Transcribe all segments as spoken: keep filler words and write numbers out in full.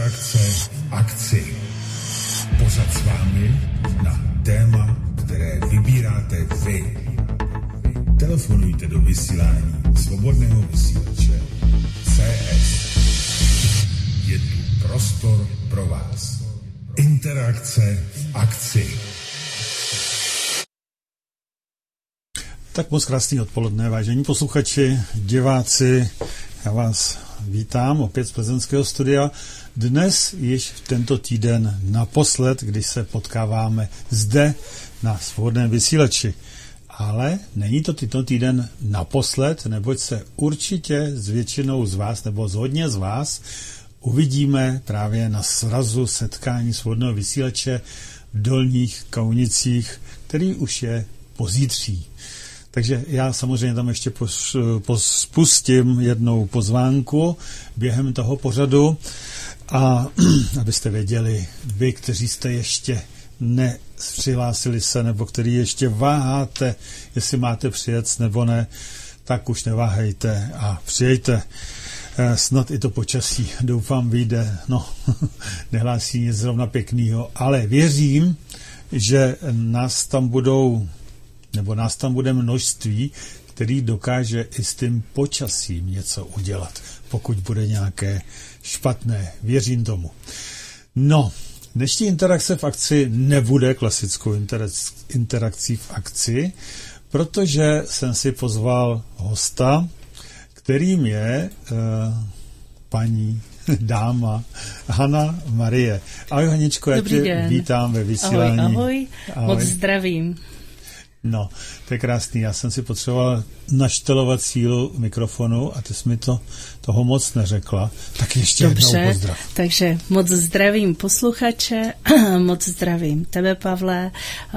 Interakce v akci. Pořad s vámi na téma, které vybíráte vy. Telefonujte do vysílání Svobodného vysílače C S. Je tu prostor pro vás. Interakce v akci. Tak moc krásný odpoledne, vážení posluchači, diváci, já vás vítám opět z plzeňského studia. Dnes již tento týden naposled, když se potkáváme zde na Svobodném vysílači. Ale není to tento týden naposled, neboť se určitě s většinou z vás, nebo z hodně z vás, uvidíme právě na srazu setkání Svobodného vysílače v Dolních Kaunicích, který už je pozítří. Takže já samozřejmě tam ještě pos, pos, spustím jednou pozvánku během toho pořadu a abyste věděli, vy, kteří jste ještě nepřihlásili se, nebo který ještě váháte, jestli máte přijet nebo ne, tak už neváhejte a přijejte. Snad i to počasí, doufám, vyjde. No, nehlásí nic zrovna pěknýho, ale věřím, že nás tam budou nebo nás tam bude množství, který dokáže i s tím počasím něco udělat, pokud bude nějaké špatné. Věřím tomu. No, dnešní interakce v akci nebude klasickou interakcí v akci, protože jsem si pozval hosta, kterým je uh, paní dáma Hana Marie. Ahoj, Haničko, já tě vítám ve vysílání. Ahoj, ahoj, ahoj. Moc zdravím. No, to je krásný. Já jsem si potřeboval naštelovat sílu mikrofonu a ty jsi mi to, toho moc neřekla. Tak ještě Dobře, jednou pozdrav. Takže moc zdravím posluchače, moc zdravím tebe, Pavle,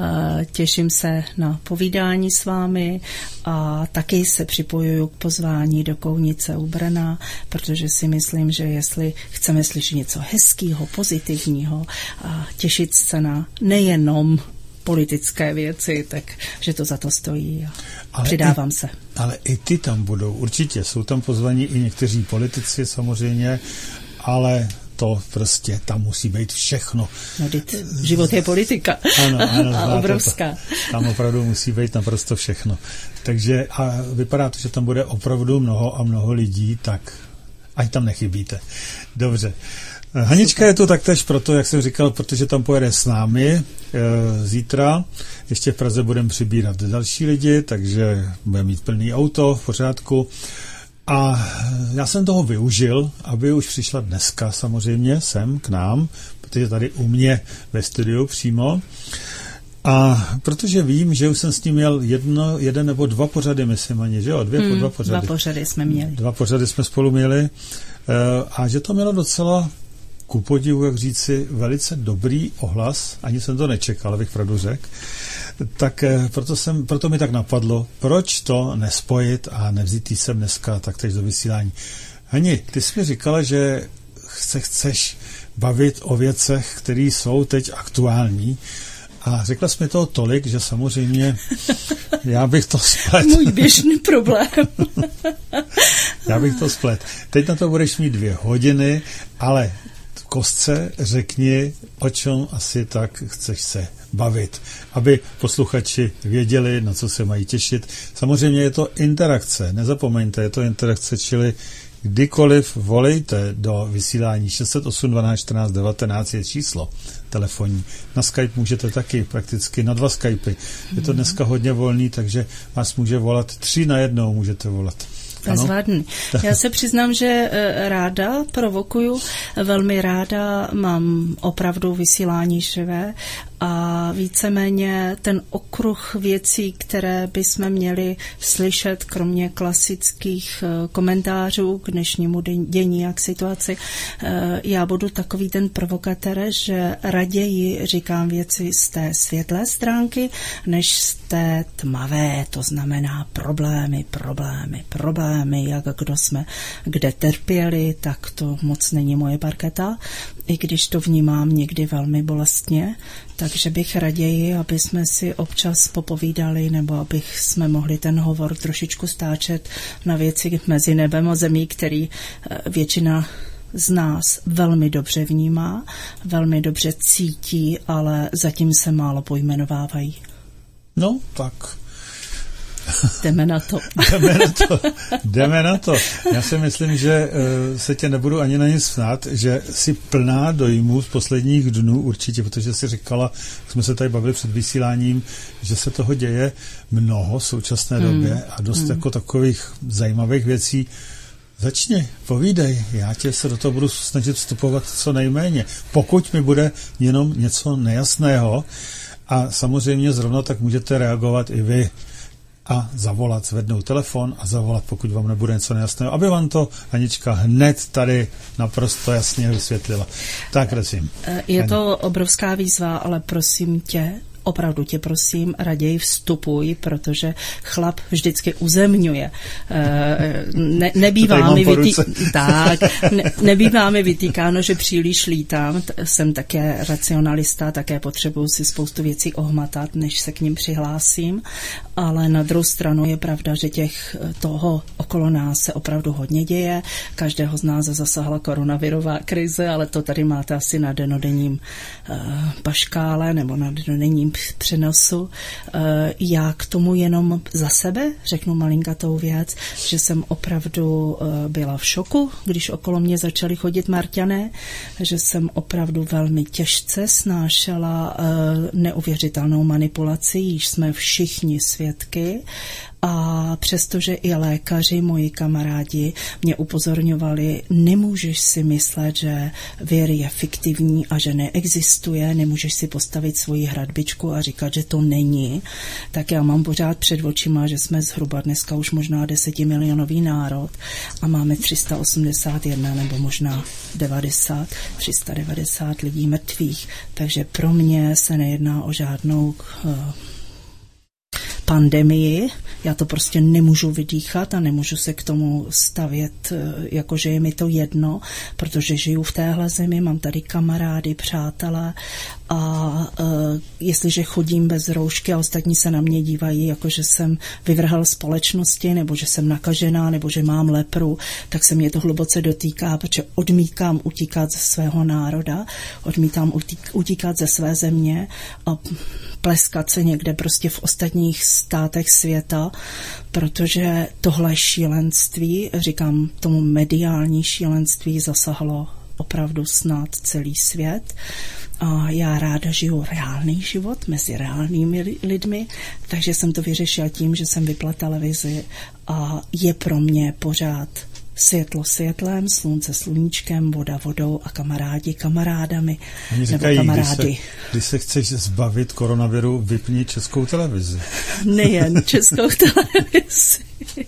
těším se na povídání s vámi a taky se připojuju k pozvání do Kounice u Brna, protože si myslím, že jestli chceme slyšet něco hezkého, pozitivního a těšit se na nejenom politické věci, takže to za to stojí a ale přidávám i, se. Ale i ty tam budou, určitě. Jsou tam pozvaní i někteří politici samozřejmě, ale to prostě, tam musí být všechno. No, život je politika. Ano, ano, a obrovská. To. Tam opravdu musí být naprosto všechno. Takže a vypadá to, že tam bude opravdu mnoho a mnoho lidí, tak ať tam nechybíte. Dobře. Hanička je tu taktéž proto, jak jsem říkal, protože tam pojede s námi e, zítra. Ještě v Praze budeme přibírat další lidi, takže budeme mít plný auto v pořádku. A já jsem toho využil, aby už přišla dneska samozřejmě sem k nám, protože tady u mě ve studiu přímo. A protože vím, že už jsem s ním měl jedno, jeden nebo dva pořady, myslím ani, že jo? Dvě, hmm, dva pořady. Dva pořady jsme měli. Dva pořady jsme spolu měli. E, a že to mělo docela ku podivu, jak říci, velice dobrý ohlas, ani jsem to nečekal, abych pravdu řekl, tak proto, jsem, proto mi tak napadlo, proč to nespojit a nevzít jí sem dneska taktéž do vysílání. Hani, ty jsi mi říkala, že se chceš bavit o věcech, které jsou teď aktuální a řekla jsi mi toho tolik, že samozřejmě já bych to splet. Můj běžný problém. Já bych to splet. Teď na to budeš mít dvě hodiny, ale kostce řekni, o čem asi tak chceš se bavit, aby posluchači věděli, na co se mají těšit. Samozřejmě je to interakce, nezapomeňte, je to interakce, čili kdykoliv volejte do vysílání šest set osm dvanáct čtrnáct devatenáct je číslo telefonní. Na Skype můžete taky, prakticky na dva Skypy. Je to dneska hodně volný, takže vás může volat tři na jednou, můžete volat. Bezvadný. Já se přiznám, že ráda provokuju, velmi ráda mám opravdu vysílání živé a víceméně ten okruh věcí, které bychom měli slyšet, kromě klasických komentářů k dnešnímu dění a k situaci, já budu takový ten provokatér, že raději říkám věci z té světlé stránky, než z té tmavé, to znamená problémy, problémy, problémy, jak kdo jsme kde trpěli, tak to moc není moje parketa, i když to vnímám někdy velmi bolestně, takže bych raději, aby jsme si občas popovídali, nebo abych jsme mohli ten hovor trošičku stáčet na věci mezi nebem a zemí, který většina z nás velmi dobře vnímá, velmi dobře cítí, ale zatím se málo pojmenovávají. No, tak... Jdeme na to. Jdeme na to. Jdeme na to. Já si myslím, že uh, se tě nebudu ani na nic ptát, že jsi plná dojmů z posledních dnů určitě, protože jsi říkala, jsme se tady bavili před vysíláním, že se toho děje mnoho v současné hmm. době a dost hmm. jako takových zajímavých věcí. Začni, povídej, já tě se do toho budu snažit vstupovat co nejméně. Pokud mi bude jenom něco nejasného a samozřejmě zrovna tak můžete reagovat i vy a zavolat, zvednout telefon a zavolat, pokud vám nebude něco nejasného, aby vám to Anička hned tady naprosto jasně vysvětlila. Tak, prosím. Je to obrovská výzva, ale prosím tě, opravdu tě prosím, raději vstupuj, protože chlap vždycky uzemňuje. Ne, nebývá, mi vytý... tak, ne, nebývá mi vytýkáno, že příliš lítám. Jsem také racionalista, také potřebuji si spoustu věcí ohmatat, než se k ním přihlásím, ale na druhou stranu je pravda, že těch toho okolo nás se opravdu hodně děje. Každého z nás zasahla koronavirová krize, ale to tady máte asi na dennodenním paškále nebo na dennodenním přenosu. Já k tomu jenom za sebe řeknu malinkatou věc, že jsem opravdu byla v šoku, když okolo mě začali chodit Marťané, že jsem opravdu velmi těžce snášela neuvěřitelnou manipulaci, již jsme všichni svědky. A přestože i lékaři, moji kamarádi, mě upozorňovali, nemůžeš si myslet, že vir je fiktivní a že neexistuje, nemůžeš si postavit svoji hradbičku a říkat, že to není, tak já mám pořád před očima, že jsme zhruba dneska už možná desetimilionový národ a máme tři sta osmdesát jedna nebo možná devadesát, tři sta devadesát lidí mrtvých, takže pro mě se nejedná o žádnou uh, pandemii, já to prostě nemůžu vydýchat a nemůžu se k tomu stavět, jakože je mi to jedno, protože žiju v téhle zemi, mám tady kamarády, přátelé a uh, jestliže chodím bez roušky a ostatní se na mě dívají, jakože jsem vyvrhel společnosti, nebo že jsem nakažená, nebo že mám lepru, tak se mě to hluboce dotýká, protože odmítám utíkat ze svého národa, odmítám utíkat ze své země a pleskat se někde prostě v ostatních státech světa, protože tohle šílenství, říkám tomu mediální šílenství, zasahlo opravdu snad celý svět. A já ráda žiju reálný život mezi reálnými lidmi, takže jsem to vyřešila tím, že jsem vypla televizi a je pro mě pořád světlo světlem, slunce sluníčkem, voda vodou a kamarádi kamarádami. Oni říkají, nebo kamarády. Když se, když se chceš zbavit koronaviru, vypni Českou televizi. Nejen Českou televizi.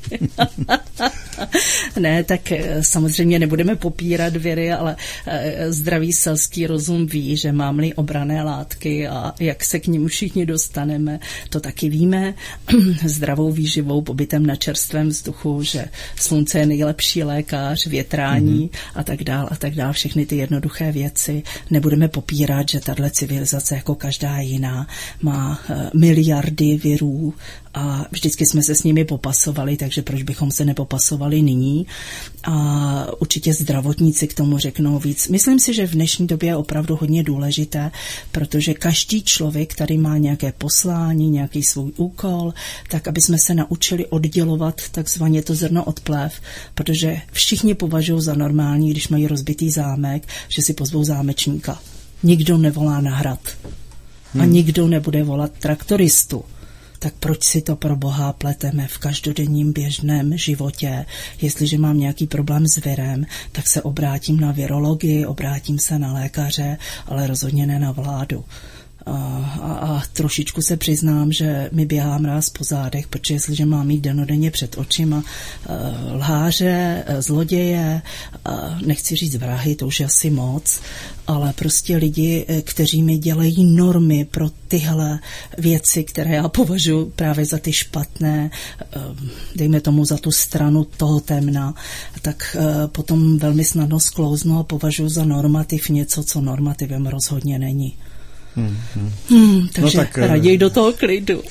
Ne, tak samozřejmě nebudeme popírat viry, ale zdravý selský rozum ví, že mám-li obranné látky a jak se k nim všichni dostaneme, to taky víme. Zdravou výživou, pobytem na čerstvém vzduchu, že slunce je nejlepší lékař, větrání mm-hmm. a tak dál a tak dál. Všechny ty jednoduché věci. Nebudeme popírat, že tahle civilizace jako každá jiná má miliardy virů a vždycky jsme se s nimi popasovali, takže proč bychom se nepopasovali nyní? A určitě zdravotníci k tomu řeknou víc. Myslím si, že v dnešní době je opravdu hodně důležité, protože každý člověk tady má nějaké poslání, nějaký svůj úkol, tak aby jsme se naučili oddělovat takzvaně to zrno od plev, protože všichni považují za normální, když mají rozbitý zámek, že si pozvou zámečníka. Nikdo nevolá na hrad. A hmm. nikdo nebude volat traktoristu. Tak proč si to pro Boha pleteme v každodenním běžném životě? Jestliže mám nějaký problém s virem, tak se obrátím na virologii, obrátím se na lékaře, ale rozhodně ne na vládu. A, a, a trošičku se přiznám, že mi běhá mráz po zádech, protože jestliže mám mít dennodenně před očima uh, lháře, uh, zloděje, uh, nechci říct vrahy, to už je asi moc, ale prostě lidi, kteří mi dělají normy pro tyhle věci, které já považuji právě za ty špatné, uh, dejme tomu za tu stranu toho temna, tak uh, potom velmi snadno sklouznu a považuji za normativ něco, co normativem rozhodně není. Hmm, hmm. Hmm, takže no tak, raději do toho klidu.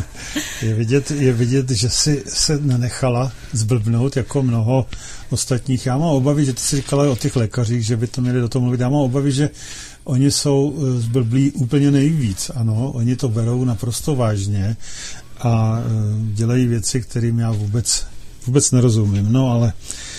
Je vidět, je vidět, že si se nenechala zblbnout jako mnoho ostatních. Já mám obavy, že ty si říkala o těch lékařích, že by to měli do toho mluvit. Já mám obavy, že oni jsou zblblí úplně nejvíc. Ano, oni to berou naprosto vážně a dělají věci, kterým já vůbec, vůbec nerozumím. No ale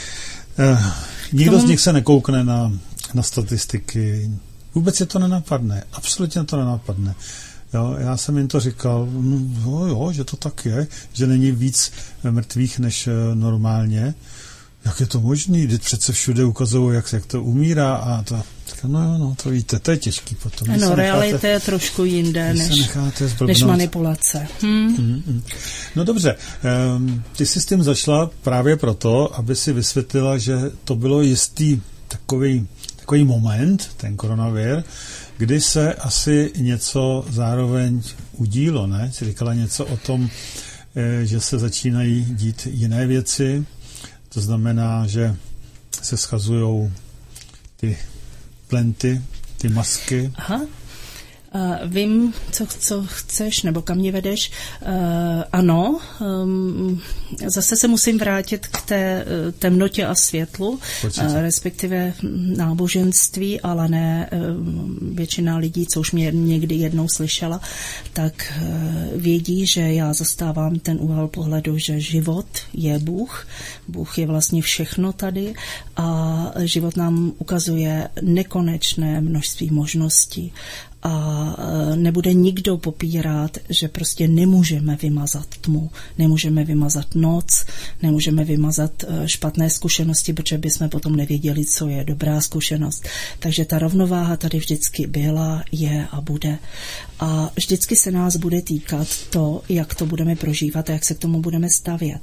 eh, nikdo tomu... z nich se nekoukne na, na statistiky. Vůbec je to nenapadne. Absolutně to nenapadne. Jo, já jsem jim to říkal, no jo, že to tak je, že není víc mrtvých než normálně. Jak je to možný? Vždyť přece všude ukazují, jak, jak to umírá a to, no jo, no, to víte, to je těžký potom. Ano, realita je trošku jinde než, než manipulace. Hmm. Hmm, hmm. No dobře, um, ty jsi s tím začala právě proto, aby si vysvětlila, že to bylo jistý takový, takový moment, ten koronavir, kdy se asi něco zároveň udílo, ne? Jsi říkala něco o tom, že se začínají dít jiné věci, to znamená, že se schazujou ty plenty, ty masky. Aha. Uh, vím, co, co chceš, nebo kam mě vedeš. Uh, ano, um, zase se musím vrátit k té uh, temnotě a světlu, uh, respektive náboženství, ale ne uh, většina lidí, co už mě někdy jednou slyšela, tak uh, vědí, že já zastávám ten úhel pohledu, že život je Bůh. Bůh je vlastně všechno tady a život nám ukazuje nekonečné množství možností. A nebude nikdo popírat, že prostě nemůžeme vymazat tmu, nemůžeme vymazat noc, nemůžeme vymazat špatné zkušenosti, protože bychom potom nevěděli, co je dobrá zkušenost. Takže ta rovnováha tady vždycky byla, je a bude. A vždycky se nás bude týkat to, jak to budeme prožívat a jak se k tomu budeme stavět.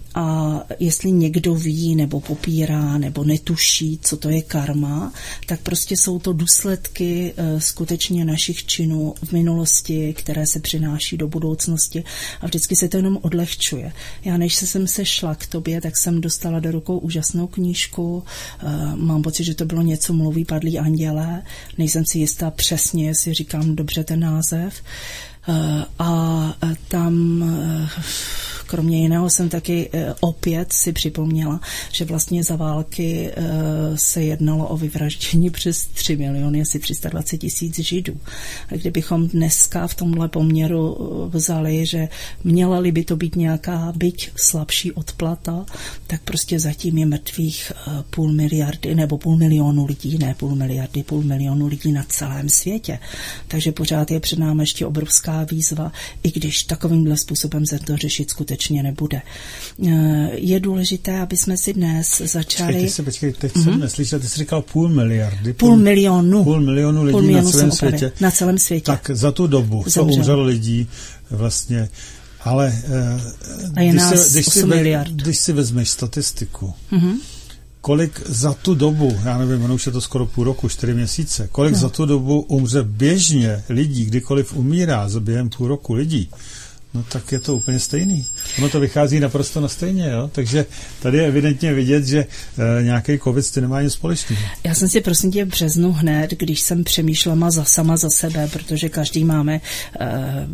A jestli někdo ví nebo popírá nebo netuší, co to je karma, tak prostě jsou to důsledky uh, skutečně našich činů v minulosti, které se přináší do budoucnosti a vždycky se to jenom odlehčuje. Já než se jsem sešla k tobě, tak jsem dostala do rukou úžasnou knížku. Uh, mám pocit, že to bylo něco Mluví padlí andělé. Nejsem si jistá přesně, jestli říkám dobře ten název. Uh, a tam uh, kromě jiného jsem taky uh, opět si připomněla, že vlastně za války uh, se jednalo o vyvraždění přes tři miliony, asi tři sta dvacet tisíc Židů. A kdybychom dneska v tomhle poměru vzali, že měla-li by to být nějaká byť slabší odplata, tak prostě zatím je mrtvých uh, půl miliardy nebo půl milionu lidí, ne půl miliardy, půl milionu lidí na celém světě. Takže pořád je před námi ještě obrovská výzva, i když takovýmhle způsobem se to řešit skutečně nebude. Je důležité, aby jsme si dnes začali... Počkej, se, počkej, teď mm-hmm. jsem neslyšel, ty jsi říkal půl miliardy. Půl, půl milionu. Půl milionu lidí půl milionu na celém světě. Na celém světě. Tak za tu dobu se umřelo lidí vlastně, ale a je když, nás si, když, si ve, když si vezmeš statistiku, mm-hmm. kolik za tu dobu, já nevím, ono už je to skoro půl roku, čtyři měsíce, kolik no. za tu dobu umře běžně lidí, kdykoliv umírá za během půl roku lidí, no tak je to úplně stejný. Ono to vychází naprosto na stejně, jo? Takže tady je evidentně vidět, že e, nějaký covid s tím nemá nic společného. Já jsem si prosím tě v březnu hned, když jsem přemýšlela za, sama za sebe, protože každý máme e,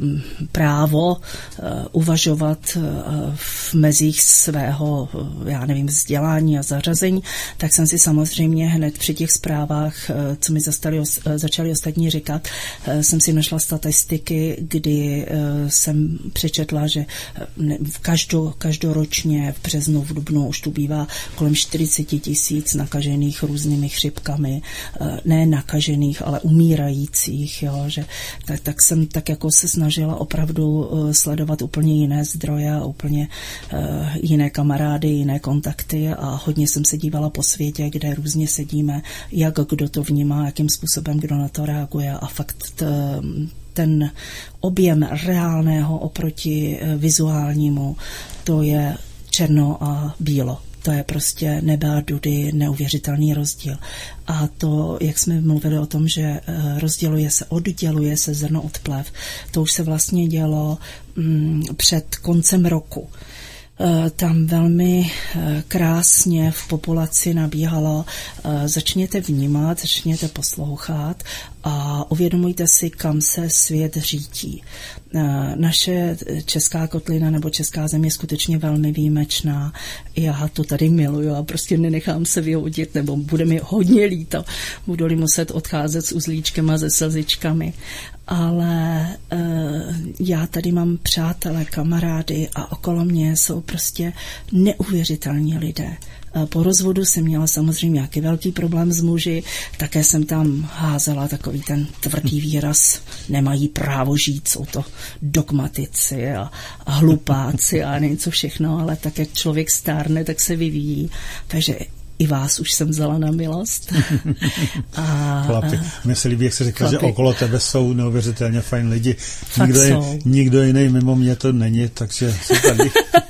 právo e, uvažovat e, v mezích svého, já nevím, vzdělání a zařazení, tak jsem si samozřejmě hned při těch zprávách, e, co mi zastali, e, začali ostatní říkat, e, jsem si našla statistiky, kdy e, jsem přečetla, že každo, každoročně v březnu, v dubnu už tu bývá kolem čtyřicet tisíc nakažených různými chřipkami, ne nakažených, ale umírajících, jo, že tak, tak jsem tak jako se snažila opravdu sledovat úplně jiné zdroje a úplně uh, jiné kamarády, jiné kontakty a hodně jsem se dívala po světě, kde různě sedíme, jak kdo to vnímá, jakým způsobem kdo na to reaguje a fakt t, ten objem reálného oproti vizuálnímu, to je černo a bílo. To je prostě nebe a dudy, neuvěřitelný rozdíl. A to, jak jsme mluvili o tom, že rozděluje se, odděluje se zrno od plev, to už se vlastně dělo mm, před koncem roku. tam velmi krásně v populaci nabíhalo: začněte vnímat, začněte poslouchat a uvědomujte si, kam se svět řítí. Naše česká kotlina nebo česká země je skutečně velmi výjimečná. Já to tady miluju a prostě nenechám se vyhodit, nebo bude mi hodně líto. Budu-li muset odcházet s uzlíčkem a se slzičkami. Ale e, já tady mám přátelé, kamarády a okolo mě jsou prostě neuvěřitelní lidé. Po rozvodu jsem měla samozřejmě nějaký velký problém s muži, také jsem tam házela takový ten tvrdý výraz: nemají právo žít, jsou to dogmatici a, a hlupáci a něco všechno, ale tak, jak člověk stárne, tak se vyvíjí. Takže i vás už jsem vzala na milost. A, chlapi, mně se líbí, jak jsi říkal, že okolo tebe jsou neuvěřitelně fajn lidi. Nikdo, je, nikdo jiný mimo mě to není, takže jsou tady.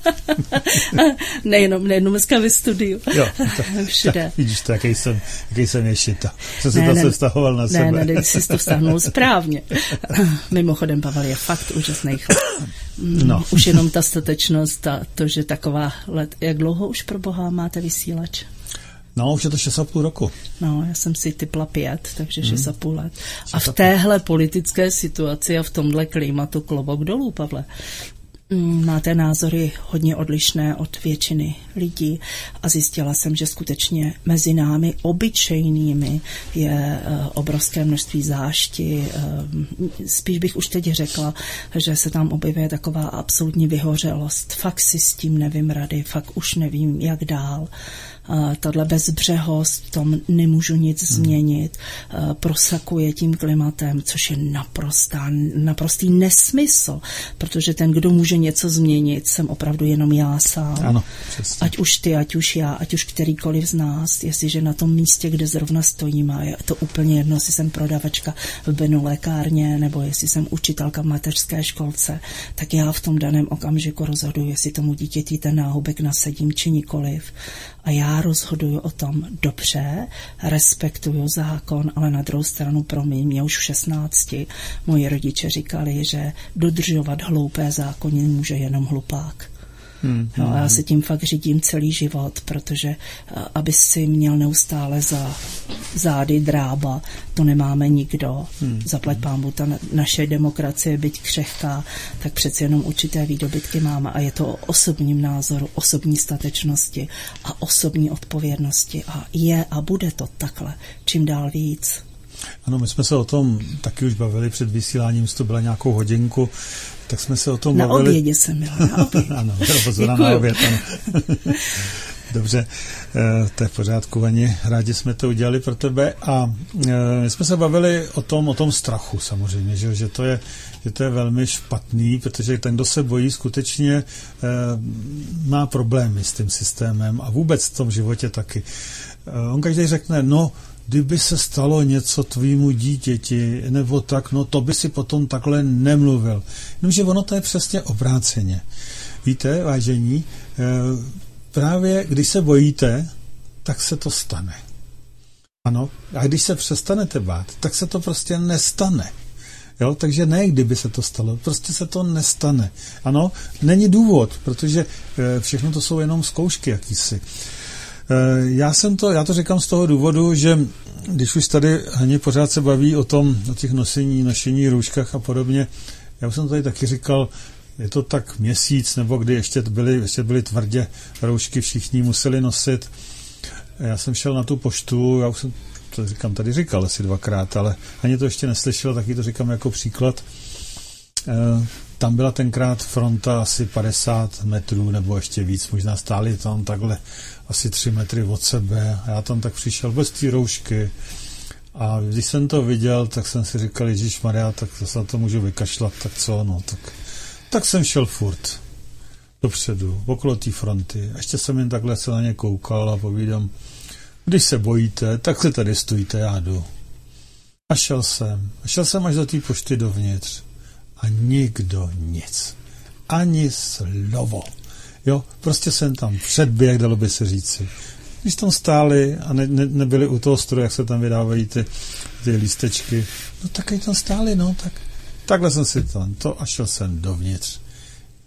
nejenom, nejenom dneska ve studiu. Jo, tak, všude. Tak, vidíš to, jaký jsem, jaký jsem ješita. Jsem si to se vztahoval na ne, sebe. Ne, ne, jsi to vztahnul správně. Mimochodem, Pavel je fakt úžasný chlap. No. Už jenom ta statečnost a to, že taková let. Jak dlouho už pro boha máte vysílač? No, už je to šest a půl roku. No, já jsem si typla pět, takže hmm. šest a půl let. A v téhle politické situaci a v tomhle klimatu klobouk dolů, Pavle. Máte názory hodně odlišné od většiny lidí a zjistila jsem, že skutečně mezi námi obyčejnými je obrovské množství zášti. Spíš bych už teď řekla, že se tam objevuje taková absolutní vyhořelost. Fakt si s tím nevím rady, fakt už nevím, jak dál. Tahle bezbřehost, v tom nemůžu nic hmm. změnit, prosakuje tím klimatem, což je naprostá, naprostý nesmysl, protože ten, kdo může něco změnit, jsem opravdu jenom já sám. Ano, přesně. Ať už ty, ať už já, ať už kterýkoliv z nás, jestliže na tom místě, kde zrovna stojíme, je to úplně jedno, jestli jsem prodavačka v Benu lékárně, nebo jestli jsem učitelka v mateřské školce, tak já v tom daném okamžiku rozhoduji, jestli tomu dítěti ten náhubek nasadím, či nikoliv. A já rozhoduju o tom dobře, respektuju zákon, ale na druhou stranu, promiň, mě už v šestnácti moji rodiče říkali, že dodržovat hloupé zákony může jenom hlupák. Hmm, no, a já se tím fakt řídím celý život, protože aby si měl neustále za zády drába, to nemáme nikdo. Hmm. Zaplať pánbu, ta naše demokracie, byť křehká, tak přeci jenom určité výdobytky máme a je to o osobním názoru, osobní statečnosti a osobní odpovědnosti a je a bude to takhle, čím dál víc. Ano, my jsme se o tom taky už bavili před vysíláním, to byla nějakou hodinku, tak jsme se o tom na bavili. Na obědě jsem byla, na oběd. Ano, pozor na oběd, ano. Dobře, to je v pořádku, Vani, rádi jsme to udělali pro tebe a my jsme se bavili o tom, o tom strachu samozřejmě, že, že, to je, že to je velmi špatný, protože ten, kdo se bojí, skutečně má problémy s tím systémem a vůbec v tom životě taky. On každý řekne, no, kdyby se stalo něco tvýmu dítěti, nebo tak, no to by si potom takhle nemluvil. Jenomže ono to je přesně obráceně. Víte, vážení, právě když se bojíte, tak se to stane. Ano, a když se přestanete bát, tak se to prostě nestane. Jo, takže ne, kdyby se to stalo, prostě se to nestane. Ano, není důvod, protože všechno to jsou jenom zkoušky jakýsi. Já jsem to, já to říkám z toho důvodu, že když už tady Haně pořád se baví o tom, o těch nosení, nošení růžkách a podobně, já už jsem tady taky říkal, je to tak měsíc, nebo kdy ještě byly, ještě byly tvrdě roušky, všichni museli nosit. Já jsem šel na tu poštu, já už jsem to říkám, tady říkal asi dvakrát, ale Haně to ještě neslyšela, taky to říkám jako příklad. E, tam byla tenkrát fronta asi padesát metrů, nebo ještě víc, možná stáli tam takhle asi tři metry od sebe a já tam tak přišel bez té roušky a když jsem to viděl, tak jsem si říkal, ježišmarja, tak se na to můžu vykašlat, tak co, no, tak, tak jsem šel furt dopředu, okolo té fronty a ještě jsem jen takhle se na ně koukal a povídám, když se bojíte, tak se tady stůjte, já jdu. A šel jsem, a šel jsem až do té pošty dovnitř a nikdo nic, ani slovo. Jo, prostě jsem tam předběh, dalo by se říci. Když tam stáli a ne, ne, nebyli u toho stroje, jak se tam vydávají ty, ty lístečky, no tak i tam stáli, no, tak takhle jsem si tam to a šel jsem dovnitř.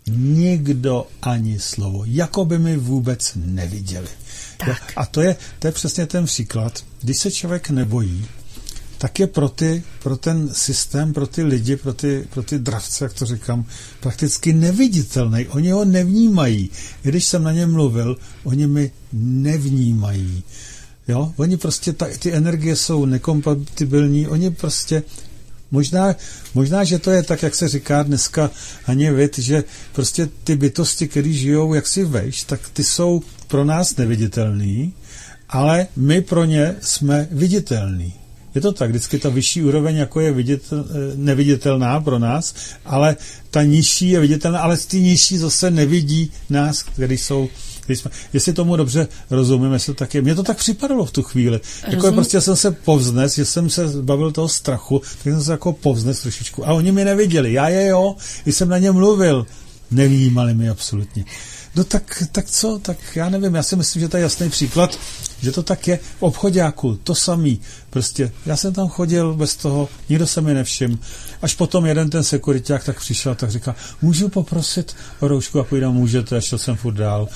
nikdo ani slovo. Jako by mi vůbec neviděli. Tak. A to je, to je přesně ten příklad. Když se člověk nebojí, tak je pro, ty, pro ten systém, pro ty lidi, pro ty, pro ty dravce, jak to říkám, prakticky neviditelný. Oni ho nevnímají. Když jsem na ně mluvil, oni mi nevnímají. Jo? Oni prostě, ta, ty energie jsou nekompatibilní, oni prostě, možná, možná, že to je tak, jak se říká dneska Haně Witt, že prostě ty bytosti, které žijou jaksi vejš, tak ty jsou pro nás neviditelný, ale my pro ně jsme viditelný. Je to tak, vždycky ta vyšší úroveň jako je viditel, neviditelná pro nás, ale ta nižší je viditelná, ale ty nižší zase nevidí nás, který jsou, který jsme, jestli tomu dobře rozumím, jestli to tak je. Mně to tak připadalo v tu chvíli. Jako prostě jsem se povznes, že jsem se zbavil toho strachu, tak jsem se jako povznes trošičku. A oni mi neviděli, já je jo, když jsem na ně mluvil, nevnímali mi absolutně. No tak, tak co, tak já nevím, já si myslím, že to je jasný příklad, že to tak je v obchoďáku, to samý. Prostě já jsem tam chodil bez toho, nikdo se mi nevšiml. Až potom jeden ten sekuriťák tak přišel, tak říká, můžu poprosit o roušku a půjdem, můžete, a šel jsem furt dál.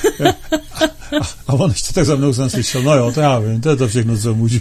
A, a, a on ještě tak za mnou jsem slyšel, no jo, to já vím, to je to všechno, co můžu.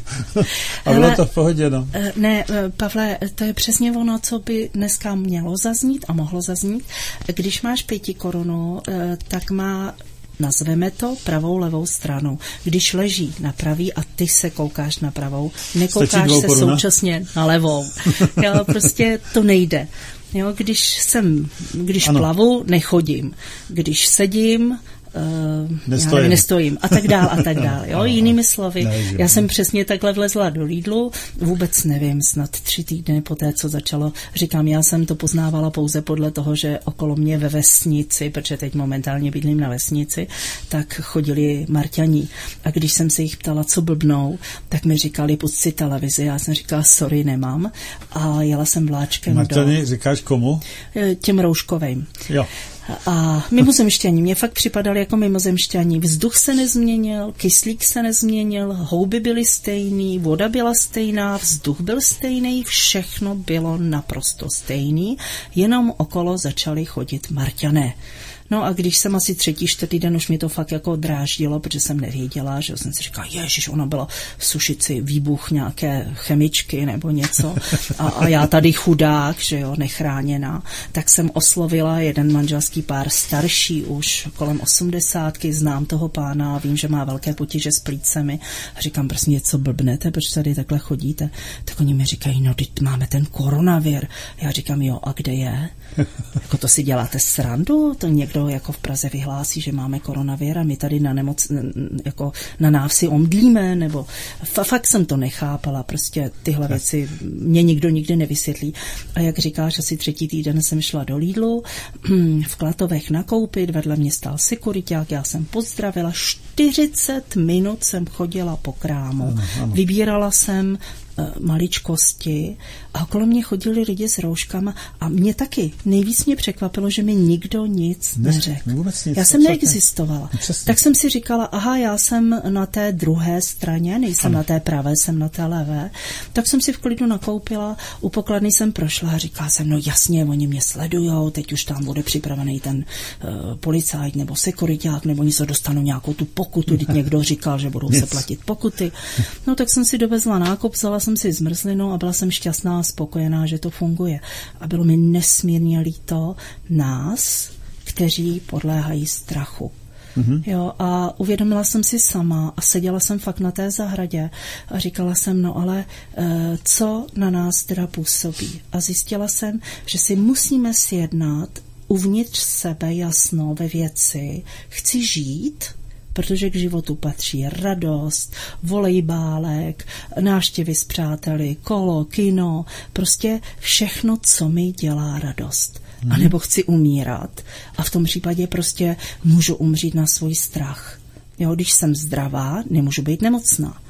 A bylo to v pohodě, no. Ne, Pavle, to je přesně ono, co by dneska mělo zaznít a mohlo zaznít. Když máš pěti korunu, tak má, nazveme to, pravou levou stranu. Když leží na pravý a ty se koukáš na pravou, nekoukáš se koruna? Současně na levou. Jo, prostě to nejde. Jo, když jsem, když ano. plavu, nechodím. Když sedím, Uh, nestojím. Já nevím, nestojím a tak dál a tak dál. Jo? Jinými slovy, ne, já jsem přesně takhle vlezla do Lidlu, vůbec nevím, snad tři týdny po té, co začalo, říkám, já jsem to poznávala pouze podle toho, že okolo mě ve vesnici, protože teď momentálně bydlím na vesnici, tak chodili Marťaní. A když jsem se jich ptala, co blbnou, tak mi říkali, pusť si televizi. Já jsem říkala, sorry, nemám. A jela jsem vláčkem Marťaní, do... říkáš komu? Těm rouškovým. Jo. A mimozemšťaní, mě fakt připadali jako mimozemšťaní. Vzduch se nezměnil, kyslík se nezměnil, houby byly stejný, voda byla stejná, vzduch byl stejný, všechno bylo naprosto stejný, jenom okolo začali chodit Marťané. No a když jsem asi třetí, čtvrtý den, už mi to fakt jako dráždilo, protože jsem nevěděla, že jsem si říkala, ježiš, ono bylo v Sušici výbuch nějaké chemičky nebo něco a, a já tady chudák, že jo, nechráněná, tak jsem oslovila jeden manželský pár starší už kolem osmdesátky, znám toho pána a vím, že má velké potíže s plícemi a říkám, prostě něco blbnete, proč tady takhle chodíte? Tak oni mi říkají, no, teď máme ten koronavir. Já říkám, jo, a kde je? Jako to si děláte srandu? To někdo jako v Praze vyhlásí, že máme koronavir a my tady na nemoc, jako na návsi omdlíme, nebo fakt jsem to nechápala, prostě tyhle věci mě nikdo nikdy nevysvětlí. A jak říkáš, asi třetí týden jsem šla do Lidlu, v Klatovech nakoupit, vedle mě stál sekuriťák, já jsem pozdravila, čtyřicet minut jsem chodila po krámu, ano, ano. Vybírala jsem maličkosti a okolo mě chodili lidi s rouškama a mě taky nejvíc mě překvapilo, že mi nikdo nic neřekl. Nic, já jsem neexistovala. Přesně. Tak jsem si říkala, aha, já jsem na té druhé straně, nejsem ano. na té pravé, jsem na té levé. Tak jsem si v klidu nakoupila, u pokladny jsem prošla a říkala jsem, no jasně, oni mě sledujou, teď už tam bude připravený ten uh, policajt nebo sekuriťák, nebo oni se dostanou nějakou tu pokutu, teď někdo říkal, že budou se platit pokuty. No tak jsem si dovezla nákup, vzala jsem si zmrzlinu a byla jsem šťastná a spokojená, že to funguje. A bylo mi nesmírně líto nás, kteří podléhají strachu. Mm-hmm. Jo, a uvědomila jsem si sama a seděla jsem fakt na té zahradě a říkala jsem, no ale e, co na nás teda působí? A zjistila jsem, že si musíme sjednat uvnitř sebe jasno ve věci, chci žít, protože k životu patří radost, volejbálek, návštěvy s přáteli, kolo, kino, prostě všechno, co mi dělá radost. Hmm. A nebo chci umírat a v tom případě prostě můžu umřít na svůj strach. Jo, když jsem zdravá, nemůžu být nemocná.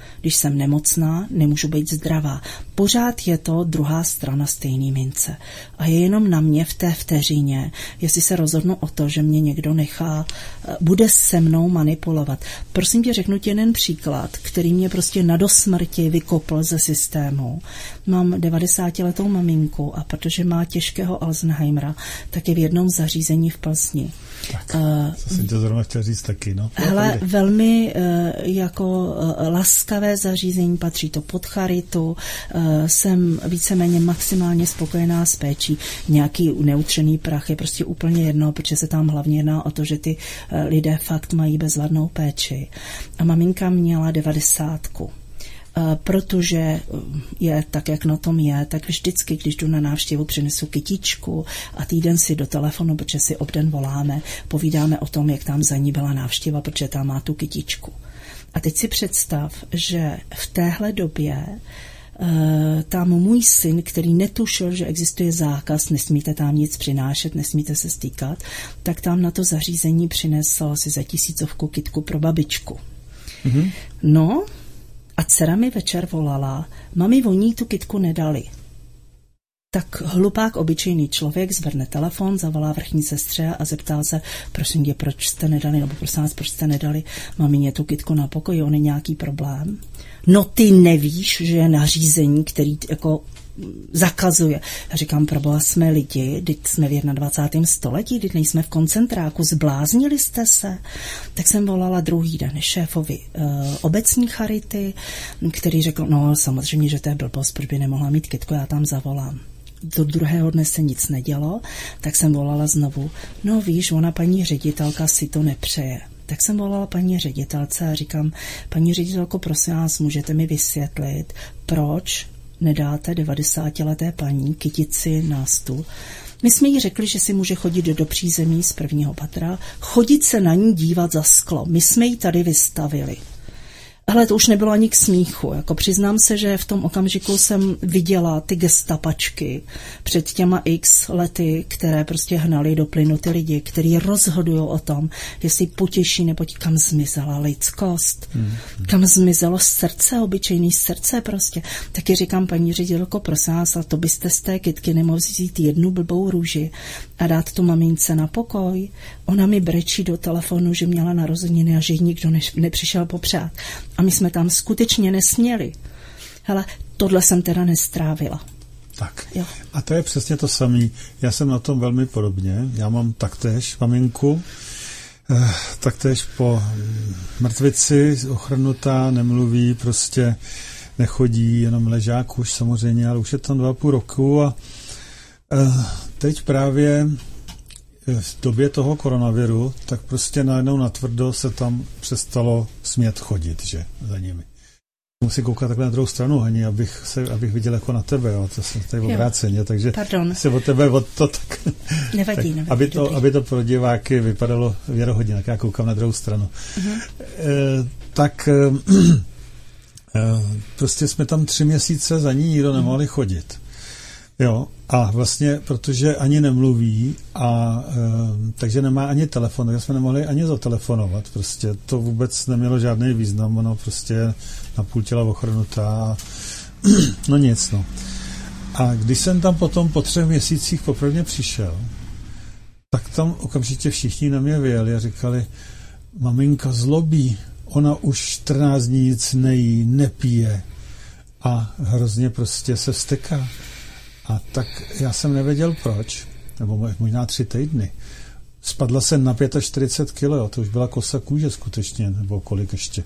Když jsem nemocná, nemůžu být zdravá. Pořád je to druhá strana stejný mince. A je jenom na mě v té vteřině, jestli se rozhodnu o to, že mě někdo nechá, bude se mnou manipulovat. Prosím tě, řeknu ti jeden příklad, který mě prostě na dosmrti vykopl ze systému. Mám devadesátiletou maminku a protože má těžkého Alzheimera, tak je v jednom zařízení v Plzni. Tak, co jsem tě zrovna chtěl říct taky, no. Hele, velmi jako laskavé zařízení, patří to pod charitu, jsem víceméně maximálně spokojená s péčí. Nějaký neutřený prach je prostě úplně jedno, protože se tam hlavně jedná o to, že ty lidé fakt mají bezvadnou péči. A maminka měla devadesátku. Protože je tak, jak na tom je, tak vždycky, když jdu na návštěvu, přinesu kytičku a týden si do telefonu, protože si obden voláme, povídáme o tom, jak tam za ní byla návštěva, protože tam má tu kytičku. A teď si představ, že v téhle době tam můj syn, který netušil, že existuje zákaz, nesmíte tam nic přinášet, nesmíte se stýkat, tak tam na to zařízení přinesl si za tisícovku kytku pro babičku. Mm-hmm. No, a dcera mi večer volala, mami, voní tu kytku nedali. Tak hlupák, obyčejný člověk zvedne telefon, zavolá vrchní sestře a zeptá se, prosím tě, proč jste nedali, nebo prosím vás, proč jste nedali mamině tu kytku na pokoji, on je nějaký problém. No ty nevíš, že je nařízení, který jako zakazuje. Já říkám, proboha, jsme lidi, teď jsme v dvacátém prvním století, teď nejsme v koncentráku, zbláznili jste se. Tak jsem volala druhý den šéfovi uh, obecní charity, který řekl, no samozřejmě, že to je blbost, proč by nemohla mít kytku, já tam zavolám. Do druhého dne se nic nedělo, tak jsem volala znovu, no víš, ona paní ředitelka si to nepřeje. Tak jsem volala paní ředitelce a říkám, paní ředitelko, prosím vás, můžete mi vysvětlit, proč nedáte devadesátileté paní kytici na stůl. My jsme jí řekli, že si může chodit do přízemí z prvního patra, chodit se na ní dívat za sklo. My jsme ji tady vystavili. Hele, to už nebylo ani k smíchu. Jako přiznám se, že v tom okamžiku jsem viděla ty gestapačky před těma x lety, které prostě hnaly do plynu ty lidi, kteří rozhodují o tom, jestli potěší nebo kam zmizela lidskost, hmm. kam zmizelo srdce, obyčejný srdce prostě. Taky říkám, paní ředitelko, prosím vás, a to byste z té kytky nemohli vzít jednu blbou růži a dát tu mamince na pokoj. Ona mi brečí do telefonu, že měla narozeniny a že jí nikdo ne- nepřišel popřát. A my jsme tam skutečně nesměli. Hele, tohle jsem teda nestrávila. Tak. Jo. A to je přesně to samé. Já jsem na tom velmi podobně. Já mám taktéž maminku, eh, taktéž po mrtvici, ochrnutá, nemluví, prostě nechodí, jenom ležák už samozřejmě, ale už je tam dva a půl roku a eh, teď právě v době toho koronaviru, tak prostě najednou natvrdo se tam přestalo smět chodit, že, za nimi. Musím koukat takhle na druhou stranu, Hani, abych, se, abych viděl jako na tebe, jo, to jsem tady obráceně, takže Pardon. si od tebe od to tak... Nevadí, tak, nevadí. Aby to, aby to pro diváky vypadalo věrohodně, tak já koukám na druhou stranu. Uh-huh. E, tak e, prostě jsme tam tři měsíce za ní nikdo nemohli chodit. Jo, a vlastně, protože ani nemluví, a e, takže nemá ani telefon, takže jsme nemohli ani zatelefonovat, prostě to vůbec nemělo žádný význam, ono prostě na půl těla ochrnutá, no nic, no. A když jsem tam potom po třech měsících poprvé přišel, tak tam okamžitě všichni na mě vyjeli a říkali, maminka zlobí, ona už čtrnáct dní nic nejí, nepije a hrozně prostě se vzteká. A tak já jsem nevěděl proč, nebo možná tři týdny. Spadla jsem na čtyřicet pět kilo, to už byla kosa kůže skutečně, nebo kolik ještě.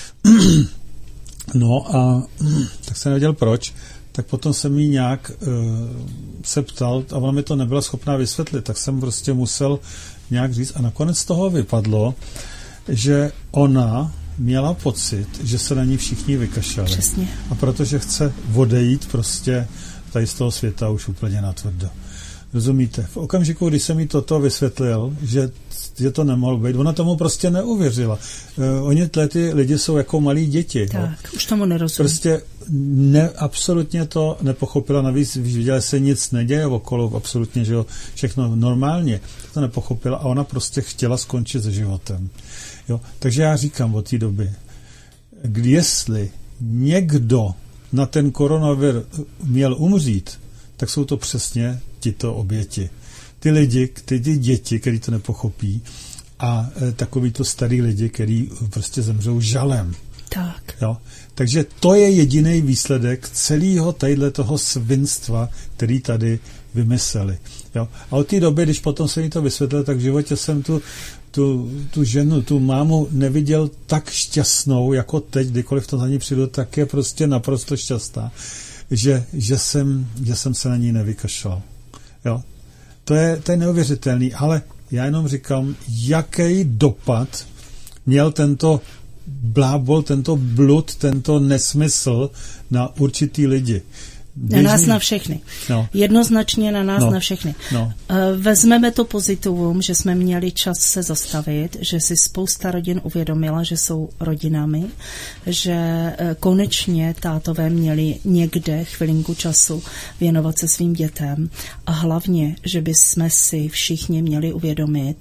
No a tak jsem nevěděl proč, tak potom jsem jí nějak uh, se ptal a ona mi to nebyla schopná vysvětlit, tak jsem prostě musel nějak říct a nakonec z toho vypadlo, že ona měla pocit, že se na ní všichni vykašlali. Přesně. A protože chce odejít prostě tady z toho světa už úplně natvrdo. Rozumíte? V okamžiku, kdy jsem jí toto vysvětlil, že, že to nemohlo být, ona tomu prostě neuvěřila. Uh, oni ty lidi jsou jako malí děti. Tak, no. Už tomu nerozumí. Prostě ne, absolutně to nepochopila, navíc viděla, se nic neděje okolo, absolutně, že jo, všechno normálně, to nepochopila a ona prostě chtěla skončit se životem. Jo? Takže já říkám od té doby, kdy jestli někdo na ten koronavir měl umřít, tak jsou to přesně tito oběti. Ty lidi, ty děti, kteří to nepochopí, a e, takový to starý lidi, kteří prostě zemřou žalem. Tak. Jo? Takže to je jediný výsledek celého tadyhle toho svinstva, který tady vymysleli. Jo? A od té doby, když potom se mi to vysvětlil, tak v životě jsem tu, tu, tu ženu, tu mámu neviděl tak šťastnou, jako teď, kdykoliv to za ní přijdu, tak je prostě naprosto šťastná, že, že, jsem, že jsem se na ní nevykašlal. Jo? To je, to je neuvěřitelný, ale já jenom říkám, jaký dopad měl tento blábol, tento blud, tento nesmysl na určitý lidi. Běžný. Na nás na všechny. No. Jednoznačně na nás no. na všechny. No. Vezmeme to pozitivum, že jsme měli čas se zastavit, že si spousta rodin uvědomila, že jsou rodinami, že konečně tátové měli někde chvilinku času věnovat se svým dětem a hlavně, že by jsme si všichni měli uvědomit,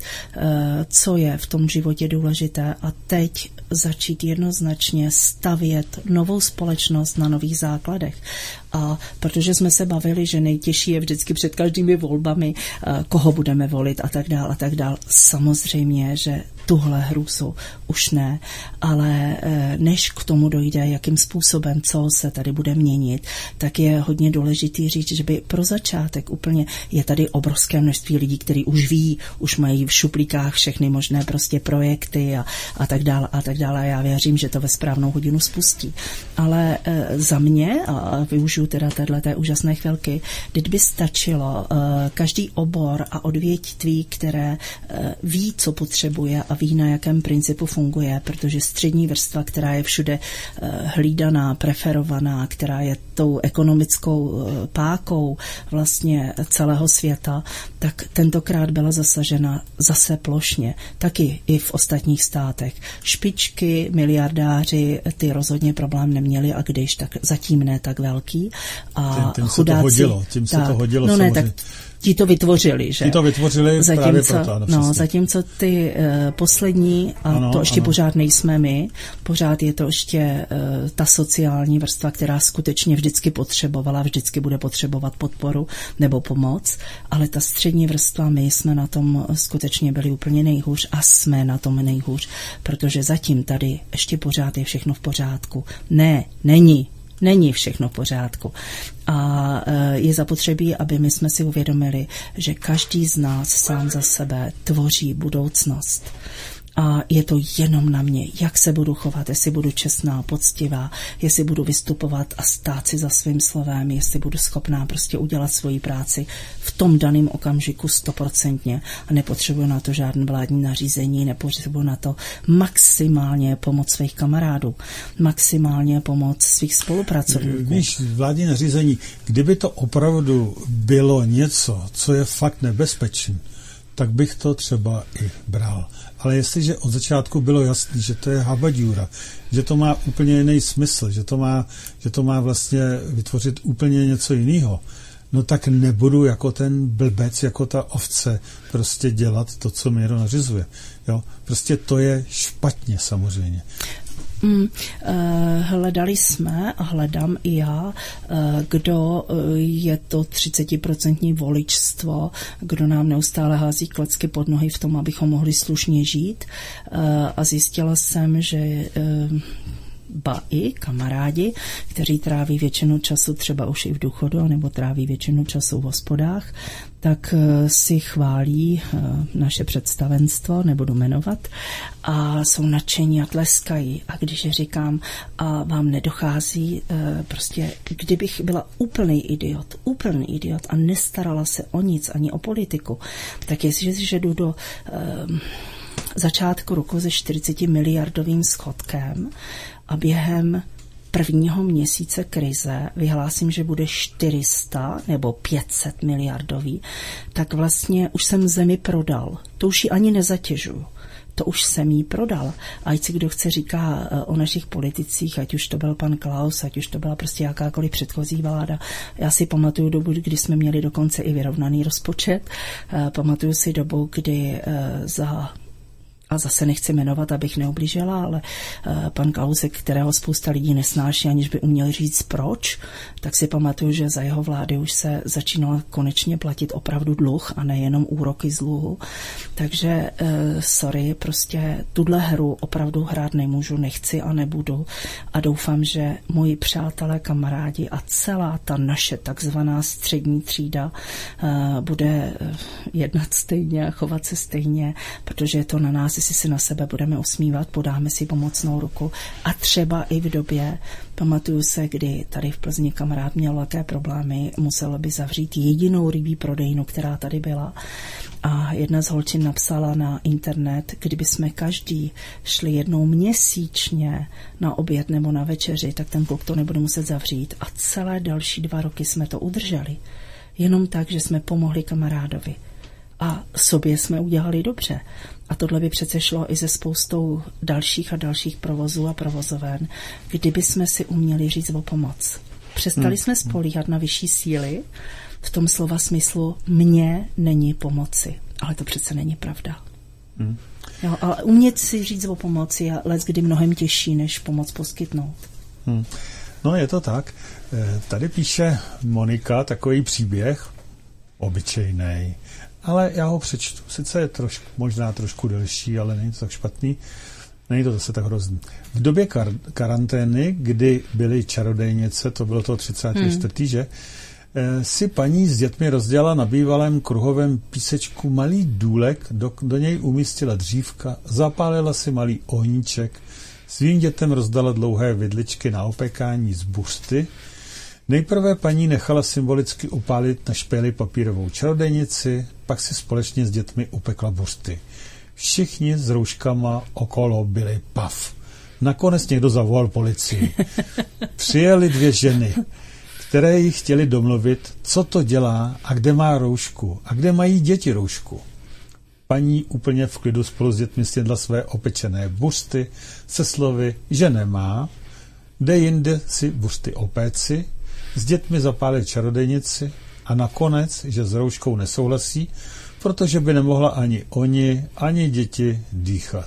co je v tom životě důležité a teď začít jednoznačně stavět novou společnost na nových základech. A protože jsme se bavili, že nejtěžší je vždycky před každými volbami, koho budeme volit a tak dál a tak dál. Samozřejmě, že tuhle hrůzu už ne, ale než k tomu dojde, jakým způsobem, co se tady bude měnit, tak je hodně důležitý říct, že by pro začátek úplně je tady obrovské množství lidí, kteří už ví, už mají v šuplíkách všechny možné prostě projekty a, a tak dále a tak dále. Já věřím, že to ve správnou hodinu spustí. Ale e, za mě, a využiju teda téhleté úžasné chvilky, teď by stačilo e, každý obor a odvětví, které e, ví, co potřebuje a ví, na jakém principu funguje, protože střední vrstva, která je všude hlídaná, preferovaná, která je tou ekonomickou pákou vlastně celého světa, tak tentokrát byla zasažena zase plošně. Taky i v ostatních státech. Špičky, miliardáři, ty rozhodně problém neměli a když, tak zatím ne tak velký. A tím, tím chudáci, se to hodilo. Tím tak, se to hodilo no samozřejmě. Ne, tak ti to vytvořili, že? Ti to vytvořili zatímco, právě proto. Ano, no, zatímco ty uh, poslední, a ano, to ještě ano. pořád nejsme my, pořád je to ještě uh, ta sociální vrstva, která skutečně vždycky potřebovala, vždycky bude potřebovat podporu nebo pomoc, ale ta střední vrstva, my jsme na tom skutečně byli úplně nejhůř a jsme na tom nejhůř, protože zatím tady ještě pořád je všechno v pořádku. Ne, není. Není všechno v pořádku. A je zapotřebí, aby my jsme si uvědomili, že každý z nás sám za sebe tvoří budoucnost. A je to jenom na mě, jak se budu chovat, jestli budu čestná, poctivá, jestli budu vystupovat a stát si za svým slovem, jestli budu schopná prostě udělat svoji práci v tom daném okamžiku stoprocentně a nepotřebuji na to žádné vládní nařízení, nepotřebuji na to maximálně pomoc svých kamarádů, maximálně pomoc svých spolupracovníků. Víš, vládní nařízení, kdyby to opravdu bylo něco, co je fakt nebezpečné, tak bych to třeba i bral. Ale jestliže od začátku bylo jasné, že to je habadjura, že to má úplně jiný smysl, že to má, že to má vlastně vytvořit úplně něco jiného, no tak nebudu jako ten blbec, jako ta ovce prostě dělat to, co mi nařizuje. Jo? Prostě to je špatně samozřejmě. Mm, hledali jsme a hledám i já, kdo je to třicetiprocentní voličstvo, kdo nám neustále hází klacky pod nohy v tom, abychom mohli slušně žít. A zjistila jsem, že ba i kamarádi, kteří tráví většinu času třeba už i v důchodu, nebo tráví většinu času v hospodách, tak si chválí naše představenstvo, nebudu jmenovat, a jsou nadšení a tleskají. A když říkám, a vám nedochází, prostě kdybych byla úplný idiot, úplný idiot a nestarala se o nic, ani o politiku, tak jestliže jdu do začátku roku se čtyřiceti miliardovým schodkem a během prvního měsíce krize vyhlásím, že bude čtyři sta nebo pět set miliardový, tak vlastně už jsem zemi prodal. To už ji ani nezatěžuju. To už jsem jí prodal. Ať si kdo chce říká o našich politicích, ať už to byl pan Klaus, ať už to byla prostě jakákoliv předchozí vláda. Já si pamatuju dobu, kdy jsme měli dokonce i vyrovnaný rozpočet. Pamatuju si dobu, kdy za a zase nechci jmenovat, abych neublížila, ale pan Kalousek, kterého spousta lidí nesnáší, aniž by uměl říct proč, tak si pamatuju, že za jeho vlády už se začínalo konečně platit opravdu dluh a nejenom úroky z dluhu. Takže sorry, prostě tuhle hru opravdu hrát nemůžu, nechci a nebudu a doufám, že moji přátelé, kamarádi a celá ta naše takzvaná střední třída bude jednat stejně a chovat se stejně, protože je to na nás, jestli si na sebe budeme usmívat, podáme si pomocnou ruku a třeba i v době, pamatuju se, kdy tady v Plzni kamarád měl velké problémy, musel by zavřít jedinou rybí prodejnu, která tady byla a jedna z holčin napsala na internet, kdyby jsme každý šli jednou měsíčně na oběd nebo na večeři, tak ten klub to nebude muset zavřít a celé další dva roky jsme to udrželi. Jenom tak, že jsme pomohli kamarádovi. A sobě jsme udělali dobře. A tohle by přece šlo i ze spoustou dalších a dalších provozů a provozoven, kdyby jsme si uměli říct o pomoc. Přestali hmm. jsme spolíhat na vyšší síly, v tom slova smyslu mně není pomoci. Ale to přece není pravda. Hmm. Jo, ale umět si říct o pomoci je leckdy mnohem těžší, než pomoc poskytnout. Hmm. No je to tak. Tady píše Monika takový příběh, obyčejnej, ale já ho přečtu. Sice je trošku, možná trošku delší, ale není to tak špatný. Není to zase tak hrozný. V době kar- karantény, kdy byly čarodejnice, to bylo to třicátého čtvrtého Hmm. že, e, si paní s dětmi rozdělala na bývalém kruhovém písečku malý důlek, do, do něj umístila dřívka, zapálila si malý ohníček, svým dětem rozdala dlouhé vidličky na opekání z buřty. Nejprve paní nechala symbolicky upálit na špéli papírovou čarodejnici, pak si společně s dětmi upekla buřty. Všichni s rouškama okolo byli pav. Nakonec někdo zavolal policii. Přijeli dvě ženy, které jí chtěli domluvit, co to dělá a kde má roušku a kde mají děti roušku. Paní úplně v klidu spolu s dětmi snědla své opečené buřty se slovy, že nemá, kde jinde si buřty opéci, s dětmi zapálili čarodejnici a nakonec, že s rouškou nesouhlasí, protože by nemohla ani oni, ani děti dýchat.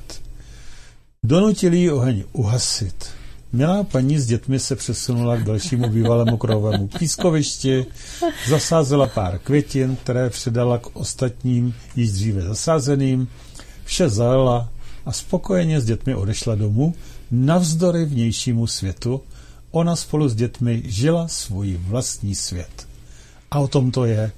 Donutili jí oheň uhasit. Milá paní s dětmi se přesunula k dalšímu bývalému kruhovému pískovišti, zasázela pár květin, které přidala k ostatním již dříve zasázeným, vše zalila a spokojeně s dětmi odešla domů, navzdory vnějšímu světu. Ona spolu s dětmi žila svůj vlastní svět. A o tom to je.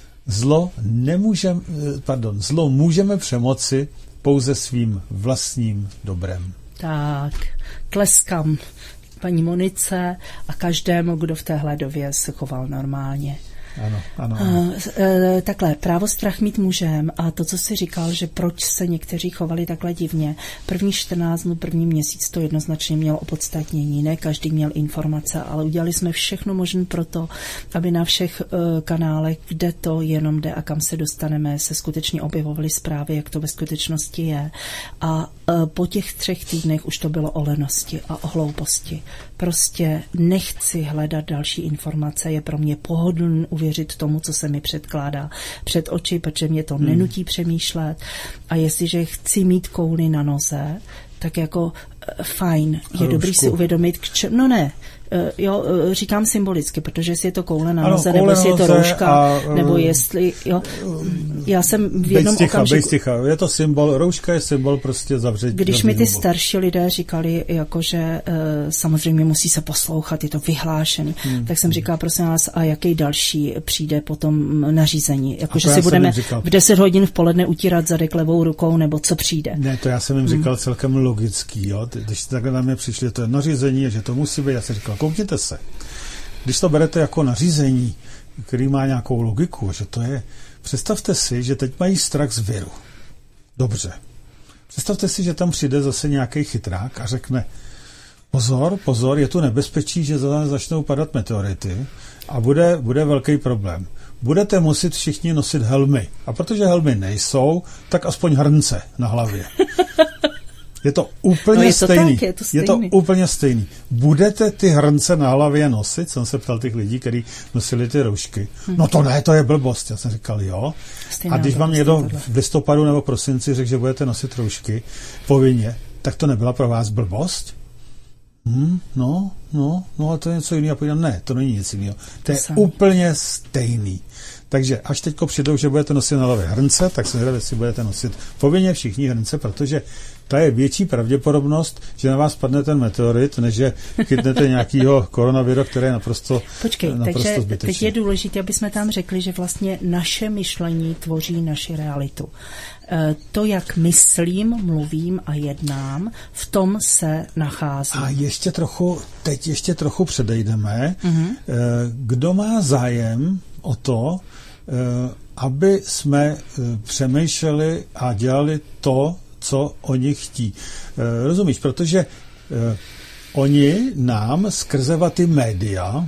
Zlo nemůžem, pardon, zlo můžeme přemoci pouze svým vlastním dobrem. Tak, tleskám paní Monice a každému, kdo v téhle době se choval normálně. Ano, ano. ano. E, takhle, právo strach mít můžem a to, co jsi říkal, že proč se někteří chovali takhle divně. První čtrnáct dnů, první měsíc to jednoznačně mělo opodstatnění, ne každý měl informace, ale udělali jsme všechno možné pro to, aby na všech e, kanálech, kde to jenom jde a kam se dostaneme, se skutečně objevovaly zprávy, jak to ve skutečnosti je. A e, po těch třech týdnech už to bylo o lenosti a o hlouposti. Prostě nechci hledat další informace, je pro mě pohodlný uvěřit tomu, co se mi předkládá před oči, protože mě to hmm. nenutí přemýšlet a jestliže chci mít kouli na noze, tak jako fajn, je Hrušku. Dobrý si uvědomit, k čemu, no ne, jo, říkám symbolicky, protože jestli je to koule na noze, ano, nebo jestli je to rouška, a, nebo jestli, jo, já jsem v jednom ticha, okamžiku... Ticha, je to symbol, rouška je symbol prostě zavřít. Když mi ty starší lidé říkali, jakože samozřejmě musí se poslouchat, je to vyhlášený, hmm. tak jsem říkala, prosím vás, a jaký další přijde potom nařízení, jakože si budeme v deset hodin v poledne utírat zadek levou rukou, nebo co přijde. Ne, to já jsem jim říkal hmm. celkem logický, jo, když takhle na mě přišli, to je nařízení, že to musí být, já jsem říkal, koukněte se. Když to berete jako nařízení, který má nějakou logiku, že to je, představte si, že teď mají strach z viru. Dobře. Představte si, že tam přijde zase nějaký chytrák a řekne, pozor, pozor, je tu nebezpečí, že začnou padat meteority a bude, bude velký problém. Budete muset všichni nosit helmy. A protože helmy nejsou, tak aspoň hrnce na hlavě. Je to úplně no je to stejný. Tak, je, to stejný. je to úplně stejný. Budete ty hrnce na hlavě nosit? Jsem se ptal těch lidí, kteří nosili ty roušky. Hmm. No to ne, to je blbost. Já jsem říkal, jo. Stejná a když vám někdo v listopadu nebo prosinci řekl, že budete nosit roušky povinně, tak to nebyla pro vás blbost? Hmm, no, no, no a to je něco jiného. Ne, to není nic jiného. To je Sam. úplně stejný. Takže až teďko přijdou, že budete nosit na hlavě hrnce, tak se hledat, si budete nosit povinně všichni hrnce, protože to je větší pravděpodobnost, že na vás padne ten meteorit, než že chytnete nějakýho koronaviru, který je naprosto, Počkej, naprosto takže zbytečný. teď je důležité, aby jsme tam řekli, že vlastně naše myšlení tvoří naši realitu. To, jak myslím, mluvím a jednám, v tom se nacházím. A ještě trochu, teď ještě trochu předejdeme. Mm-hmm. Kdo má zájem o to, aby jsme přemýšleli a dělali to, co oni chtí. Rozumíš? Protože oni nám skrze ty média,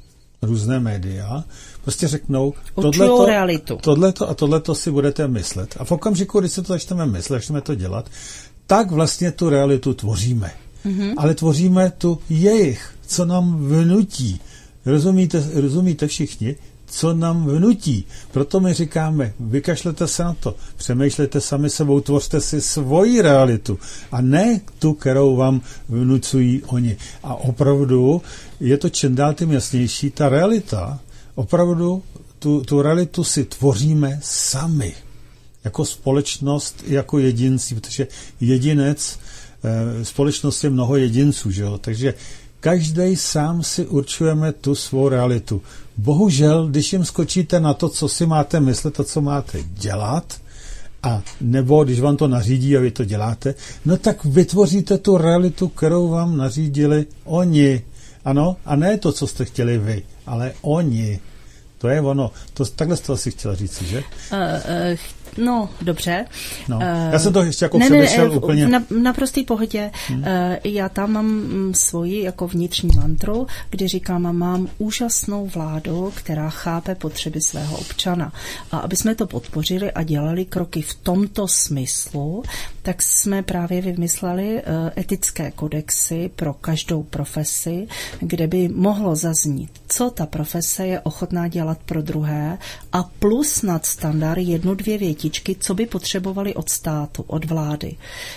různé média, prostě řeknou, tohleto, tohleto a tohleto si budete myslet. A v okamžiku, když si to začneme myslet, začneme to dělat, tak vlastně tu realitu tvoříme. Mm-hmm. Ale tvoříme tu jejich, co nám vnutí. Rozumíte, rozumíte všichni? Co nám vnutí. Proto my říkáme, vykašlete se na to, přemýšlejte sami sebou, tvořte si svoji realitu a ne tu, kterou vám vnucují oni. A opravdu je to čím dál tím jasnější, ta realita, opravdu tu, tu realitu si tvoříme sami. Jako společnost, jako jedinci, protože jedinec, eh, společnost je mnoho jedinců, že jo? Takže každý sám si určujeme tu svou realitu. Bohužel, když jim skočíte na to, co si máte myslet a co máte dělat, a nebo když vám to nařídí a vy to děláte, no tak vytvoříte tu realitu, kterou vám nařídili oni. Ano, a ne to, co jste chtěli vy, ale oni. To je ono. To, takhle jste asi chtěla říct, že? Uh, uh, no, dobře. No. Já jsem to ještě jako ne, předešel ne, úplně. Na, na prostý pohodě. Hmm. Uh, já tam mám svoji jako vnitřní mantru, kdy říkám, mám úžasnou vládu, která chápe potřeby svého občana. A aby jsme to podpořili a dělali kroky v tomto smyslu, tak jsme právě vymysleli uh, etické kodexy pro každou profesi, kde by mohlo zaznít, co ta profese je ochotná dělat pro druhé a plus nadstandard jednu, dvě větičky, co by potřebovali od státu, od vlády.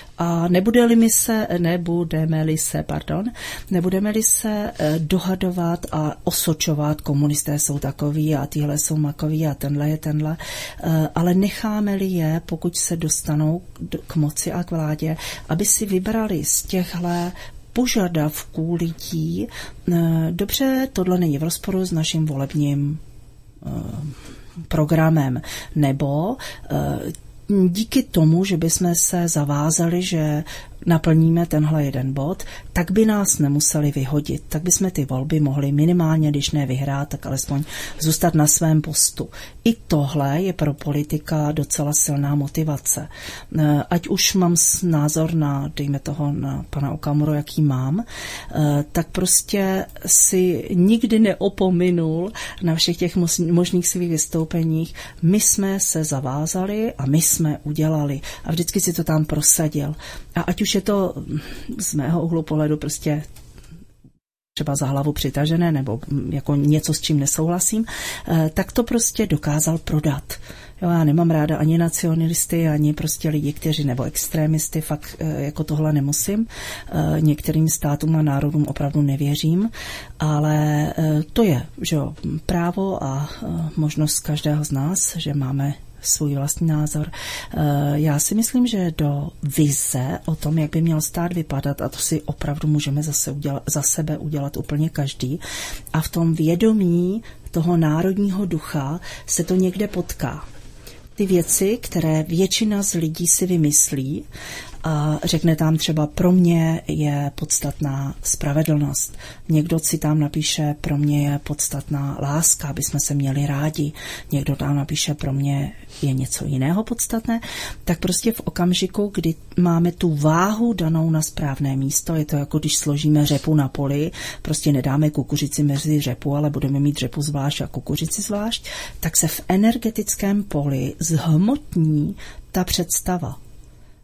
A nebudeme-li se, nebudeme-li se, pardon, nebudeme-li se dohadovat a osočovat, komunisté jsou takový a tyhle jsou makoví a tenhle je tenhle, ale necháme-li je, pokud se dostanou k moci a k vládě, aby si vybrali z těchhle požadavků lidí, dobře, tohle není v rozporu s naším volebním programem, nebo díky tomu, že bychom se zavázali, že naplníme tenhle jeden bod, tak by nás nemuseli vyhodit. Tak bychom ty volby mohli minimálně, když ne vyhrát, tak alespoň zůstat na svém postu. I tohle je pro politika docela silná motivace. Ať už mám názor na, dejme toho, na pana Okamuru, jaký mám, tak prostě si nikdy neopominul na všech těch možných svých vystoupeních. My jsme se zavázali a my jsme udělali. A vždycky si to tam prosadil. A ať už je to z mého úhlu pohledu prostě třeba za hlavu přitažené nebo jako něco, s čím nesouhlasím, tak to prostě dokázal prodat. Jo, já nemám ráda ani nacionalisty, ani prostě lidi, kteří, nebo extrémisty, fakt jako tohle nemusím. Některým státům a národům opravdu nevěřím, ale to je, že jo, právo a možnost každého z nás, že máme svůj vlastní názor. Já si myslím, že do vize o tom, jak by měl stát vypadat, a to si opravdu můžeme zase udělat, za sebe udělat úplně každý, a v tom vědomí toho národního ducha se to někde potká. Ty věci, které většina z lidí si vymyslí a řekne tam třeba pro mě je podstatná spravedlnost. Někdo si tam napíše pro mě je podstatná láska, aby jsme se měli rádi. Někdo tam napíše pro mě je něco jiného podstatné. Tak prostě v okamžiku, kdy máme tu váhu danou na správné místo, je to jako když složíme řepu na poli, prostě nedáme kukuřici mezi řepu, ale budeme mít řepu zvlášť a kukuřici zvlášť, tak se v energetickém poli zhmotní ta představa.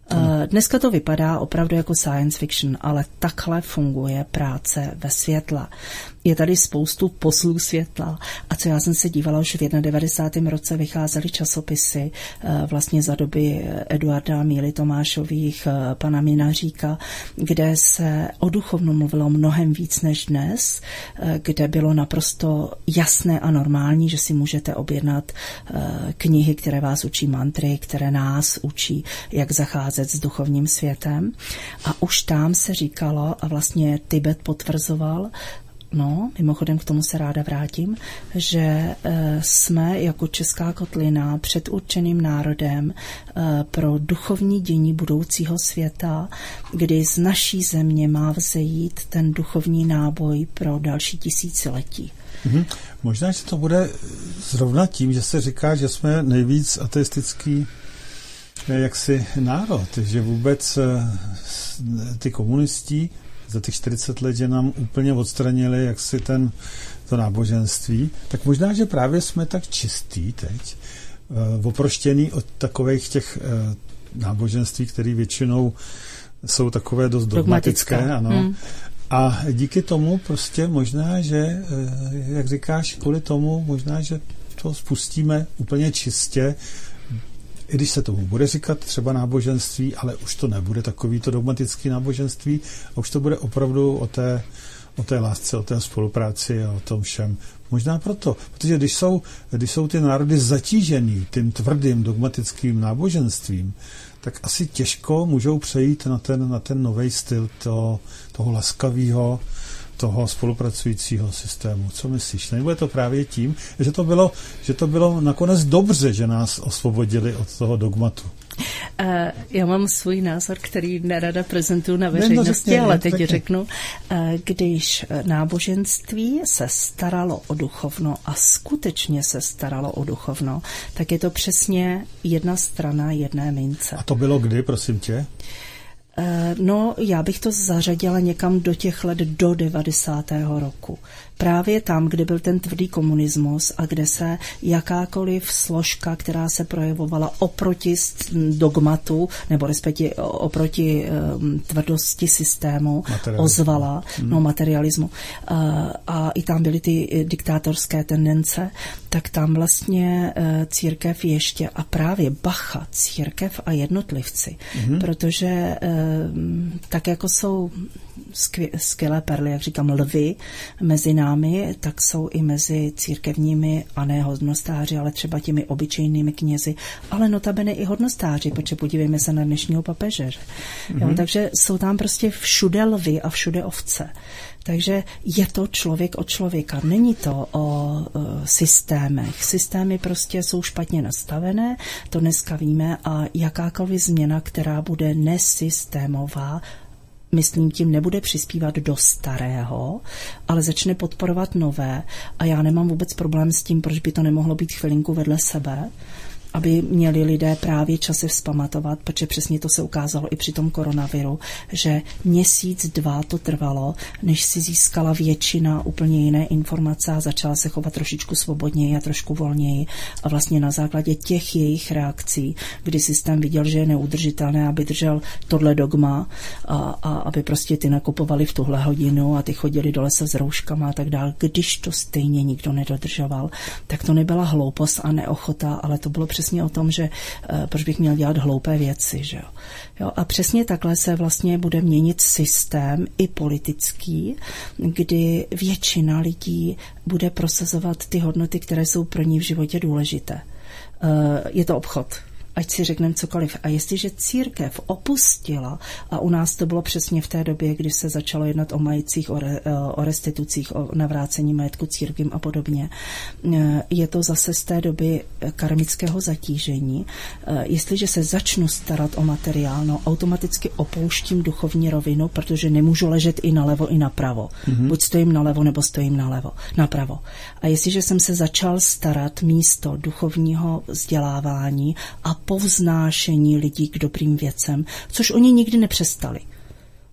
Dneska to vypadá opravdu jako science fiction, ale takhle funguje práce ve světle. Je tady spoustu poslů světla a co já jsem se dívala, už v devadesátém prvním roce vycházely časopisy vlastně za doby Eduarda Míly Tomášových, pana Minaříka, kde se o duchovnu mluvilo mnohem víc než dnes, kde bylo naprosto jasné a normální, že si můžete objednat knihy, které vás učí mantry, které nás učí, jak zacházet s duchovním světem. A už tam se říkalo, a vlastně Tibet potvrzoval, no, mimochodem k tomu se ráda vrátím, že e, jsme jako Česká kotlina předurčeným národem e, pro duchovní dění budoucího světa, kdy z naší země má vzejít ten duchovní náboj pro další tisíciletí. Mhm. Možná, že to bude zrovna tím, že se říká, že jsme nejvíc ateistický jaksi národ, že vůbec ty komunisti za těch čtyřicet let, že nám úplně odstranili jaksi ten, to náboženství, tak možná, že právě jsme tak čistý teď, oproštěný od takových těch náboženství, které většinou jsou takové dost dogmatické, dogmatické. Ano. Hmm. A díky tomu prostě možná, že, jak říkáš, kvůli tomu možná, že to spustíme úplně čistě, i když se tomu bude říkat třeba náboženství, ale už to nebude takovýto dogmatické náboženství a už to bude opravdu o té, o té lásce, o té spolupráci a o tom všem. Možná proto, protože když jsou, když jsou ty národy zatížený tím tvrdým dogmatickým náboženstvím, tak asi těžko můžou přejít na ten, na ten nový styl toho, toho laskavého, toho spolupracujícího systému. Co myslíš? Nebo je to právě tím, že to bylo, že to bylo nakonec dobře, že nás osvobodili od toho dogmatu? Uh, já mám svůj názor, který nerada prezentuju na veřejnosti, ne, no, ale teď řekni. řeknu. Uh, když náboženství se staralo o duchovno a skutečně se staralo o duchovno, tak je to přesně jedna strana jedné mince. A to bylo kdy, prosím tě? No, já bych to zařadila někam do těch let do devadesátého roku. Právě tam, kde byl ten tvrdý komunismus a kde se jakákoliv složka, která se projevovala oproti dogmatu, nebo respektive oproti um, tvrdosti systému, ozvala, hmm. no materialismu, uh, a i tam byly ty diktátorské tendence, tak tam vlastně uh, církev ještě, a právě bacha, církev a jednotlivci, hmm. protože uh, tak jako jsou skvělé perly, jak říkám, lvy mezi námi, tak jsou i mezi církevními, a ne hodnostáři, ale třeba těmi obyčejnými knězi, ale notabene i hodnostáři, protože podívejme se na dnešního papeže. Mm-hmm. Jo, takže jsou tam prostě všude lvy a všude ovce. Takže je to člověk od člověka. Není to o, o systémech. Systémy prostě jsou špatně nastavené, to dneska víme, a jakákoliv změna, která bude nesystémová, myslím tím, nebude přispívat do starého, ale začne podporovat nové. A já nemám vůbec problém s tím, proč by to nemohlo být chvilinku vedle sebe, aby měli lidé právě čas se vzpamatovat, protože přesně to se ukázalo i při tom koronaviru, že měsíc, dva to trvalo, než si získala většina úplně jiné informace a začala se chovat trošičku svobodněji a trošku volněji. A vlastně na základě těch jejich reakcí, kdy systém viděl, že je neudržitelné, aby držel tohle dogma a, a aby prostě ty nakupovali v tuhle hodinu a ty chodili do lesa s rouškama a tak dále. Když to stejně nikdo nedodržoval, tak to nebyla hloupost a neochota, ale to bylo přesně o tom, že uh, proč bych měl dělat hloupé věci, že jo. jo. A přesně takhle se vlastně bude měnit systém i politický, kdy většina lidí bude prosazovat ty hodnoty, které jsou pro ní v životě důležité. Uh, je to obchod. Ať si řekneme cokoliv. A jestliže církev opustila, a u nás to bylo přesně v té době, kdy se začalo jednat o majetcích, o, re, o restitucích, o navrácení majetku církvím a podobně, je to zase z té doby karmického zatížení. Jestliže se začnu starat o materiálno, automaticky opouštím duchovní rovinu, protože nemůžu ležet i nalevo, i napravo. Mm-hmm. Buď stojím nalevo, nebo stojím nalevo, napravo. A jestliže jsem se začal starat místo duchovního vzdělávání a povznášení lidí k dobrým věcem, což oni nikdy nepřestali.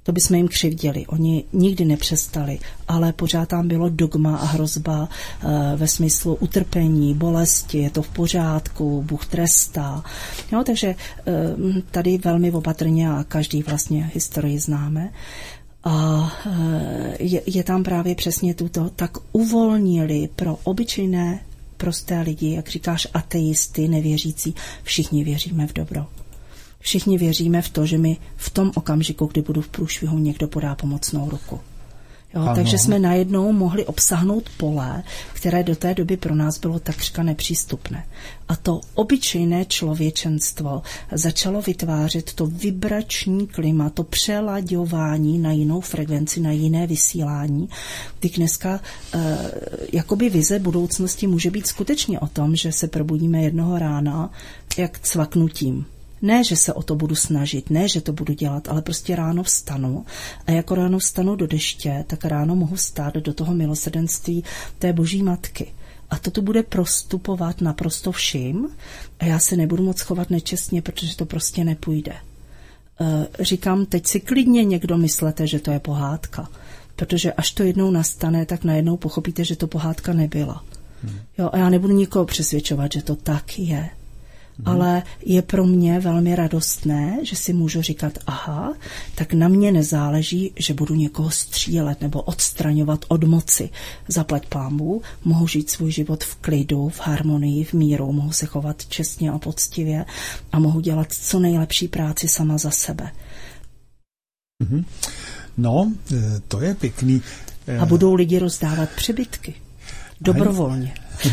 to bychom jim křivděli. Oni nikdy nepřestali, ale pořád tam bylo dogma a hrozba e, ve smyslu utrpení, bolesti, je to v pořádku, Bůh trestá. Jo, takže e, tady velmi opatrně a každý vlastně historii známe. A e, je, je tam právě přesně tuto, tak uvolnili pro obyčejné prosté lidi, jak říkáš, ateisty, nevěřící, všichni věříme v dobro. Všichni věříme v to, že mi v tom okamžiku, kdy budu v průšvihu, někdo podá pomocnou ruku. Jo, takže jsme najednou mohli obsáhnout pole, které do té doby pro nás bylo takřka nepřístupné. A to obyčejné člověčenstvo začalo vytvářet to vibrační klima, to přelaďování na jinou frekvenci, na jiné vysílání. Kdy dneska eh, jakoby vize budoucnosti může být skutečně o tom, že se probudíme jednoho rána jak cvaknutím. Ne, že se o to budu snažit, ne, že to budu dělat, ale prostě ráno vstanu a jako ráno vstanu do deště, tak ráno mohu stát do toho milosrdenství té Boží matky. A to tu bude prostupovat naprosto vším a já se nebudu moc chovat nečestně, protože to prostě nepůjde. E, říkám, teď si klidně někdo myslete, že to je pohádka, protože až to jednou nastane, tak najednou pochopíte, že to pohádka nebyla. Hmm. Jo, a já nebudu nikoho přesvědčovat, že to tak je. Hmm. Ale je pro mě velmi radostné, že si můžu říkat, aha, tak na mě nezáleží, že budu někoho střílet nebo odstraňovat od moci. Zaplať pánbů, mohu žít svůj život v klidu, v harmonii, v míru, mohu se chovat čestně a poctivě a mohu dělat co nejlepší práci sama za sebe. Hmm. No, to je pěkný. A budou lidi rozdávat přebytky. Dobrovolně.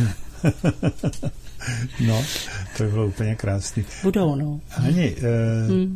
No, to by bylo úplně krásný. Budou, no. Hani, eh, hmm.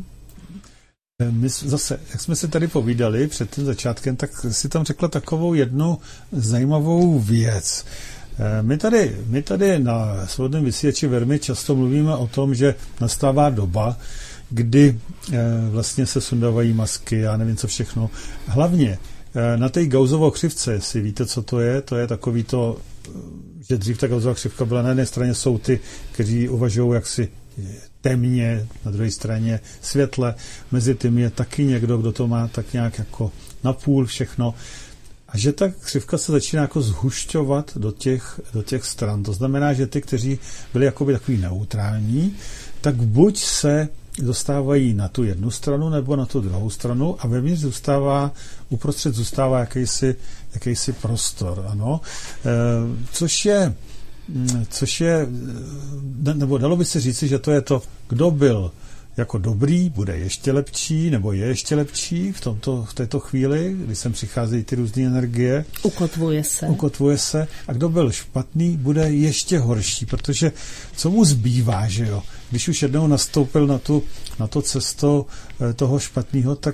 my zase, jak jsme se tady povídali před tím začátkem, tak si tam řekla takovou jednu zajímavou věc. Eh, my tady, my tady na Svobodném vysílači velmi často mluvíme o tom, že nastává doba, kdy eh, vlastně se sundávají masky, já nevím co všechno. Hlavně eh, na té Gaussově křivce, jestli víte, co to je, to je takový to, že dřív ta Gaussova křivka byla na jedné straně jsou ty, kteří uvažují jaksi temně, na druhé straně světle, mezi tím je taky někdo, kdo to má tak nějak jako napůl všechno. A že ta křivka se začíná jako zhušťovat do těch, do těch stran. To znamená, že ty, kteří byli jakoby takový neutrální, tak buď se dostávají na tu jednu stranu nebo na tu druhou stranu a vevnitř zůstává, uprostřed zůstává jakýsi, jakýsi prostor, ano. E, což je, což je, nebo dalo by se říci, že to je to, kdo byl jako dobrý, bude ještě lepší, nebo je ještě lepší v, tomto, v této chvíli, kdy sem přicházejí ty různé energie. Ukotvuje se. Ukotvuje se. A kdo byl špatný, bude ještě horší, protože co mu zbývá, že jo? Když už jednou nastoupil na tu, na to cesto toho špatného, tak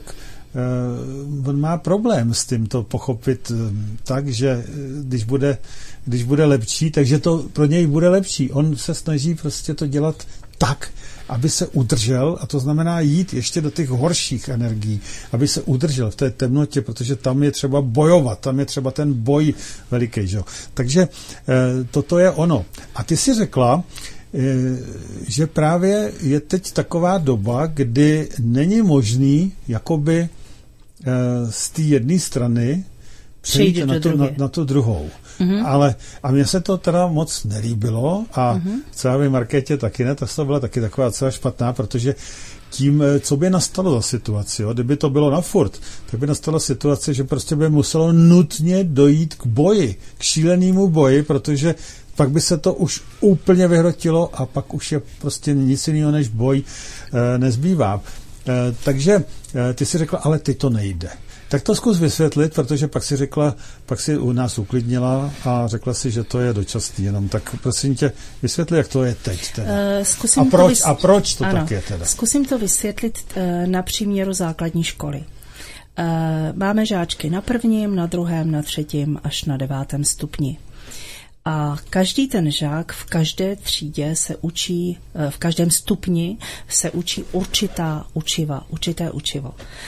uh, on má problém s tím to pochopit uh, tak, že když bude, když bude lepší, takže to pro něj bude lepší. On se snaží prostě to dělat tak, aby se udržel, a to znamená jít ještě do těch horších energií, aby se udržel v té temnotě, protože tam je třeba bojovat, tam je třeba ten boj veliký, že? Takže e, toto je ono. A ty si řekla, e, že právě je teď taková doba, kdy není možný jakoby e, z té jedné strany přejít na tu, na, na tu druhou. Mm-hmm. Ale a mně se to teda moc nelíbilo a mm-hmm. celá by Markétě taky ne, to byla taky taková celá špatná, protože tím, co by nastalo za situaci, jo? Kdyby to bylo na furt, tak by nastala situace, že prostě by muselo nutně dojít k boji, k šílenému boji, protože pak by se to už úplně vyhrotilo a pak už je prostě nic jiného než boj e, nezbývá. E, takže e, ty si řekla, ale ty to nejde. Tak to zkus vysvětlit, protože pak si řekla, pak si u nás uklidnila a řekla si, že to je dočasný jenom. Tak prosím tě, vysvětli, jak to je teď teda. Uh, a, proč, vys... a proč to ano, tak je teda? Zkusím to vysvětlit uh, na příměru základní školy. Uh, máme žáčky na prvním, na druhém, na třetím až na devátém stupni. A každý ten žák v každé třídě se učí, v každém stupni se učí určitá učiva, určité učivo.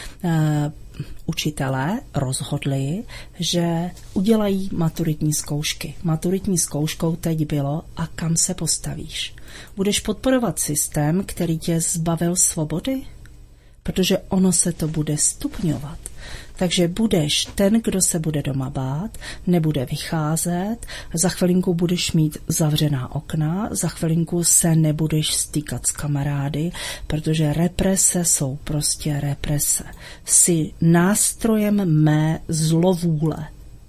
Učitelé rozhodli, že udělají maturitní zkoušky. Maturitní zkouškou teď bylo, a kam se postavíš. Budeš podporovat systém, který tě zbavil svobody? protože ono se to bude stupňovat. Takže budeš ten, kdo se bude doma bát, nebude vycházet, za chvilinku budeš mít zavřená okna, za chvilinku se nebudeš stýkat s kamarády, protože represe jsou prostě represe. Jsi nástrojem mé zlovůle.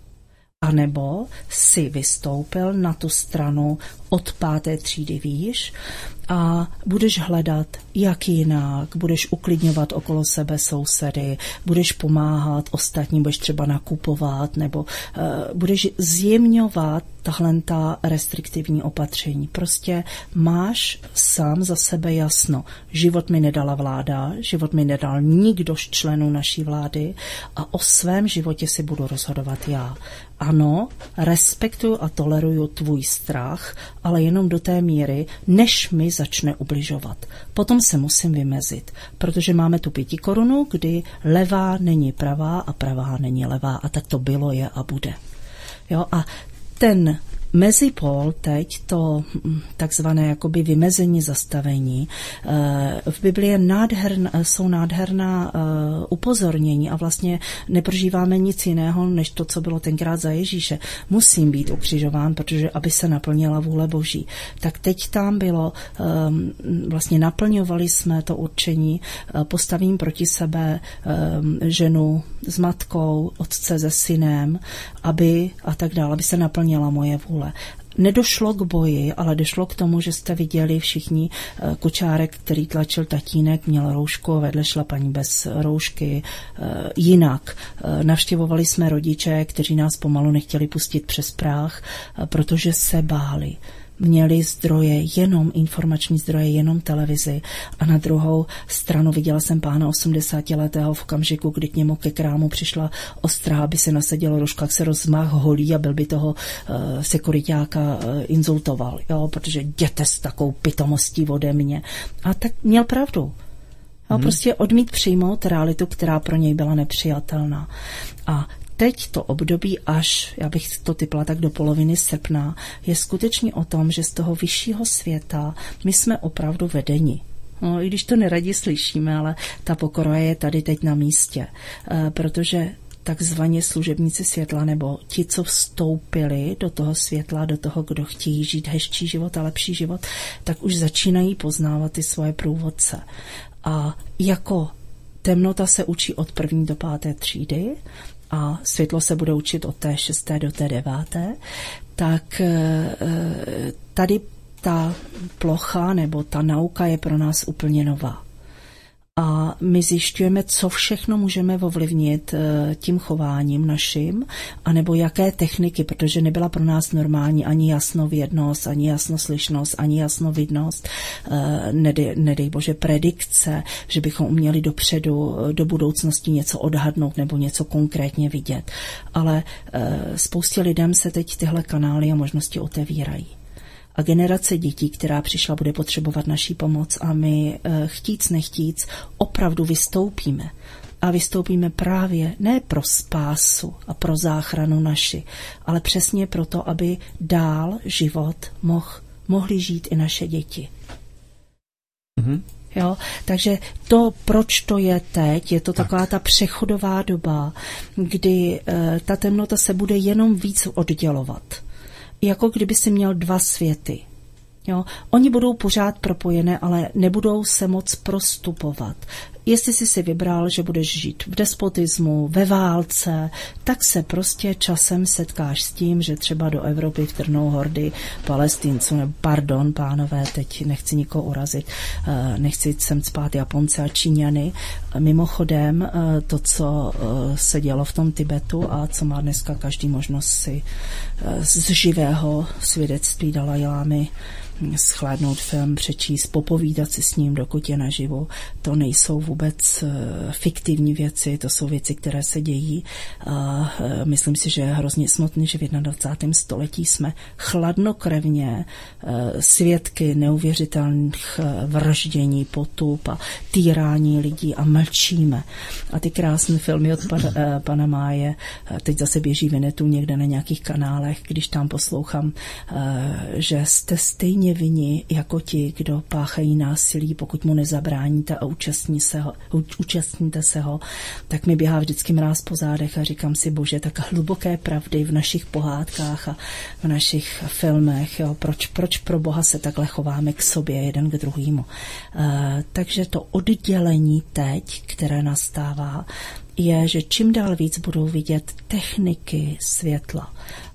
A nebo si vystoupil na tu stranu od páté třídy výš a budeš hledat, jak jinak, budeš uklidňovat okolo sebe sousedy, budeš pomáhat ostatním, budeš třeba nakupovat, nebo uh, budeš zjemňovat tahle ta restriktivní opatření. Prostě máš sám za sebe jasno. Život mi nedala vláda, život mi nedal nikdo z členů naší vlády a o svém životě si budu rozhodovat já. Ano, respektuju a toleruju tvůj strach, ale jenom do té míry, než mi začne ubližovat. Potom se musím vymezit, protože máme tu pěti korunu, kdy levá není pravá a pravá není levá a tak to bylo, je a bude. Jo, a ten mezipol teď, to takzvané jakoby vymezení zastavení, v Biblii je nádherná, jsou nádherná upozornění a vlastně neprožíváme nic jiného, než to, co bylo tenkrát za Ježíše. Musím být ukřižován, protože aby se naplnila vůle Boží. Tak teď tam bylo, vlastně naplňovali jsme to určení, postavím proti sebe ženu s matkou, otce se synem, aby a tak dále, aby se naplnila moje vůle. Nedošlo k boji, ale došlo k tomu, že jste viděli všichni kočárek, který tlačil tatínek, měl roušku, vedle šla paní bez roušky. Jinak navštěvovali jsme rodiče, kteří nás pomalu nechtěli pustit přes práh, protože se báli. Měli zdroje, jenom informační zdroje, jenom televizi a na druhou stranu viděla jsem pána osmdesátiletého v okamžiku, kdy k němu ke krámu přišla ostrá, aby se nasadilo roušku, jak se rozmáh holí a byl by toho uh, sekuriťáka uh, insultoval, jo, protože jděte s takovou pitomostí ode mě. A tak měl pravdu. Jo, hmm. Prostě odmít přijmout realitu, která pro něj byla nepřijatelná. A teď to období až, já bych to typla tak do poloviny srpna, je skutečně o tom, že z toho vyššího světa my jsme opravdu vedeni. No, i když to neradi slyšíme, ale ta pokora je tady teď na místě, e, protože takzvaně služebníci světla nebo ti, co vstoupili do toho světla, do toho, kdo chtějí žít hezčí život a lepší život, tak už začínají poznávat ty svoje průvodce. A jako temnota se učí od první do páté třídy, a světlo se bude učit od té šesté do té deváté, tak tady ta plocha nebo ta nauka je pro nás úplně nová. A my zjišťujeme, co všechno můžeme ovlivnit tím chováním naším, anebo jaké techniky, protože nebyla pro nás normální ani jasnovědnost, ani jasnoslyšnost, ani jasnovidnost, nedej, nedej bože predikce, že bychom uměli dopředu, do budoucnosti něco odhadnout nebo něco konkrétně vidět. Ale spoustě lidem se teď tyhle kanály a možnosti otevírají. A generace dětí, která přišla, bude potřebovat naší pomoc a my chtíc nechtíc opravdu vystoupíme. A vystoupíme právě ne pro spásu a pro záchranu naši, ale přesně proto, aby dál život mohl, mohli žít i naše děti. Mm-hmm. Jo? Takže to, proč to je teď, je to tak. Taková ta přechodová doba, kdy e, ta temnota se bude jenom víc oddělovat. Jako kdyby si měl dva světy. Jo? Oni budou pořád propojené, ale nebudou se moc prostupovat. Jestli jsi si vybral, že budeš žít v despotismu, ve válce, tak se prostě časem setkáš s tím, že třeba do Evropy vtrhnou hordy Palestinců, nebo pardon, pánové, teď nechci nikoho urazit, nechci sem cpát Japonce a Číňany. Mimochodem, to, co se dělo v tom Tibetu a co má dneska každý možnost si z živého svědectví Dalajlámy shlédnout film, přečíst, popovídat si s ním, dokud je naživu. To nejsou vůbec fiktivní věci, to jsou věci, které se dějí. A myslím si, že je hrozně smutný, že v dvacátém prvním století jsme chladnokrevně svědky neuvěřitelných vraždění, potup a týrání lidí a mlčíme. A ty krásné filmy od pana, pana Máje, teď zase běží v netu někde na nějakých kanálech, když tam poslouchám, že jste stejně stejně vinni jako ti, kdo páchají násilí, pokud mu nezabráníte a účastní se ho, účastníte se ho, tak mi běhá vždycky mráz po zádech a říkám si, bože, tak hluboké pravdy v našich pohádkách a v našich filmech, jo, proč, proč pro Boha se takhle chováme k sobě jeden k druhému. Uh, takže to oddělení teď, které nastává, je, že čím dál víc budou vidět techniky světla,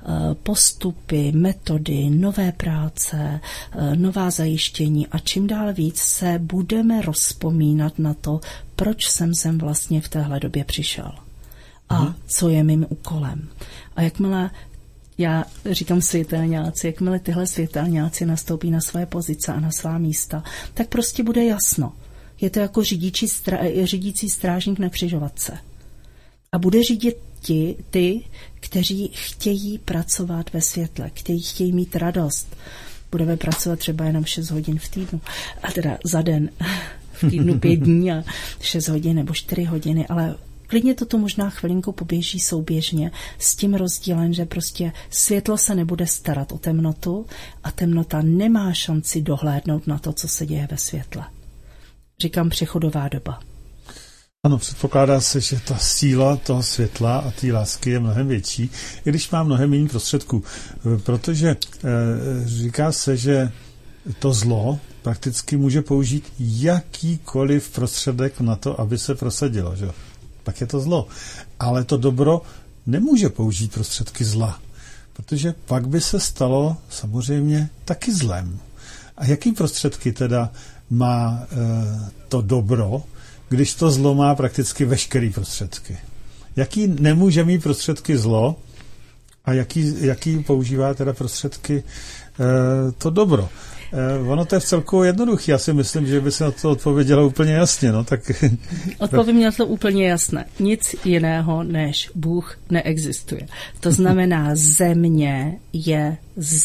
postupy, metody, nové práce, nová zajištění a čím dál víc se budeme rozpomínat na to, proč jsem sem vlastně v téhle době přišel a hmm. co je mým úkolem. A jakmile já říkám světelňáci, jakmile tyhle světelňáci nastoupí na své pozice a na svá místa, tak prostě bude jasno. Je to jako řídící, strá- řídící strážník na křižovatce. A bude řídit ti, ty, kteří chtějí pracovat ve světle, kteří chtějí mít radost. Budeme pracovat třeba jenom šest hodin v týdnu, a teda za den, v týdnu pět dní a šest hodin nebo čtyři hodiny, ale klidně to tu možná chvilinku poběží souběžně s tím rozdílem, že prostě světlo se nebude starat o temnotu a temnota nemá šanci dohlédnout na to, co se děje ve světle. Říkám přechodová doba. Ano, předpokládá se, že ta síla toho světla a té lásky je mnohem větší, i když má mnohem méně prostředků, protože e, říká se, že to zlo prakticky může použít jakýkoliv prostředek na to, aby se prosadilo, že? Pak je to zlo. Ale to dobro nemůže použít prostředky zla, protože pak by se stalo samozřejmě taky zlem. A jaký prostředky teda má e, to dobro, když to zlo má prakticky veškerý prostředky? Jaký nemůže mít prostředky zlo a jaký, jaký používá teda prostředky e, to dobro? E, ono to je v celku jednoduchý. Já si myslím, že by se na to odpověděla úplně jasně. No, tak... Odpovím na to úplně jasné. Nic jiného než Bůh neexistuje. To znamená, země je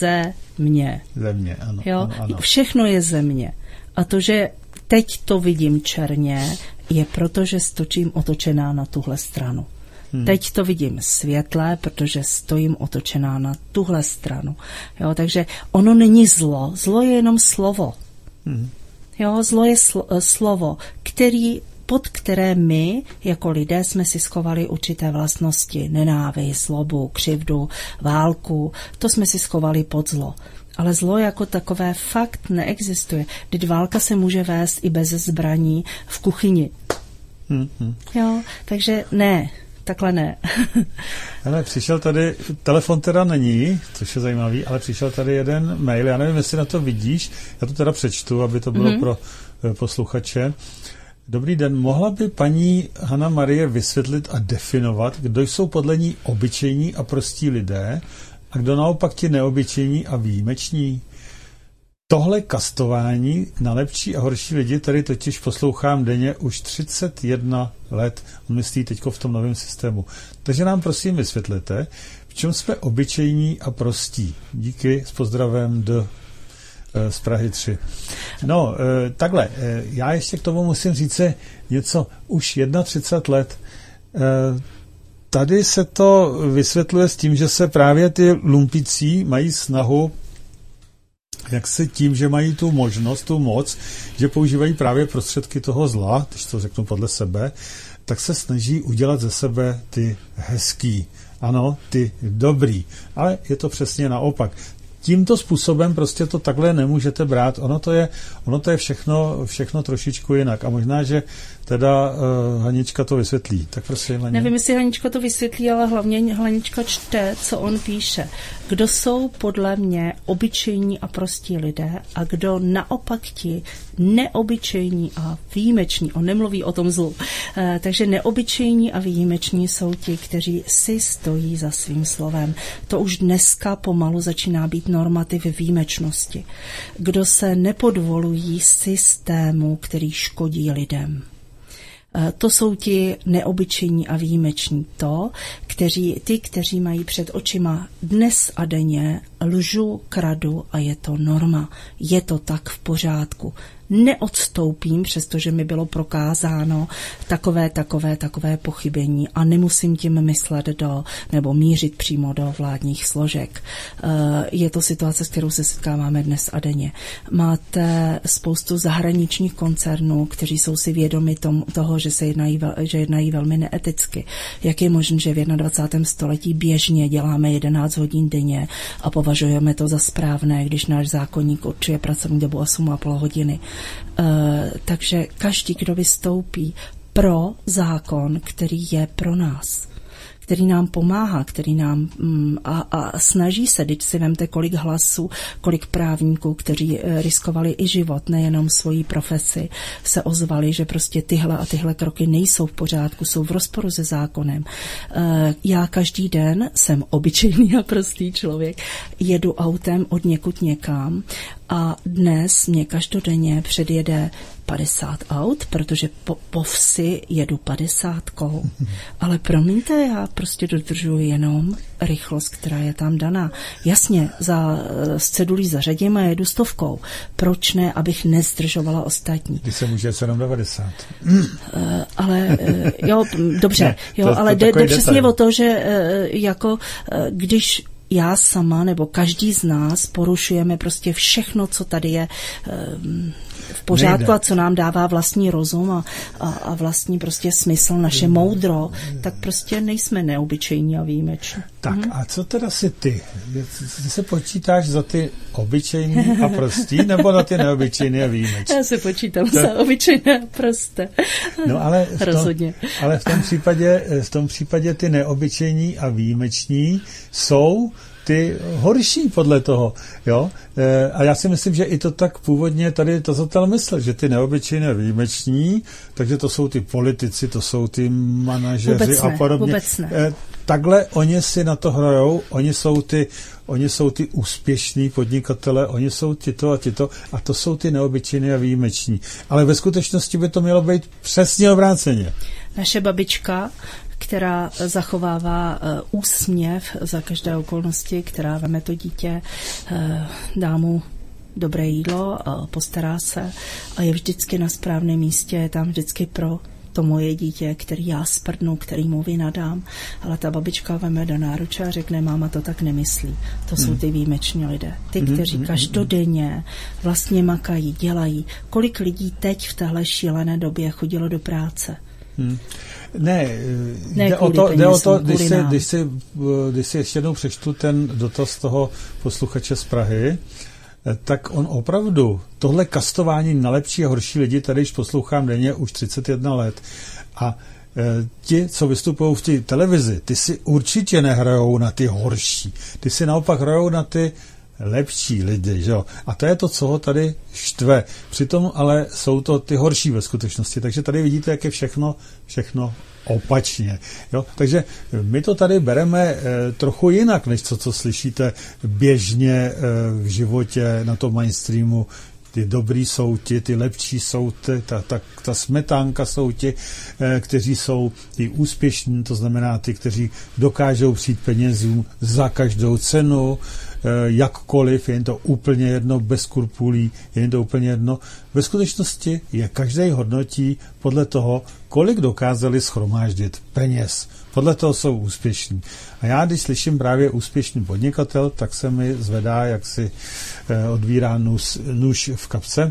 země. Země, ano. Jo? ano, ano. Všechno je země. A to, že teď to vidím černě, je proto, že stočím otočená na tuhle stranu. Hmm. Teď to vidím světlé, protože stojím otočená na tuhle stranu. Jo, takže ono není zlo. Zlo je jenom slovo. Hmm. Jo, zlo je sl- slovo, který, pod které my, jako lidé, jsme si schovali určité vlastnosti. Nenávist, zlobu, křivdu, válku. To jsme si schovali pod zlo. Ale zlo jako takové fakt neexistuje. Vždyť válka se může vést i bez zbraní v kuchyni. Hmm, hmm. Jo, takže ne, takhle ne. Ale přišel tady, telefon teda není, což je zajímavý, ale přišel tady jeden mail, já nevím, jestli na to vidíš, já to teda přečtu, aby to bylo hmm. pro uh, posluchače. Dobrý den, mohla by paní Hana Marie vysvětlit a definovat, kdo jsou podle ní obyčejní a prostí lidé, a kdo naopak ti neobyčejní a výjimeční? Tohle kastování na lepší a horší lidi tady totiž poslouchám denně už třicet jedna let. On myslí teďko v tom novém systému. Takže nám prosím vysvětlete, v čem jsme obyčejní a prostí. Díky, s pozdravem do z Prahy tři. No, takhle, já ještě k tomu musím říct něco. Už třicet jedna let tady se to vysvětluje s tím, že se právě ty lumpící mají snahu, jak se tím, že mají tu možnost, tu moc, že používají právě prostředky toho zla, když to řeknu podle sebe, tak se snaží udělat ze sebe ty hezký, ano, ty dobrý. Ale je to přesně naopak. Tímto způsobem prostě to takhle nemůžete brát. Ono to je, ono to je všechno, všechno trošičku jinak. A možná, že teda uh, Hanička to vysvětlí. Tak prosím, Haně. Nevím, jestli Hanička to vysvětlí, ale hlavně Hanička čte, co on píše. Kdo jsou podle mě obyčejní a prostí lidé a kdo naopak ti neobyčejní a výjimeční. On nemluví o tom zlu. Uh, takže neobyčejní a výjimeční jsou ti, kteří si stojí za svým slovem. To už dneska pomalu začíná být normativ výjimečnosti. Kdo se nepodvolují systému, který škodí lidem. To jsou ti neobyčejní a výjimeční. To, kteří, ty, kteří mají před očima dnes a denně lžu, kradu a je to norma. Je to tak v pořádku. neodstoupím, přestože mi bylo prokázáno takové, takové, takové pochybení a nemusím tím myslet do, nebo mířit přímo do vládních složek. Je to situace, s kterou se setkáváme dnes a denně. Máte spoustu zahraničních koncernů, kteří jsou si vědomi tom, toho, že se jednají, že jednají velmi neeticky. Jak je možné, že v dvacátém prvním století běžně děláme jedenáct hodin denně a považujeme to za správné, když náš zákoník určuje pracovní dobu osm a půl hodiny. E, takže každý, kdo vystoupí pro zákon, který je pro nás, který nám pomáhá, který nám mm, a, a snaží se, když si vemte, kolik hlasů, kolik právníků, kteří e, riskovali i život, nejenom svoji profesi, se ozvali, že prostě tyhle a tyhle kroky nejsou v pořádku, jsou v rozporu se zákonem. E, já každý den jsem obyčejný a prostý člověk, jedu autem od někud někam a dnes mě každodenně předjede padesát aut, protože po, po vsi jedu padesátkou. Ale promiňte, já prostě dodržuji jenom rychlost, která je tam daná. Jasně, za z cedulí zařadím a jedu stovkou. Proč ne, abych nezdržovala ostatní? Když se může jenom devadesát. Uh, ale uh, jo, dobře, ne, jo, to, ale to jde, jde přesně o to, že uh, jako uh, když já sama nebo každý z nás porušujeme prostě všechno, co tady je v pořádku Nejde. A co nám dává vlastní rozum a, a, a vlastní prostě smysl, naše moudro, tak prostě nejsme neobyčejní a výjimeční. Tak mhm. A co teda si ty? Ty se počítáš za ty obyčejný a prostý, nebo za ty neobyčejný a výjimeční? Já se počítám to... za obyčejné a prosté. No ale v tom, Rozhodně. Ale v tom případě, v tom případě ty neobyčejní a výjimeční jsou ty horší podle toho, jo. E, a já si myslím, že i to tak původně tady tazatel myslel, že ty neobyčejné výjimeční, takže to jsou ty politici, to jsou ty manažeři vůbec a podobně. Vůbec ne. E, takhle oni si na to hrajou, oni jsou ty, oni jsou ty úspěšní podnikatele, oni jsou tyto a tyto a to jsou ty neobyčejné a výjimeční. Ale ve skutečnosti by to mělo být přesně obráceně. Naše babička, která zachovává uh, úsměv za každé okolnosti, která veme to dítě, uh, dá mu dobré jídlo, uh, postará se a je vždycky na správném místě, je tam vždycky pro to moje dítě, který já sprdnu, který mu vynadám, ale ta babička veme do náruče a řekne, máma to tak nemyslí. To jsou ty výjimeční lidé. Ty, kteří každodenně vlastně makají, dělají. Kolik lidí teď v téhle šílené době chodilo do práce? Hmm. Ne, ne jde o to, jde o to když, si, když, si, když si ještě jednou přečtu ten dotaz toho posluchače z Prahy, tak on opravdu, tohle kastování na lepší a horší lidi, tady již poslouchám denně už třicet jedna let a e, ti, co vystupují v té televizi, ty si určitě nehrajou na ty horší, ty si naopak hrajou na ty lepší lidi, že jo? A to je to, co ho tady štve. Přitom ale jsou to ty horší ve skutečnosti, takže tady vidíte, jak je všechno, všechno opačně. Jo? Takže my to tady bereme e, trochu jinak, než to, co slyšíte běžně e, v životě na tom mainstreamu. Ty dobrý jsou ti, ty lepší jsou ty, ta, ta, ta smetánka jsou ti, e, kteří jsou ty úspěšní, to znamená ty, kteří dokážou přijít penězům za každou cenu, jakkoliv, je jim to úplně jedno, bez skrupulí, je jim to úplně jedno. Ve skutečnosti je každý hodnotí podle toho, kolik dokázali shromáždit peněz. Podle toho jsou úspěšní. A já, když slyším právě úspěšný podnikatel, tak se mi zvedá, jak si odvírá nůž, nůž v kapse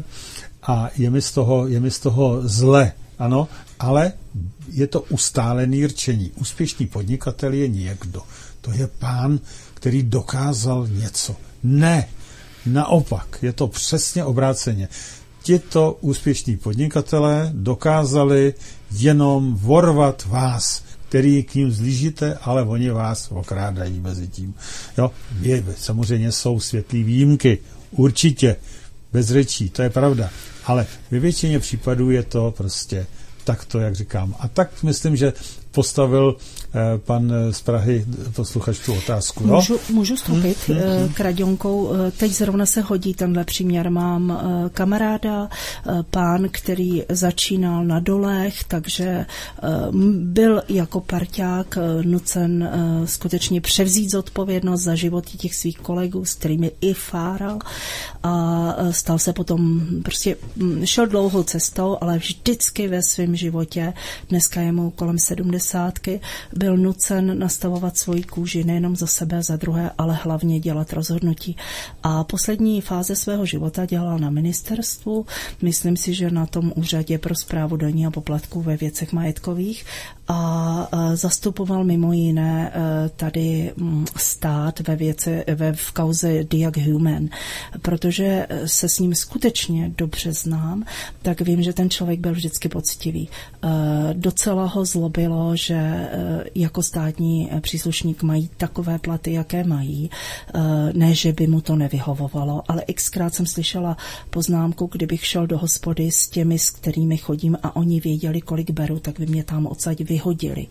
a je mi z toho, je mi z toho zle. Ano, ale je to ustálený rčení. Úspěšný podnikatel je někdo. To je pán, který dokázal něco. Ne, naopak, je to přesně obráceně. Tito úspěšní podnikatelé dokázali jenom vorvat vás, který k ním zlížíte, ale oni vás okrádají mezi tím. Jo, je, samozřejmě jsou světlý výjimky, určitě, bez řečí, to je pravda, ale ve většině případů je to prostě takto, jak říkám. A tak myslím, že postavil pan z Prahy posluchač tu otázku. No? Můžu, můžu vstoupit hmm, hmm. k Radionkou. Teď zrovna se hodí tenhle příměr. Mám kamaráda, pán, který začínal na dolech, takže byl jako parťák nucen skutečně převzít zodpovědnost za životy těch svých kolegů, s kterými i fáral, a stal se potom, prostě šel dlouhou cestou, ale vždycky ve svém životě, dneska je mu kolem sedmdesátky, byl nucen nastavovat svoji kůži nejenom za sebe, za druhé, ale hlavně dělat rozhodnutí. A poslední fáze svého života dělal na ministerstvu, myslím si, že na tom úřadě pro správu daní a poplatků ve věcech majetkových, a zastupoval mimo jiné tady stát ve věci, ve, v kauze Diag Human. Protože se s ním skutečně dobře znám, tak vím, že ten člověk byl vždycky poctivý. Docela ho zlobilo, že jako státní příslušník mají takové platy, jaké mají. Ne, že by mu to nevyhovovalo, ale xkrát jsem slyšela poznámku, kdybych šel do hospody s těmi, s kterými chodím, a oni věděli, kolik beru, tak by mě tam odsaď vyhodili.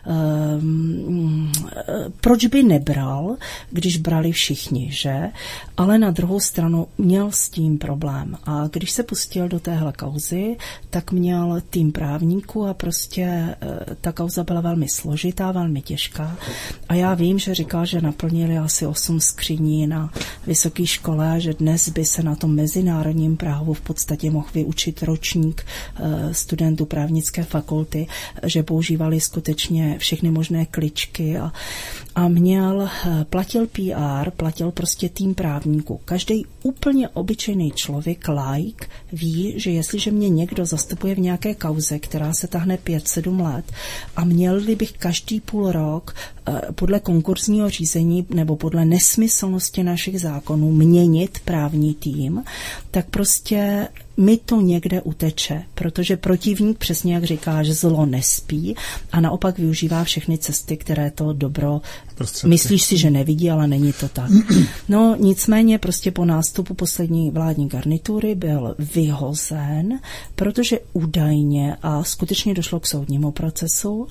Proč by nebral, když brali všichni, že? Ale na druhou stranu měl s tím problém. A když se pustil do téhle kauzy, tak měl tým právníků a prostě ta kauza byla velmi složitá, velmi těžká. A já vím, že říkal, že naplnili asi osm skříní na vysoké škole a že dnes by se na tom mezinárodním právu v podstatě mohl vyučit ročník studentů právnické fakulty, že používali skutečně všechny možné kličky a, a měl, platil P R, platil prostě tým právníků. Každý úplně obyčejný člověk, like, ví, že jestliže mě někdo zastupuje v nějaké kauze, která se tahne pět sedm let, a měl bych každý půl rok podle konkurzního řízení nebo podle nesmyslnosti našich zákonů měnit právní tým, tak prostě mi to někde uteče, protože protivník, přesně jak říká, že zlo nespí a naopak využívá všechny cesty, které to dobro prostředky. Myslíš si, že nevidí, ale není to tak. No nicméně prostě po nástupu poslední vládní garnitury byl vyhozen, protože údajně a skutečně došlo k soudnímu procesu.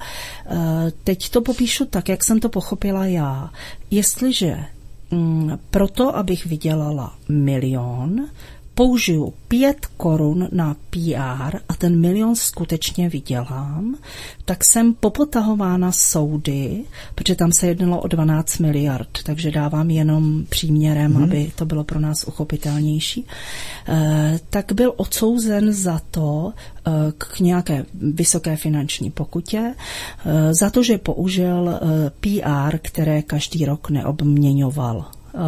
Teď to popíšu tak, jak jsem to pochopila já. Jestliže mm, proto, abych vydělala milion, použiju pět korun na P R a ten milion skutečně vydělám, tak jsem popotahována soudy, protože tam se jednalo o dvanáct miliard, takže dávám jenom příměrem, hmm. aby to bylo pro nás uchopitelnější, e, tak byl odsouzen za to e, k nějaké vysoké finanční pokutě, e, za to, že použil e, P R, které každý rok neobměňoval.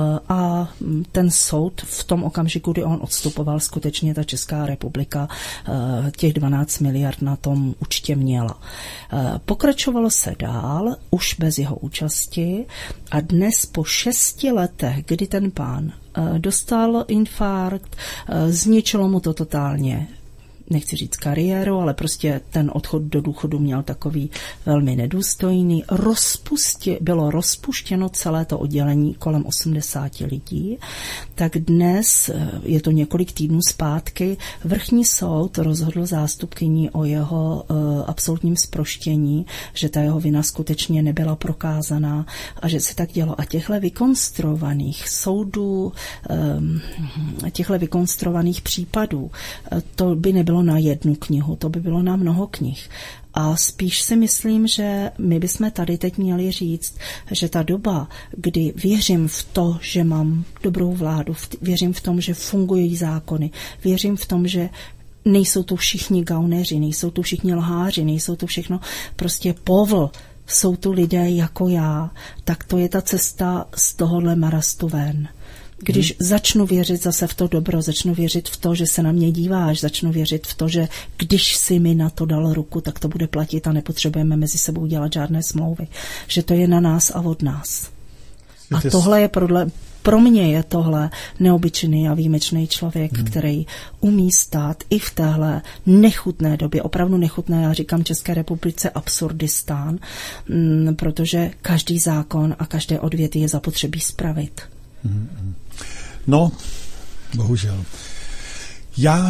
A ten soud v tom okamžiku, kdy on odstupoval, skutečně ta Česká republika těch dvanáct miliard na tom účtě měla. Pokračovalo se dál, už bez jeho účasti, a dnes po šesti letech, kdy ten pán dostal infarkt, zničilo mu to totálně, nechci říct kariéru, ale prostě ten odchod do důchodu měl takový velmi nedůstojný. Rozpusti, bylo rozpuštěno celé to oddělení kolem osmdesáti lidí, tak dnes, je to několik týdnů zpátky, vrchní soud rozhodl zástupkyní o jeho uh, absolutním zproštění, že ta jeho vina skutečně nebyla prokázaná a že se tak dělo. A těchto vykonstruovaných soudů, um, těchto vykonstruovaných případů, to by nebylo na jednu knihu, to by bylo na mnoho knih. A spíš si myslím, že my bychom tady teď měli říct, že ta doba, kdy věřím v to, že mám dobrou vládu, věřím v tom, že fungují zákony, věřím v tom, že nejsou tu všichni gauneři, nejsou tu všichni lháři, nejsou tu všechno prostě povl, jsou tu lidé jako já, tak to je ta cesta z tohohle marastu ven. Když hmm. začnu věřit zase v to dobro, začnu věřit v to, že se na mě díváš, začnu věřit v to, že když si mi na to dal ruku, tak to bude platit a nepotřebujeme mezi sebou dělat žádné smlouvy. Že to je na nás a od nás. A tohle je podle, pro mě je tohle neobyčejný a výjimečný člověk, hmm. který umí stát i v téhle nechutné době, opravdu nechutné, já říkám České republice absurdistán, m, protože každý zákon a každé odvěty je zapotřebí spravit. No, bohužel. Já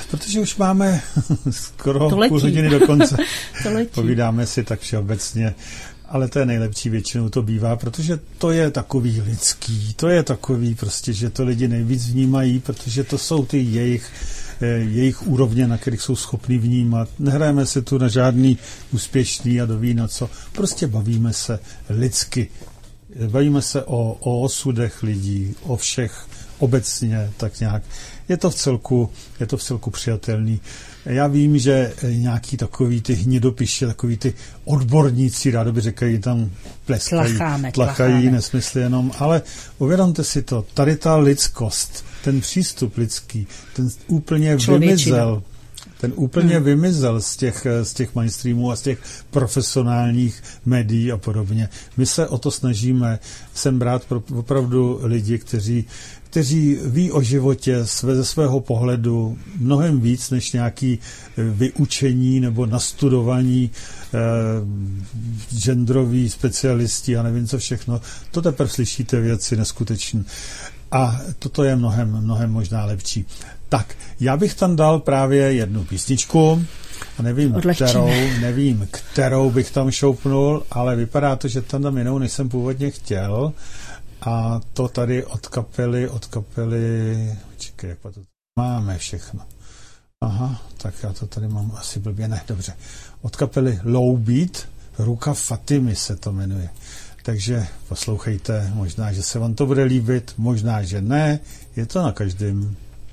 protože už máme skoro půl hodiny do konce. Povídáme si tak všeobecně, ale to je nejlepší, většinou to bývá, protože to je takový lidský, to je takový prostě, že to lidi nejvíc vnímají, protože to jsou ty jejich jejich úrovně, na kterých jsou schopni vnímat. Nehrajeme se tu na žádný úspěšný a doví na co. Prostě bavíme se lidsky. Bavíme se o, o osudech lidí, o všech obecně, tak nějak. Je to v celku, je to v celku přijatelný. Já vím, že nějaký takový ty hnidopiši, takový ty odborníci, rádo by říkají, tam pleskají, tlacháme, tlachají tlacháme. Nesmysly jenom, ale uvědomte si to, tady ta lidskost, ten přístup lidský, ten úplně Člověčina. vymizel, ten úplně hmm. vymizel z těch, z těch mainstreamů a z těch profesionálních médií a podobně. My se o to snažíme, jsem brát pro opravdu lidi, kteří kteří ví o životě své, ze svého pohledu mnohem víc než nějaký vyučení nebo nastudovaní eh, genderoví specialisti a nevím co všechno. To teprve slyšíte věci neskutečné. A toto je mnohem, mnohem možná lepší. Tak, já bych tam dal právě jednu písničku a nevím, kterou, nevím, kterou bych tam šoupnul, ale vypadá to, že tam dám jinou, než jsem původně chtěl. A to tady od kapely, od kapely, čekaj, jak to máme všechno. Aha, tak já to tady mám asi blbě, ne, dobře. Od kapely Low Beat, Ruka Fatimy se to jmenuje. Takže poslouchejte, možná, že se vám to bude líbit, možná, že ne, je to na každém.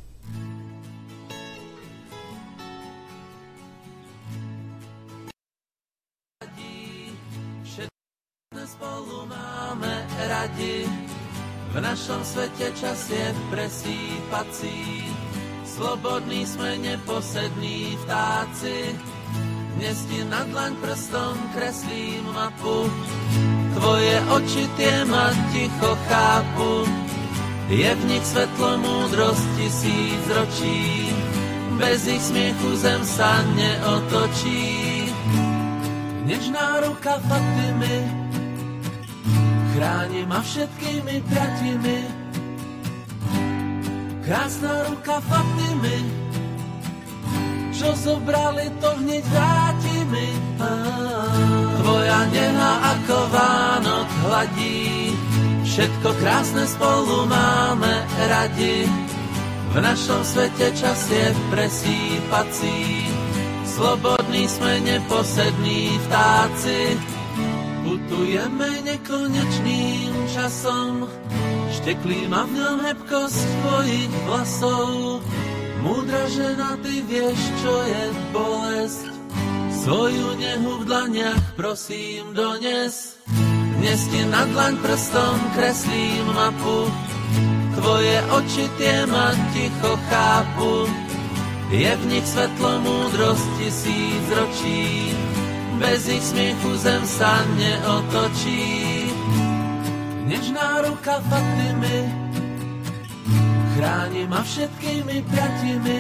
V našom svete čas je presýpací, slobodní sme neposední vtáci. Dnes ti na dlaň prstom kreslím mapu, tvoje oči tie ma ticho chápu. Je v nich svetlo múdrosť tisíc ročí, bez ich smiechu zem sa neotočí. Nežná ruka Fatimy chráni ma všetkými piatimi. Krásna ruka Fatimy, čo zobrali, to hneď vráti mi. Tvoja neha ako Vánok hladí, všetko krásne spolu máme radi. V našom svete čas je presýpací, slobodní sme neposední vtáci. Putujeme nekonečným časom, šteklí ma v ňom hebkosť tvojich vlasov. Múdra žena, ty vieš, čo je bolesť, svoju nehu v dlaniach prosím dones. Dnes ti na dlaň prstom kreslím mapu, tvoje oči tie ma ticho chápu. Je v nich svetlo múdrosť tisíc ročí, bez ich smiechu zem sa neotočí. Nežná ruka Fatimy chráni ma všetkými piatimi.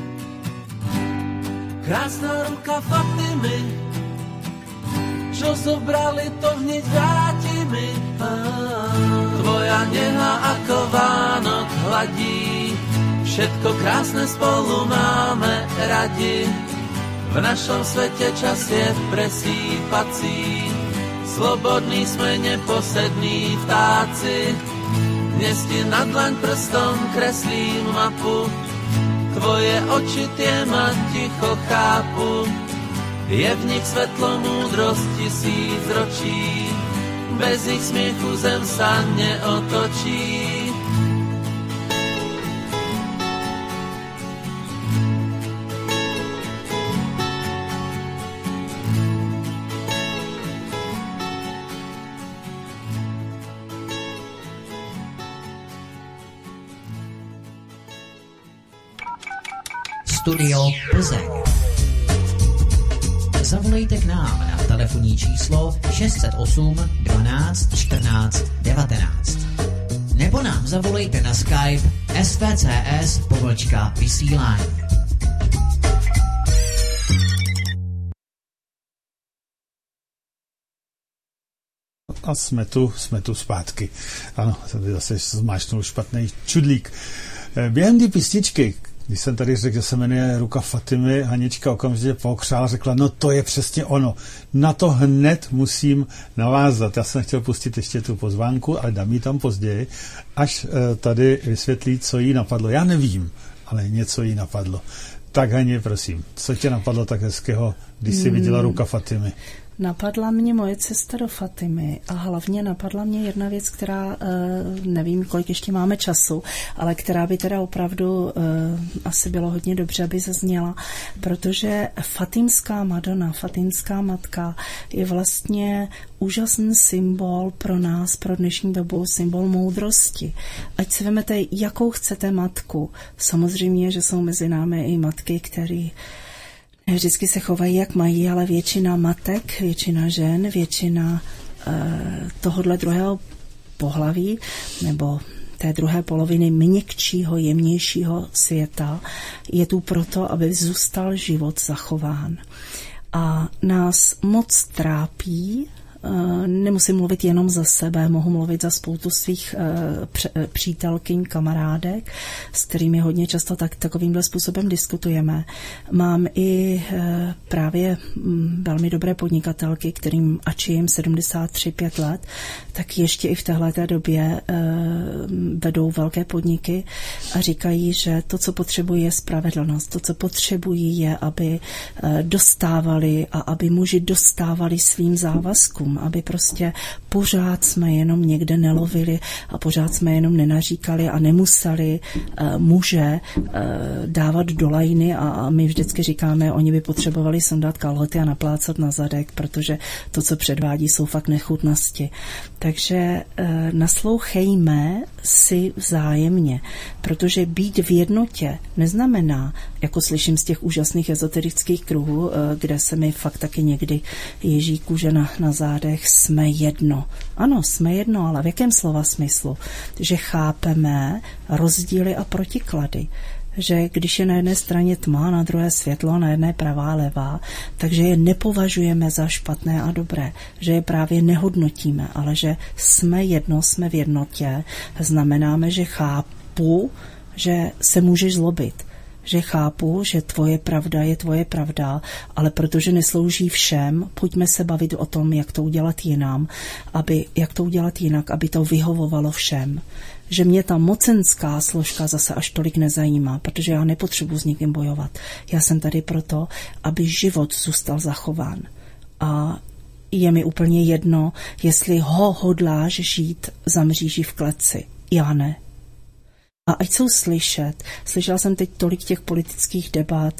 Krásna ruka Fatimy, čo zobrali, to hneď vráti mi. Tvoja neha ako Vánok hladí, všetko krásne spolu máme radi. V našom svete čas je presýpací, slobodní sme neposední vtáci. Dnes ti na dlaň prstom kreslím mapu, tvoje oči tie ma ticho chápu. Je v nich svetlo múdrosť tisíc ročí, bez ich smiechu zem sa neotočí. Studio Plzeň. Zavolejte k nám na telefonní číslo šest set osm dvanáct čtrnáct devatenáct. Nebo nám zavolejte na Skype S V C S pomlčka vysílání. A jsme tu, jsme tu zpátky. Ano, zase zmáčknul špatný čudlík. Během té písničky Když jsem tady řekl, že se jmenuje Ruka Fatimy, Hanička okamžitě pookřála, řekla, no to je přesně ono. Na to hned musím navázat. Já jsem chtěl pustit ještě tu pozvánku, ale dám ji tam později, až tady vysvětlí, co jí napadlo. Já nevím, ale něco jí napadlo. Tak Hani, prosím, co tě napadlo tak hezkého, když jsi viděla Ruka Fatimy? Napadla mě moje cesta do Fatimy a hlavně napadla mě jedna věc, která, nevím, kolik ještě máme času, ale která by teda opravdu asi bylo hodně dobře, aby zazněla, protože Fatimská Madonna, Fatimská matka je vlastně úžasný symbol pro nás, pro dnešní dobu, symbol moudrosti. Ať si vemete, jakou chcete matku. Samozřejmě, že jsou mezi námi i matky, které vždycky se chovají, jak mají, ale většina matek, většina žen, většina eh, tohodle druhého pohlaví nebo té druhé poloviny měkčího, jemnějšího světa je tu proto, aby zůstal život zachován. A nás moc trápí, nemusím mluvit jenom za sebe, mohu mluvit za spoustu svých přítelkyň, kamarádek, s kterými hodně často tak, takovýmhle způsobem diskutujeme. Mám i právě velmi dobré podnikatelky, kterým ač jim sedmdesát tři pět let, tak ještě i v téhleté době vedou velké podniky a říkají, že to, co potřebují, je spravedlnost. To, co potřebují, je, aby dostávali a aby muži dostávali svým závazkům, aby prostě pořád jsme jenom někde nelovili a pořád jsme jenom nenaříkali a nemuseli uh, muže uh, dávat do lajny a, a my vždycky říkáme, oni by potřebovali sundat kalhoty a naplácat na zadek, protože to, co předvádí, jsou fakt nechutnosti. Takže uh, naslouchejme si vzájemně, protože být v jednotě neznamená, jako slyším z těch úžasných ezoterických kruhů, uh, kde se mi fakt taky někdy ježí kůže na, na zádech, jsme jedno. Ano, jsme jedno, ale v jakém slova smyslu? Že chápeme rozdíly a protiklady. Že když je na jedné straně tma, na druhé světlo, na jedné pravá, levá, takže je nepovažujeme za špatné a dobré. Že je právě nehodnotíme, ale že jsme jedno, jsme v jednotě, znamenáme, že chápu, že se můžeš zlobit. Že chápu, že tvoje pravda je tvoje pravda, ale protože neslouží všem, pojďme se bavit o tom, jak to udělat jinam, aby, jak to udělat jinak, aby to vyhovovalo všem. Že mě ta mocenská složka zase až tolik nezajímá, protože já nepotřebuji s nikým bojovat. Já jsem tady proto, aby život zůstal zachován. A je mi úplně jedno, jestli ho hodláš žít za mříží v kleci. Já ne. A ať jsou slyšet, slyšela jsem teď tolik těch politických debat,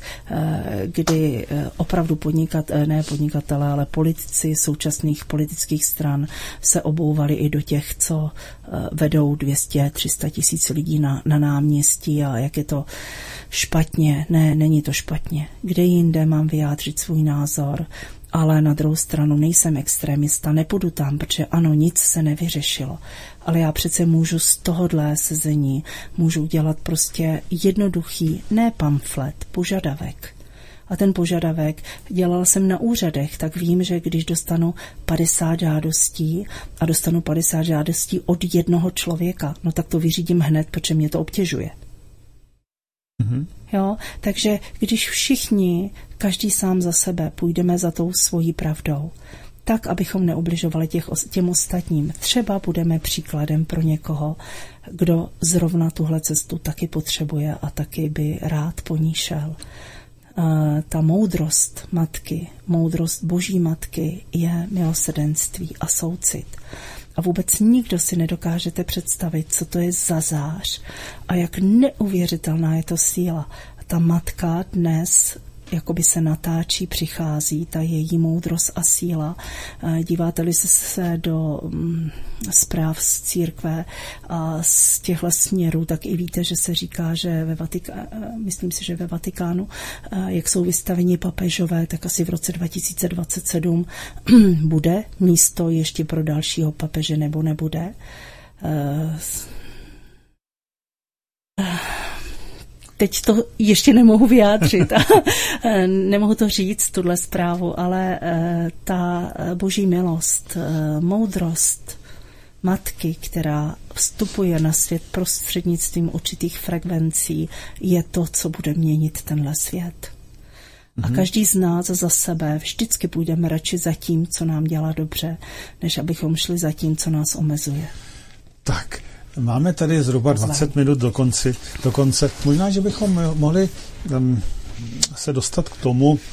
kdy opravdu podnikat, ne podnikatelé, ale politici současných politických stran se obouvali i do těch, co vedou dvě stě tři sta tisíc lidí na, na náměstí a jak je to špatně. Ne, není to špatně. Kde jinde mám vyjádřit svůj názor, ale na druhou stranu nejsem extremista, nepůjdu tam, protože ano, nic se nevyřešilo. Ale já přece můžu z tohodle sezení, můžu udělat prostě jednoduchý, ne pamflet, požadavek. A ten požadavek dělal jsem na úřadech, tak vím, že když dostanu padesát žádostí a dostanu padesát žádostí od jednoho člověka, no tak to vyřídím hned, protože mě to obtěžuje. Mm-hmm. Jo, takže když všichni, každý sám za sebe, půjdeme za tou svojí pravdou, tak, abychom neubližovali těch, těm ostatním. Třeba budeme příkladem pro někoho, kdo zrovna tuhle cestu taky potřebuje a taky by rád po ní šel. Uh, ta moudrost matky, moudrost Boží matky je milosrdenství a soucit. A vůbec nikdo si nedokážete představit, co to je za zář a jak neuvěřitelná je to síla. Ta matka dnes jakoby se natáčí, přichází, ta její moudrost a síla. Díváte-li se do zpráv z církve a z těchto směrů, tak i víte, že se říká, že ve Vatikánu, myslím si, že ve Vatikánu, jak jsou vystaveni papežové, tak asi v roce dva tisíce dvacet sedm bude místo ještě pro dalšího papeže, nebo nebude. Teď to ještě nemohu vyjádřit a nemohu to říct, tuhle zprávu, ale ta Boží milost, moudrost, matky, která vstupuje na svět prostřednictvím určitých frekvencí, je to, co bude měnit tenhle svět. A každý z nás za sebe vždycky půjdeme radši za tím, co nám dělá dobře, než abychom šli za tím, co nás omezuje. Tak, máme tady zhruba dvacet minut do, konci, do konce. Možná, že bychom mohli um, se dostat k tomu, uh,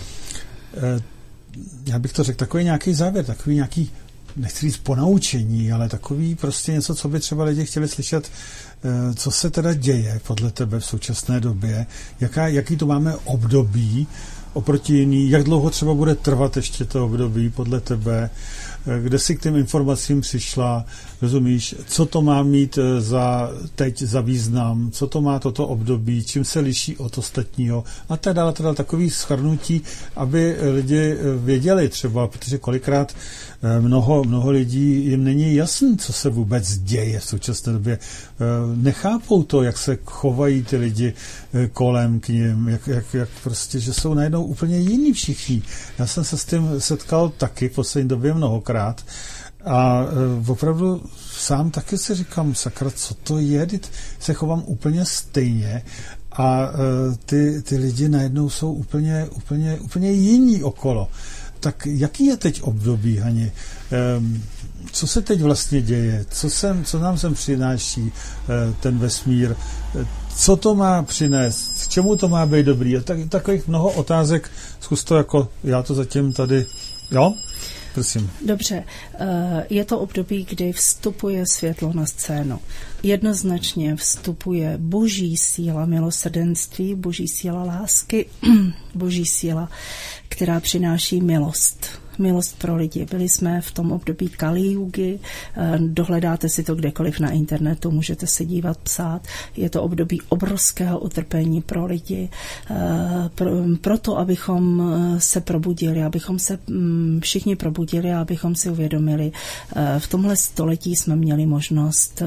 já bych to řekl, takový nějaký závěr, takový nějaký, nechci říct ponaučení, ale takový prostě něco, co by třeba lidi chtěli slyšet, uh, co se teda děje podle tebe v současné době, jaká, jaký to máme období oproti jiný, jak dlouho třeba bude trvat ještě to období podle tebe, kde jsi k těm informacím přišla, rozumíš, co to má mít za teď za význam, co to má toto období, čím se liší od ostatního a teda, teda takový shrnutí, aby lidi věděli třeba, protože kolikrát mnoho, mnoho lidí jim není jasný, co se vůbec děje v současné době. Nechápou to, jak se chovají ty lidi kolem k nim, jak, jak, jak prostě, že jsou najednou úplně jiní všichni. Já jsem se s tím setkal taky v poslední době mnohokrát a opravdu sám taky si říkám, sakra, co to je, teď se chovám úplně stejně a ty, ty lidi najednou jsou úplně, úplně, úplně jiní okolo. Tak jaký je teď období, Hani? Co se teď vlastně děje? Co, sem, co nám sem přináší ten vesmír? Co to má přinést? K čemu to má být dobrý? Tak, takových mnoho otázek. Zkus to jako, já to zatím tady, jo? Prosím. Dobře, je to období, kdy vstupuje světlo na scénu. Jednoznačně vstupuje boží síla milosrdenství, boží síla lásky, boží síla, která přináší milost. Milost pro lidi. Byli jsme v tom období Kali Yugy, dohledáte si to kdekoliv na internetu, můžete se dívat, psát. Je to období obrovského utrpení pro lidi. Proto, abychom se probudili, abychom se všichni probudili a abychom si uvědomili. V tomhle století jsme měli možnost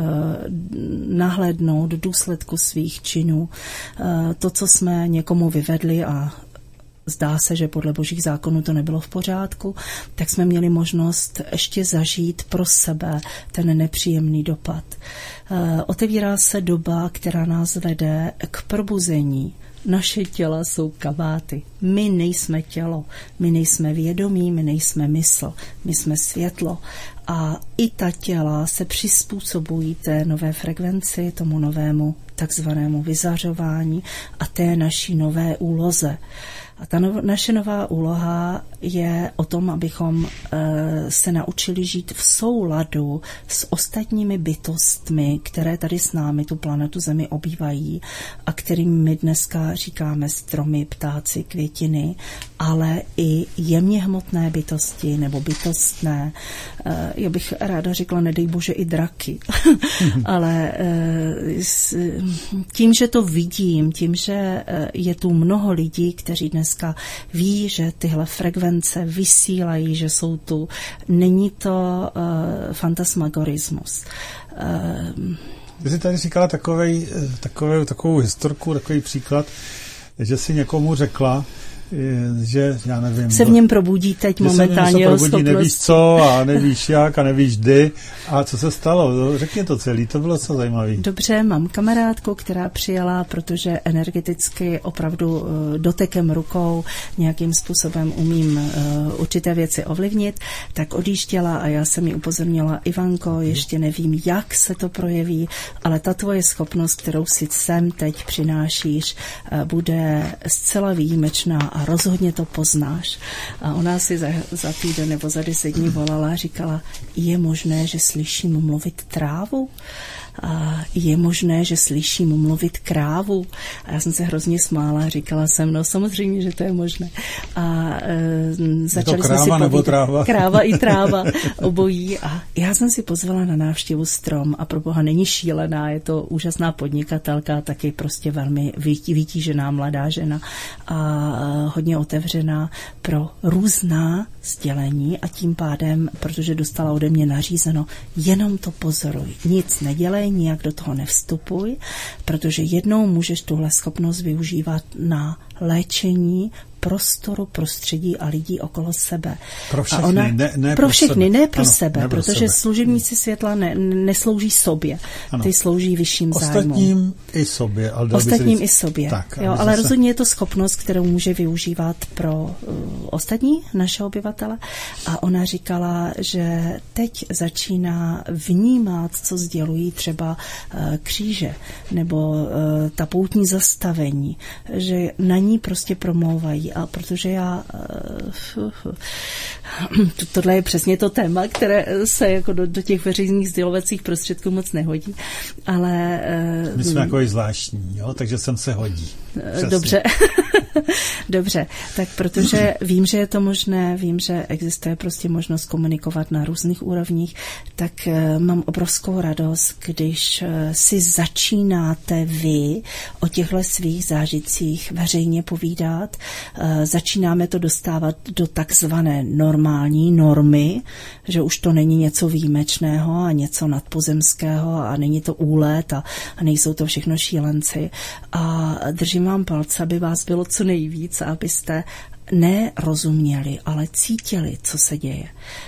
nahlédnout do důsledku svých činů. To, co jsme někomu vyvedli a zdá se, že podle božích zákonů to nebylo v pořádku, tak jsme měli možnost ještě zažít pro sebe ten nepříjemný dopad. Otevírá se doba, která nás vede k probuzení. Naše těla jsou kabáty. My nejsme tělo, my nejsme vědomí, my nejsme mysl, my jsme světlo. A i ta těla se přizpůsobují té nové frekvenci, tomu novému takzvanému vyzařování a té naší nové úloze. A ta no, naše nová úloha je o tom, abychom e, se naučili žít v souladu s ostatními bytostmi, které tady s námi tu planetu Zemi obývají a kterým my dneska říkáme stromy, ptáci, květiny, ale i jemně hmotné bytosti nebo bytostné. E, já bych ráda řekla, nedej bože, i draky. Ale e, s, tím, že to vidím, tím, že je tu mnoho lidí, kteří dneska ví, že tyhle frekvence vysílají, že jsou tu. Není to uh, fantasmagorismus. Uh, Ty jsi tady říkala takovej, takovou, takovou historku, takový příklad, že jsi někomu řekla, že já nevím. Se v něm probudí teď momentálně jeho schopnost. Nevíš co a nevíš jak a nevíš kdy. A co se stalo? Řekni to celý, to bylo co zajímavé. Dobře, mám kamarádku, která přijela, protože energeticky opravdu dotekem rukou nějakým způsobem umím určité věci ovlivnit, tak odjížděla a já jsem ji upozornila, Ivanko, ještě nevím, jak se to projeví, ale ta tvoje schopnost, kterou si sem teď přinášíš, bude zcela výjimečná a rozhodně to poznáš. A ona si za, za týden nebo za deset dní volala a říkala, je možné, že slyším mluvit trávu? A je možné, že slyším mluvit krávu? A já jsem se hrozně smála a říkala jsem, no samozřejmě, že to je možné. A e, začali to kráva jsme si nebo povídat. Tráva? Kráva i tráva, obojí. A já jsem si pozvala na návštěvu Strom a pro boha není šílená, je to úžasná podnikatelka, taky prostě velmi vytížená mladá žena a hodně otevřená pro různá sdělení a tím pádem, protože dostala ode mě nařízeno, jenom to pozoruj, nic nedělej, nijak do toho nevstupuj, protože jednou můžeš tuhle schopnost využívat na léčení prostoru, prostředí a lidí okolo sebe. Pro všechny, a ona, ne, ne pro pro všechny, sebe. ne pro ano, sebe, ne pro protože sebe. služebníci světla ne, neslouží sobě. Ano. Ty slouží vyšším zájmům. Ostatním i sobě. Ale Ostatním i sobě. Tak, jo, ale se... rozhodně je to schopnost, kterou může využívat pro uh, ostatní naše obyvatele. A ona říkala, že teď začíná vnímat, co sdělují třeba uh, kříže nebo uh, ta poutní zastavení, že na ní prostě promlouvají. A protože já uh, uh, tohle je přesně to téma, které se jako do, do těch veřejných sdělovacích prostředků moc nehodí, ale... Uh, My jsme jako i zvláštní, jo? Takže sem se hodí. Přesně. Dobře. Dobře, tak protože vím, že je to možné, vím, že existuje prostě možnost komunikovat na různých úrovních, tak uh, mám obrovskou radost, když uh, si začínáte vy o těchto svých zážitcích veřejně povídat. Uh, začínáme to dostávat do takzvané normální normy, že už to není něco výjimečného a něco nadpozemského a není to úlet a, a nejsou to všechno šílenci. A držím vám palce, aby vás bylo co nejvíc, abyste nerozuměli, ale cítili, co se děje.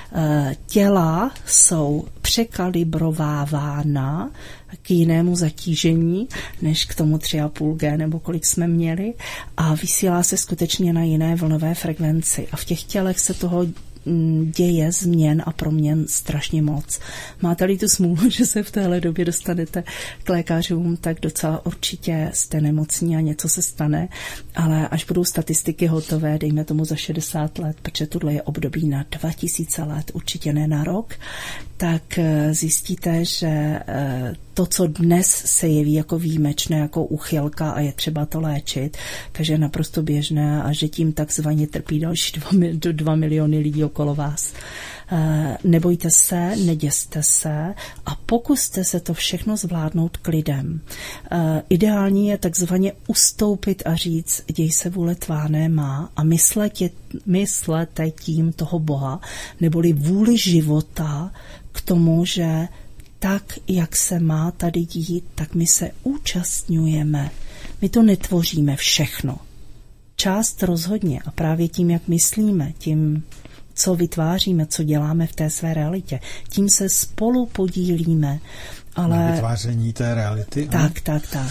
Těla jsou překalibrovávána k jinému zatížení, než k tomu tři a půl gé nebo kolik jsme měli a vysílá se skutečně na jiné vlnové frekvenci. A v těch tělech se toho děje změn a proměn strašně moc. Máte-li tu smůlu, že se v téhle době dostanete k lékařům, tak docela určitě jste nemocní a něco se stane, ale až budou statistiky hotové, dejme tomu za šedesát let, protože tohle je období na dva tisíce let, určitě ne na rok, tak zjistíte, že to, co dnes se jeví jako výjimečné, jako úchylka a je třeba to léčit, takže je naprosto běžné a že tím takzvaně trpí další dva, dva miliony lidí okolo vás. Nebojte se, neděste se a pokuste se to všechno zvládnout klidem. Ideální je takzvaně ustoupit a říct, děj se vůle tvá nemá a myslete, myslete tím toho Boha, neboli vůli života k tomu, že tak, jak se má tady dít, tak my se účastňujeme. My to netvoříme všechno. Část rozhodně a právě tím, jak myslíme, tím, co vytváříme, co děláme v té své realitě, tím se spolu podílíme. Ale... Na vytváření té reality? Tak, ano? tak, tak.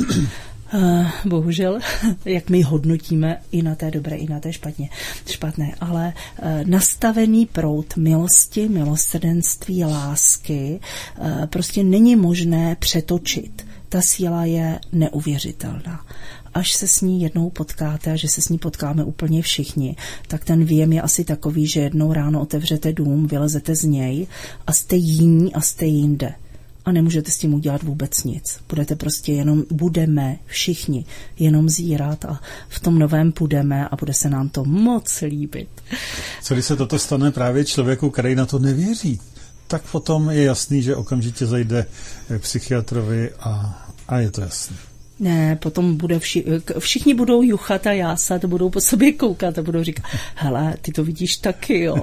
Uh, bohužel, jak my hodnotíme i na té dobré, i na té špatně, špatné, ale uh, nastavený proud milosti, milosrdenství, lásky uh, prostě není možné přetočit. Ta síla je neuvěřitelná. Až se s ní jednou potkáte a že se s ní potkáme úplně všichni, tak ten věm je asi takový, že jednou ráno otevřete dům, vylezete z něj a jste jiní a jste jinde. A nemůžete s tím udělat vůbec nic. Budete prostě jenom, budeme všichni jenom zírat a v tom novém půjdeme a bude se nám to moc líbit. Co když se toto stane právě člověku, který na to nevěří, tak potom je jasný, že okamžitě zajde k psychiatrovi a, a je to jasný. Ne, potom bude vši, všichni budou juchat a jásat, budou po sobě koukat a budou říkat, hele, ty to vidíš taky, jo.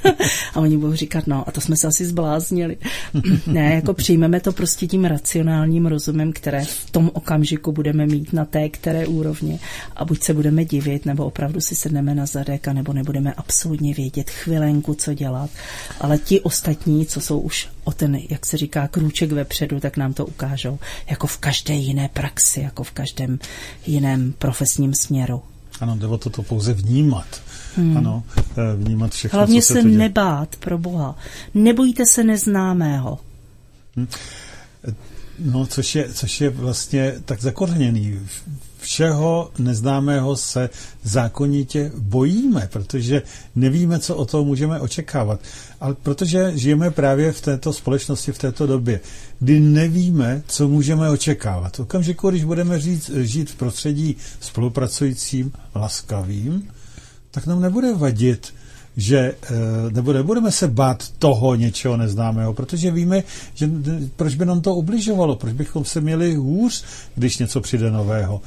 A oni budou říkat, no, a to jsme se asi zbláznili. Ne, jako přijmeme to prostě tím racionálním rozumem, které v tom okamžiku budeme mít na té, které úrovni. A buď se budeme divit, nebo opravdu si sedneme na zadek, a nebo nebudeme absolutně vědět chvilenku, co dělat. Ale ti ostatní, co jsou už o ten, jak se říká, krůček vepředu, tak nám to ukážou. Jako v každé jiné praxi, jako v každém jiném profesním směru. Ano, jde o to, to pouze vnímat. Hmm. Ano, vnímat všechno, hlavně co se se tu děje. nebát, pro Boha. Nebojte se neznámého. Hmm. No, což je, což je vlastně tak zakořeněný. Všeho neznámého se zákonitě bojíme, protože nevíme, co o toho můžeme očekávat. Ale protože žijeme právě v této společnosti, v této době, kdy nevíme, co můžeme očekávat. V okamžiku, když budeme žít, žít v prostředí spolupracujícím, laskavým, tak nám nebude vadit, že nebo nebudeme se bát toho něčeho neznámého, protože víme, že proč by nám to ubližovalo, proč bychom se měli hůř, když něco přijde nového.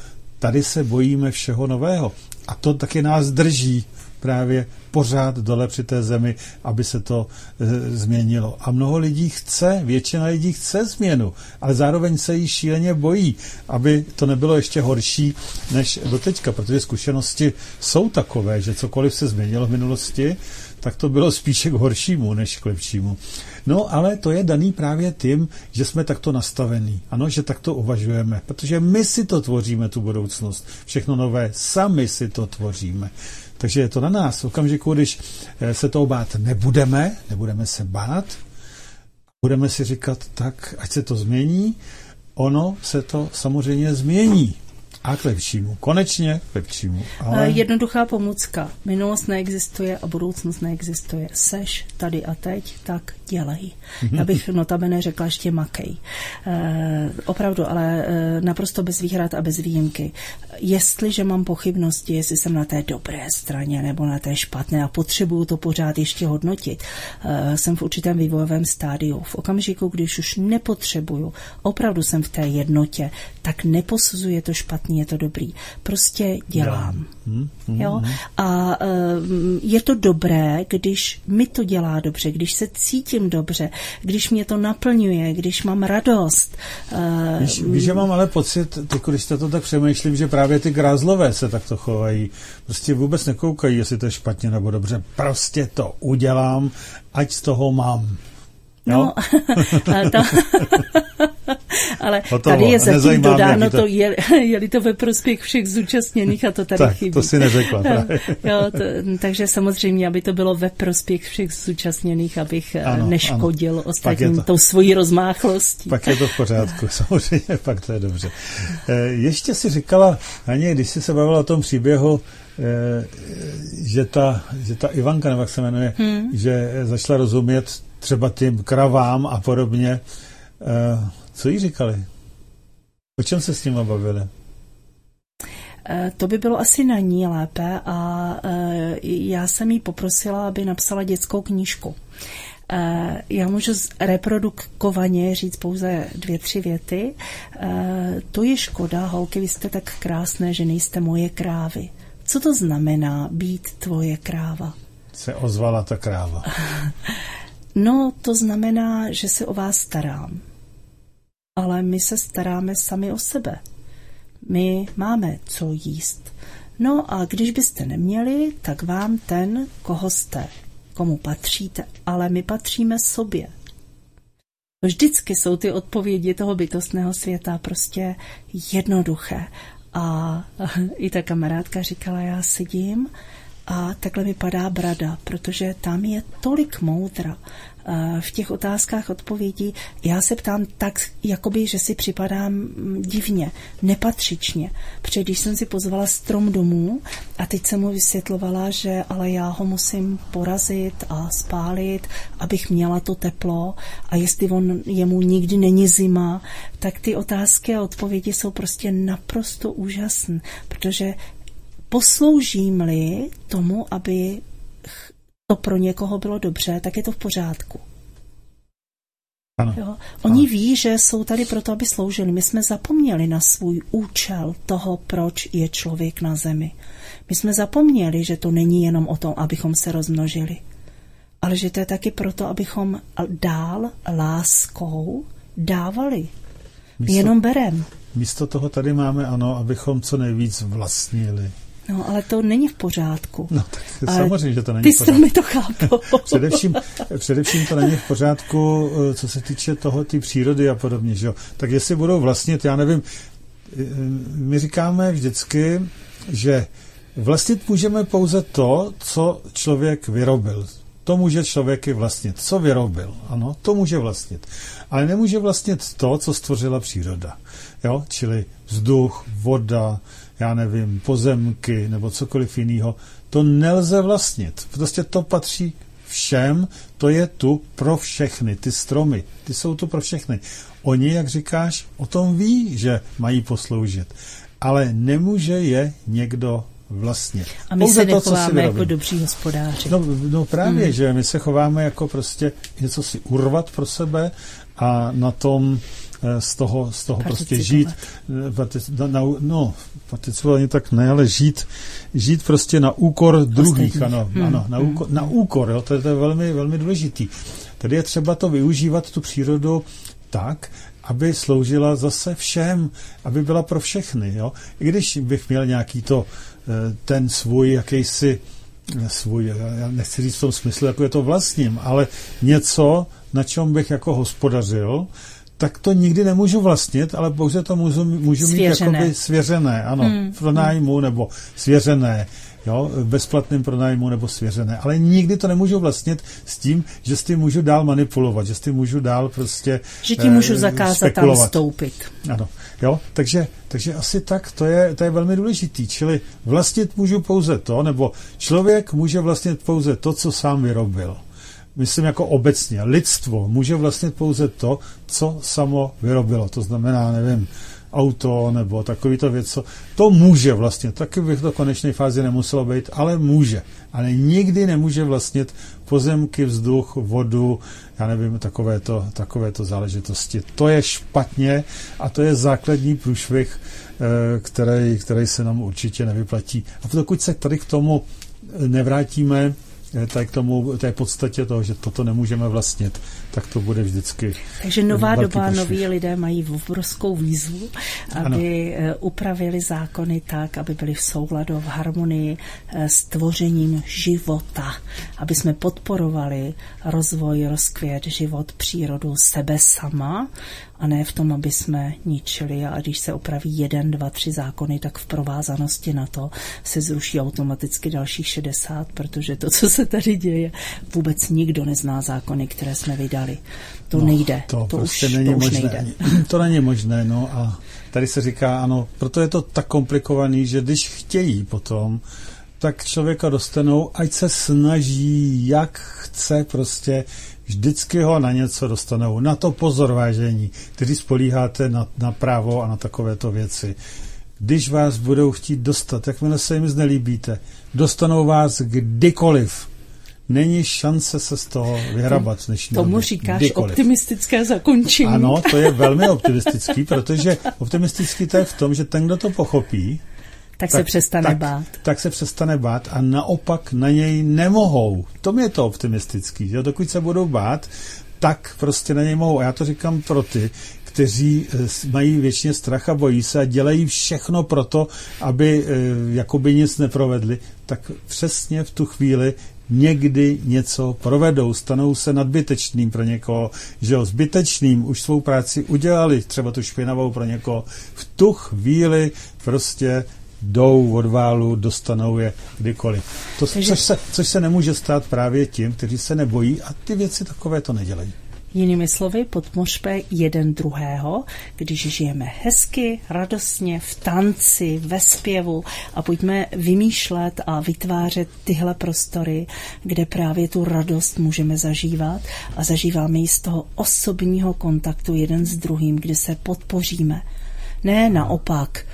tady se bojíme všeho nového. A to taky nás drží právě pořád dole při té zemi, aby se to e, změnilo. A mnoho lidí chce, většina lidí chce změnu, ale zároveň se jí šíleně bojí, aby to nebylo ještě horší než doteďka, protože zkušenosti jsou takové, že cokoliv se změnilo v minulosti, tak to bylo spíše k horšímu než k lepšímu. No, ale to je daný právě tím, že jsme takto nastavení. Ano, že takto uvažujeme, protože my si to tvoříme, tu budoucnost. Všechno nové, sami si to tvoříme. Takže je to na nás. V okamžiku, když se toho bát nebudeme, nebudeme se bát, budeme si říkat tak, ať se to změní, ono se to samozřejmě změní. A k lepšímu. Konečně k lepšímu. Ale... Jednoduchá pomůcka. Minulost neexistuje a budoucnost neexistuje. Seš tady a teď, tak dělej. Já bych notabene řekla ještě makej. E, opravdu, ale e, naprosto bez výhrad a bez výjimky. Jestliže mám pochybnosti, jestli jsem na té dobré straně nebo na té špatné a potřebuju to pořád ještě hodnotit, e, jsem v určitém vývojovém stádiu. V okamžiku, když už nepotřebuju, opravdu jsem v té jednotě, tak neposuzuje to špatný, je to dobrý. Prostě dělám. Hmm, hmm, jo? A e, je to dobré, když mi to dělá dobře, když se cítím dobře, když mě to naplňuje, když mám radost. E, víš, víš, že mám ale pocit, teď, když to tak přemýšlím, že právě ty grázlové se takto chovají. Prostě vůbec nekoukají, jestli to je špatně nebo dobře. Prostě to udělám, ať z toho mám. No, to, ale Hotovo. Tady je zatím dodáno to, je, je-li to ve prospěch všech zúčastněných a to tady tak, chybí. To si neřekla. jo, to, takže samozřejmě, aby to bylo ve prospěch všech zúčastněných, abych ano, neškodil ano. ostatním to, tou svojí rozmáchlostí. Pak je to v pořádku, samozřejmě, pak to je dobře. Ještě si říkala, Haně, když jsi se bavila o tom příběhu, že ta, že ta Ivanka, nebo jak se jmenuje, hmm. že začala rozumět třeba tím kravám a podobně. Uh, co jí říkali? O čem se s nimi bavili? Uh, to by bylo asi na ní lépe a uh, já jsem jí poprosila, aby napsala dětskou knížku. Uh, já můžu reprodukovaně říct pouze dvě, tři věty. Uh, to je škoda, holky, vy jste tak krásné, že nejste moje krávy. Co to znamená být tvoje kráva? Se ozvala ta kráva. No, to znamená, že se o vás starám. Ale my se staráme sami o sebe. My máme co jíst. No a když byste neměli, tak vám ten, koho jste, komu patříte, ale my patříme sobě. Vždycky jsou ty odpovědi toho bytostného světa prostě jednoduché. A i ta kamarádka říkala, já sedím a takhle mi padá brada, protože tam je tolik moudra v těch otázkách odpovědí. Já se ptám tak, jakoby, že si připadám divně, nepatřičně. Protože když jsem si pozvala strom domů a teď jsem mu vysvětlovala, že ale já ho musím porazit a spálit, abych měla to teplo a jestli on, jemu nikdy není zima, tak ty otázky a odpovědi jsou prostě naprosto úžasné, protože posloužím-li tomu, aby to pro někoho bylo dobře, tak je to v pořádku. Ano. Jo? Oni ano. ví, že jsou tady proto, aby sloužili. My jsme zapomněli na svůj účel toho, proč je člověk na zemi. My jsme zapomněli, že to není jenom o tom, abychom se rozmnožili, ale že to je taky proto, abychom dál láskou dávali. Místo, jenom berem. Místo toho tady máme, ano, abychom co nejvíc vlastnili. No, ale to není v pořádku. No, tak ale samozřejmě, že to není ty v pořádku. Ty stromy to chápou. především, především to není v pořádku, co se týče toho, ty přírody a podobně, že jo. Tak jestli budou vlastnit, já nevím, my říkáme vždycky, že vlastnit můžeme pouze to, co člověk vyrobil. To může člověk i vlastnit. Co vyrobil? Ano, to může vlastnit. Ale nemůže vlastnit to, co stvořila příroda. Jo? Čili vzduch, voda, já nevím, pozemky nebo cokoliv jiného. To nelze vlastnit. Prostě to patří všem, to je tu pro všechny. Ty stromy, ty jsou tu pro všechny. Oni, jak říkáš, o tom ví, že mají posloužit. Ale nemůže je někdo vlastně. A my se nechováme jako dobří hospodáři. No, no právě, hmm. že my se chováme jako prostě něco si urvat pro sebe a na tom z toho, z toho prostě žít, no, participovat tak ne, ale žít, žít prostě na úkor druhých, ano, hmm. ano, na úkor, na úkor, jo, to je, to je velmi, velmi důležitý. Tady je třeba to využívat, tu přírodu tak, aby sloužila zase všem, aby byla pro všechny, jo. I když bych měl nějaký to, ten svůj jakýsi svůj, já nechci říct v tom smyslu, jako je to vlastním, ale něco, na čem bych jako hospodařil, tak to nikdy nemůžu vlastnit, ale pouze to můžu, můžu mít jakoby svěřené, ano, hmm. pro nájmu nebo svěřené, jo, bezplatným pronájmu nebo svěřené, ale nikdy to nemůžu vlastnit s tím, že s tím můžu dál manipulovat, že s tím můžu dál prostě že ti můžu zakázat spekulovat. Tam vstoupit. Ano, jo, takže, takže asi tak, to je, to je velmi důležitý, čili vlastnit můžu pouze to, nebo člověk může vlastnit pouze to, co sám vyrobil. Myslím jako obecně, lidstvo může vlastnit pouze to, co samo vyrobilo, to znamená, nevím, auto nebo takovýto věc, to může vlastně, taky bych to v konečné fázi nemuselo být, ale může. Ale nikdy nemůže vlastnit pozemky, vzduch, vodu, já nevím, takovéto, takovéto záležitosti. To je špatně a to je základní průšvih, který, který se nám určitě nevyplatí. A dokud se tady k tomu nevrátíme, tak k tomu, té podstatě toho, že toto nemůžeme vlastnit, tak to bude vždycky. Takže nová doba, noví lidé mají obrovskou výzvu, aby ano. upravili zákony tak, aby byly v souladu, v harmonii s tvořením života, aby jsme podporovali rozvoj, rozkvět, život, přírodu, sebe sama, a ne v tom, aby jsme ničili. A když se opraví jeden, dva, tři zákony, tak v provázanosti na to se zruší automaticky dalších šedesát, protože to, co se tady děje, vůbec nikdo nezná zákony, které jsme vydali. To no, nejde. To, to prostě už, není to už možné. nejde. To není možné, no a tady se říká, ano, proto je to tak komplikovaný, že když chtějí potom, tak člověka dostanou, ať se snaží, jak chce prostě, vždycky ho na něco dostanou. Na to pozor, vážení, kteří spolíháte na, na právo a na takovéto věci. Když vás budou chtít dostat, jakmile se jim znelíbíte, dostanou vás kdykoliv. Není šance se z toho vyhrabat v dnešní Tomu době. říkáš kdykoliv. Optimistické zakončení. Ano, to je velmi optimistický, protože optimistický to je v tom, že ten, kdo to pochopí, tak, tak se přestane tak, bát. Tak se přestane bát a naopak na něj nemohou. To je to optimistický. Že? Dokud se budou bát, tak prostě na něj mohou. A já to říkám pro ty, kteří mají většině strach a bojí se a dělají všechno pro to, aby jakoby nic neprovedli, tak přesně v tu chvíli někdy něco provedou, stanou se nadbytečným pro někoho, že jo, zbytečným už svou práci udělali, třeba tu špinavou pro někoho. V tu chvíli prostě jdou od válu, dostanou je kdykoliv. To, což, se, což se nemůže stát právě tím, kteří se nebojí a ty věci takové to nedělají. Jinými slovy, podpořme jeden druhého, když žijeme hezky, radostně, v tanci, ve zpěvu a pojďme vymýšlet a vytvářet tyhle prostory, kde právě tu radost můžeme zažívat a zažíváme ji z toho osobního kontaktu jeden s druhým, kde se podpoříme. Ne naopak,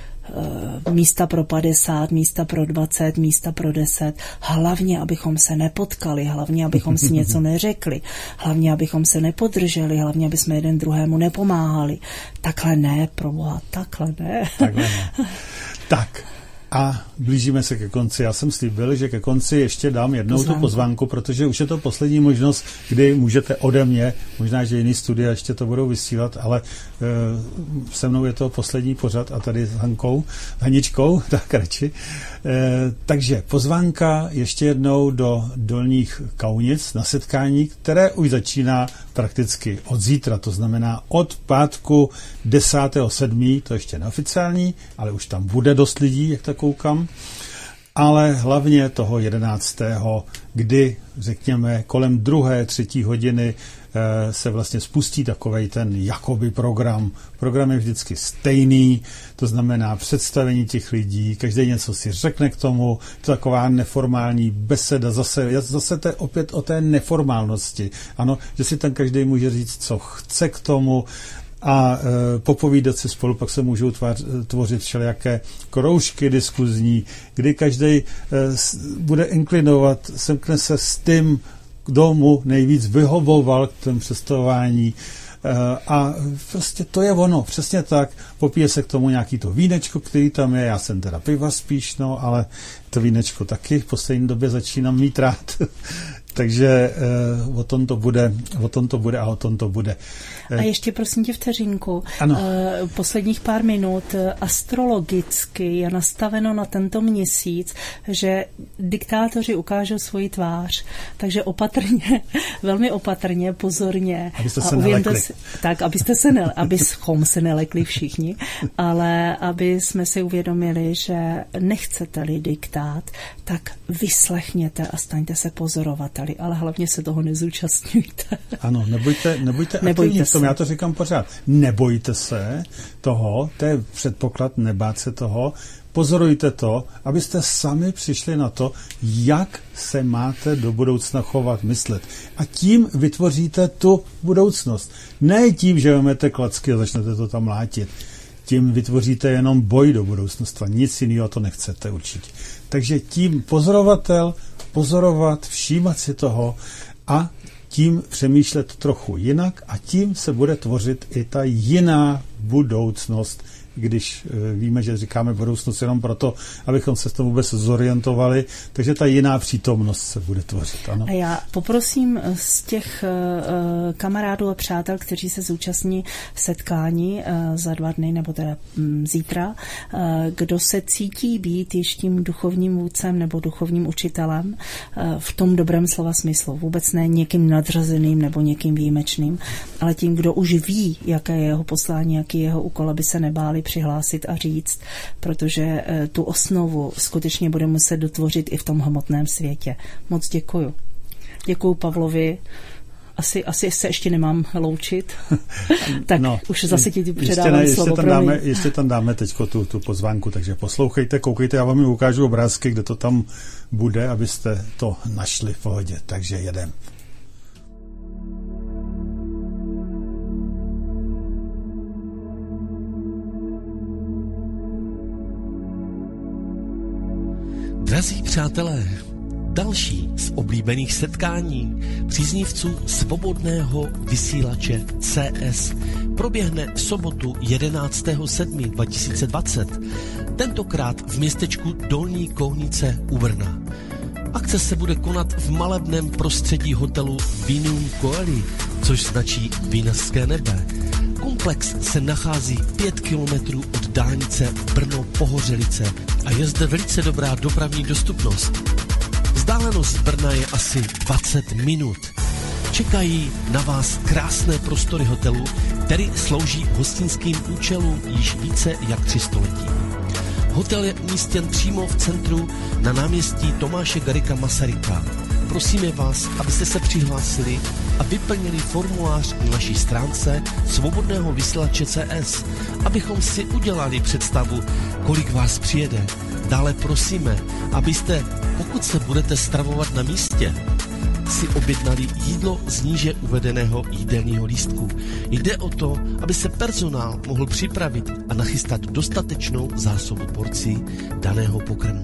místa pro padesát, místa pro dvacet, místa pro deset. Hlavně, abychom se nepotkali, hlavně, abychom si něco neřekli, hlavně, abychom se nepodrželi, hlavně, aby jsme jeden druhému nepomáhali. Takhle ne, proboha, takhle ne. Takhle ne. Tak. A blížíme se ke konci. Já jsem slíbil, že ke konci ještě dám jednou pozvánku. tu pozvánku, protože už je to poslední možnost, kdy můžete ode mě, možná, že jiný studia ještě to budou vysílat, ale e, se mnou je to poslední pořad a tady s Hankou, Haničkou, tak radši. E, takže pozvánka ještě jednou do Dolních Kaunic na setkání, které už začíná prakticky od zítra, to znamená od pátku desátého sedmého to ještě neoficiální, ale už tam bude dost lidí, jak tak koukám, ale hlavně toho jedenáctého kdy, řekněme, kolem druhé, třetí hodiny e, se vlastně spustí takovej ten jakoby program. Program je vždycky stejný, to znamená představení těch lidí, každý něco si řekne k tomu, to taková neformální beseda, zase, zase to je opět o té neformálnosti. Ano, že si tam každý může říct, co chce k tomu, a e, popovídat si spolu, pak se můžou tvář, tvořit všelijaké kroužky diskuzní, kdy každý e, bude inklinovat, semkne se s tím, kdo mu nejvíc vyhovoval k tomu představování. A prostě to je ono, přesně tak. Popije se k tomu nějaký to vínečko, který tam je, já jsem teda piva spíš, no, ale to vínečko taky v poslední době začínám mít rád. Takže uh, o tom to bude, o tom to bude a o tom to bude. A ještě prosím tě vteřinku. Ano. Uh, posledních pár minut astrologicky je nastaveno na tento měsíc, že diktátoři ukážou svoji tvář. Takže opatrně, velmi opatrně, pozorně. Abyste se nelekli. Si, tak, abyste se ne, abychom se nelekli všichni, ale aby jsme si uvědomili, že nechcete-li diktát, tak vyslechněte a staňte se pozorovateli, ale hlavně se toho nezúčastňujte. Ano, nebojte, nebojte, nebojte se. Já to říkám pořád. Nebojte se toho, to je předpoklad, nebát se toho, pozorujte to, abyste sami přišli na to, jak se máte do budoucna chovat, myslet. A tím vytvoříte tu budoucnost. Ne tím, že vezmete klacky a začnete to tam látit. Tím vytvoříte jenom boj do budoucnosti. Nic jiného to nechcete určitě. Takže tím pozorovatel, pozorovat, všímat si toho a tím přemýšlet trochu jinak a tím se bude tvořit i ta jiná budoucnost, když víme, že říkáme budoucnost jenom proto, abychom se s tom vůbec zorientovali, takže ta jiná přítomnost se bude tvořit. Ano. A já poprosím z těch uh, kamarádů a přátel, kteří se zúčastní setkání uh, za dva dny, nebo teda um, zítra, uh, kdo se cítí být již tím duchovním vůdcem nebo duchovním učitelem uh, v tom dobrém slova smyslu. Vůbec ne někým nadřazeným nebo někým výjimečným, ale tím, kdo už ví, jaké je jeho poslání, jaký je jeho úkol, aby se nebáli přihlásit a říct, protože tu osnovu skutečně bude muset dotvořit i v tom hmotném světě. Moc děkuju. Děkuju Pavlovi. Asi, asi se ještě nemám loučit. Tak no, už zase ti předávám ještě, slovo. Ještě tam dáme, ještě tam dáme teďko tu, tu pozvánku, takže poslouchejte, koukejte, já vám ukážu obrázky, kde to tam bude, abyste to našli v pohodě. Takže jedem. Drazí přátelé, další z oblíbených setkání příznivců svobodného vysílače C S proběhne v sobotu jedenáctého sedmého dva tisíce dvacet, tentokrát v městečku Dolní Kohnice u Brna. Akce se bude konat v malebném prostředí hotelu Vinum Coeli, což značí Vinařské nebe. Komplex se nachází pět kilometrů od dálnice Brno-Pohořelice a je zde velice dobrá dopravní dostupnost. Vzdálenost Brna je asi dvacet minut. Čekají na vás krásné prostory hotelu, který slouží hostinským účelům již více jak tři století. Hotel je umístěn přímo v centru na náměstí Tomáše Garrigua Masaryka. Prosíme vás, abyste se přihlásili a vyplnili formulář na naší stránce svobodného vysílače C S, abychom si udělali představu, kolik vás přijede. Dále prosíme, abyste, pokud se budete stravovat na místě, si objednali jídlo z níže uvedeného jídelního lístku. Jde o to, aby se personál mohl připravit a nachystat dostatečnou zásobu porcí daného pokrmu.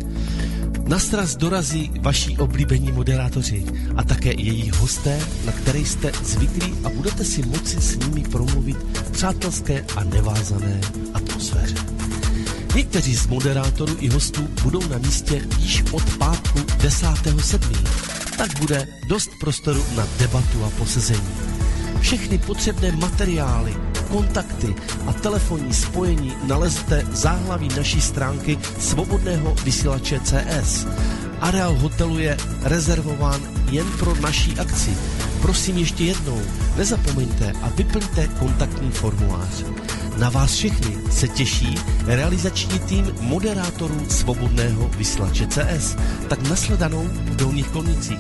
Na sraz dorazí vaši oblíbení moderátoři a také jejich hosté, na které jste zvyklí a budete si moci s nimi promluvit v přátelské a nevázané atmosféře. Někteří z moderátorů i hostů budou na místě již od pátku desátého sedmého Tak bude dost prostoru na debatu a posezení. Všechny potřebné materiály, kontakty a telefonní spojení nalezete v záhlaví naší stránky svobodného vysílače C S. Areál hotelu je rezervován jen pro naší akci. Prosím ještě jednou, nezapomeňte a vyplňte kontaktní formulář. Na vás všechny se těší realizační tým moderátorů svobodného vysílače C S. Tak nasledanou v Dolních Kohnicích.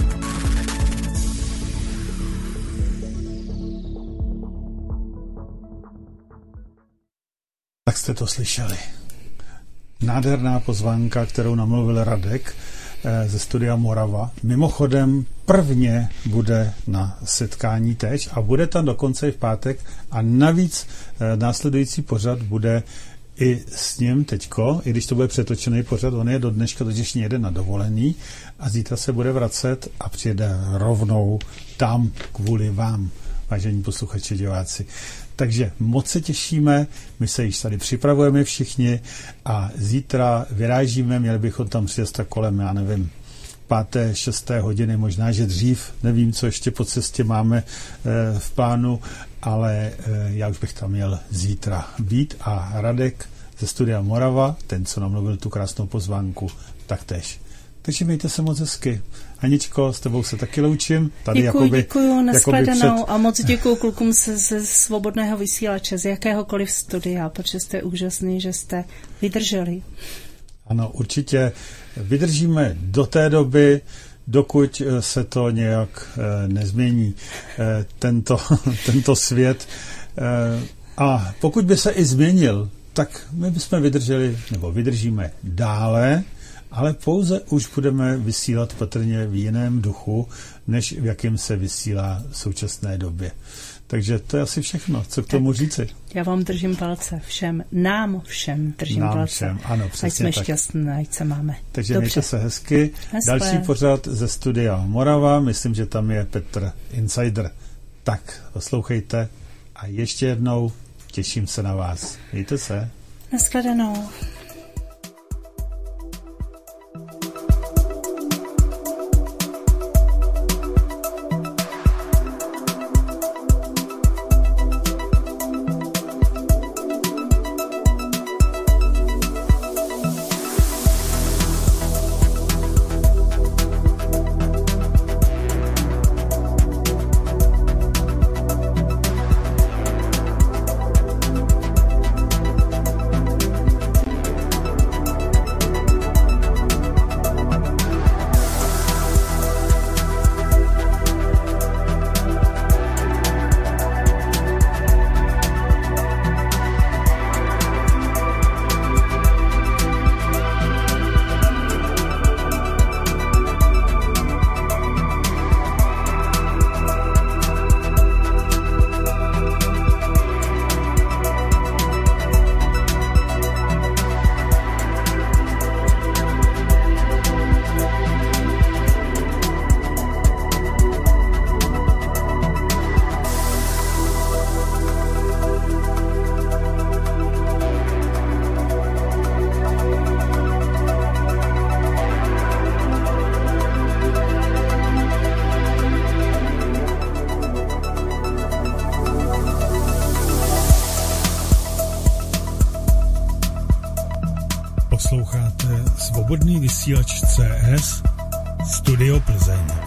Tak jste to slyšeli. Nádherná pozvánka, kterou namluvil Radek ze studia Morava. Mimochodem prvně bude na setkání též a bude tam dokonce i v pátek a navíc následující pořad bude i s ním teďko, i když to bude přetočený pořad, on je do dneška totiž jede na dovolený a zítra se bude vracet a přijede rovnou tam kvůli vám. vážení posluchači, diváci. Takže moc se těšíme, my se již tady připravujeme všichni a zítra vyrážíme, měli bychom tam přijet tak kolem, já nevím, páté, šesté hodiny, možná, že dřív, nevím, co ještě po cestě máme e, v plánu, ale e, já už bych tam měl zítra být a Radek ze Studia Morava, ten, co nám mluvil tu krásnou pozvánku, taktéž. Takže mějte se moc hezky. Aničko, s tebou se taky loučím. Tady děkuju, jakoby, děkuju, nashledanou jakoby před... a moc děkuju klukům ze, ze Svobodného vysílače, z jakéhokoliv studia, protože jste úžasný, že jste vydrželi. Ano, určitě vydržíme do té doby, dokud se to nějak e, nezmění, e, tento, tento svět. E, a pokud by se i změnil, tak my bychom vydrželi, nebo vydržíme dále, ale pouze už budeme vysílat patrně v jiném duchu, než v jakém se vysílá v současné době. Takže to je asi všechno, co k tomu říci. Já vám držím palce všem, nám všem držím nám palce. Všem, ano, přesně ať jsme tak. šťastní, ať se máme. Takže dobře. mějte se hezky. Hezké. Další pořad ze Studia Morava, myslím, že tam je Petr Insider. Tak, poslouchejte a ještě jednou těším se na vás. Mějte se. Nashledanou. Posloucháte Svobodný vysílač C S Studio Plzeň.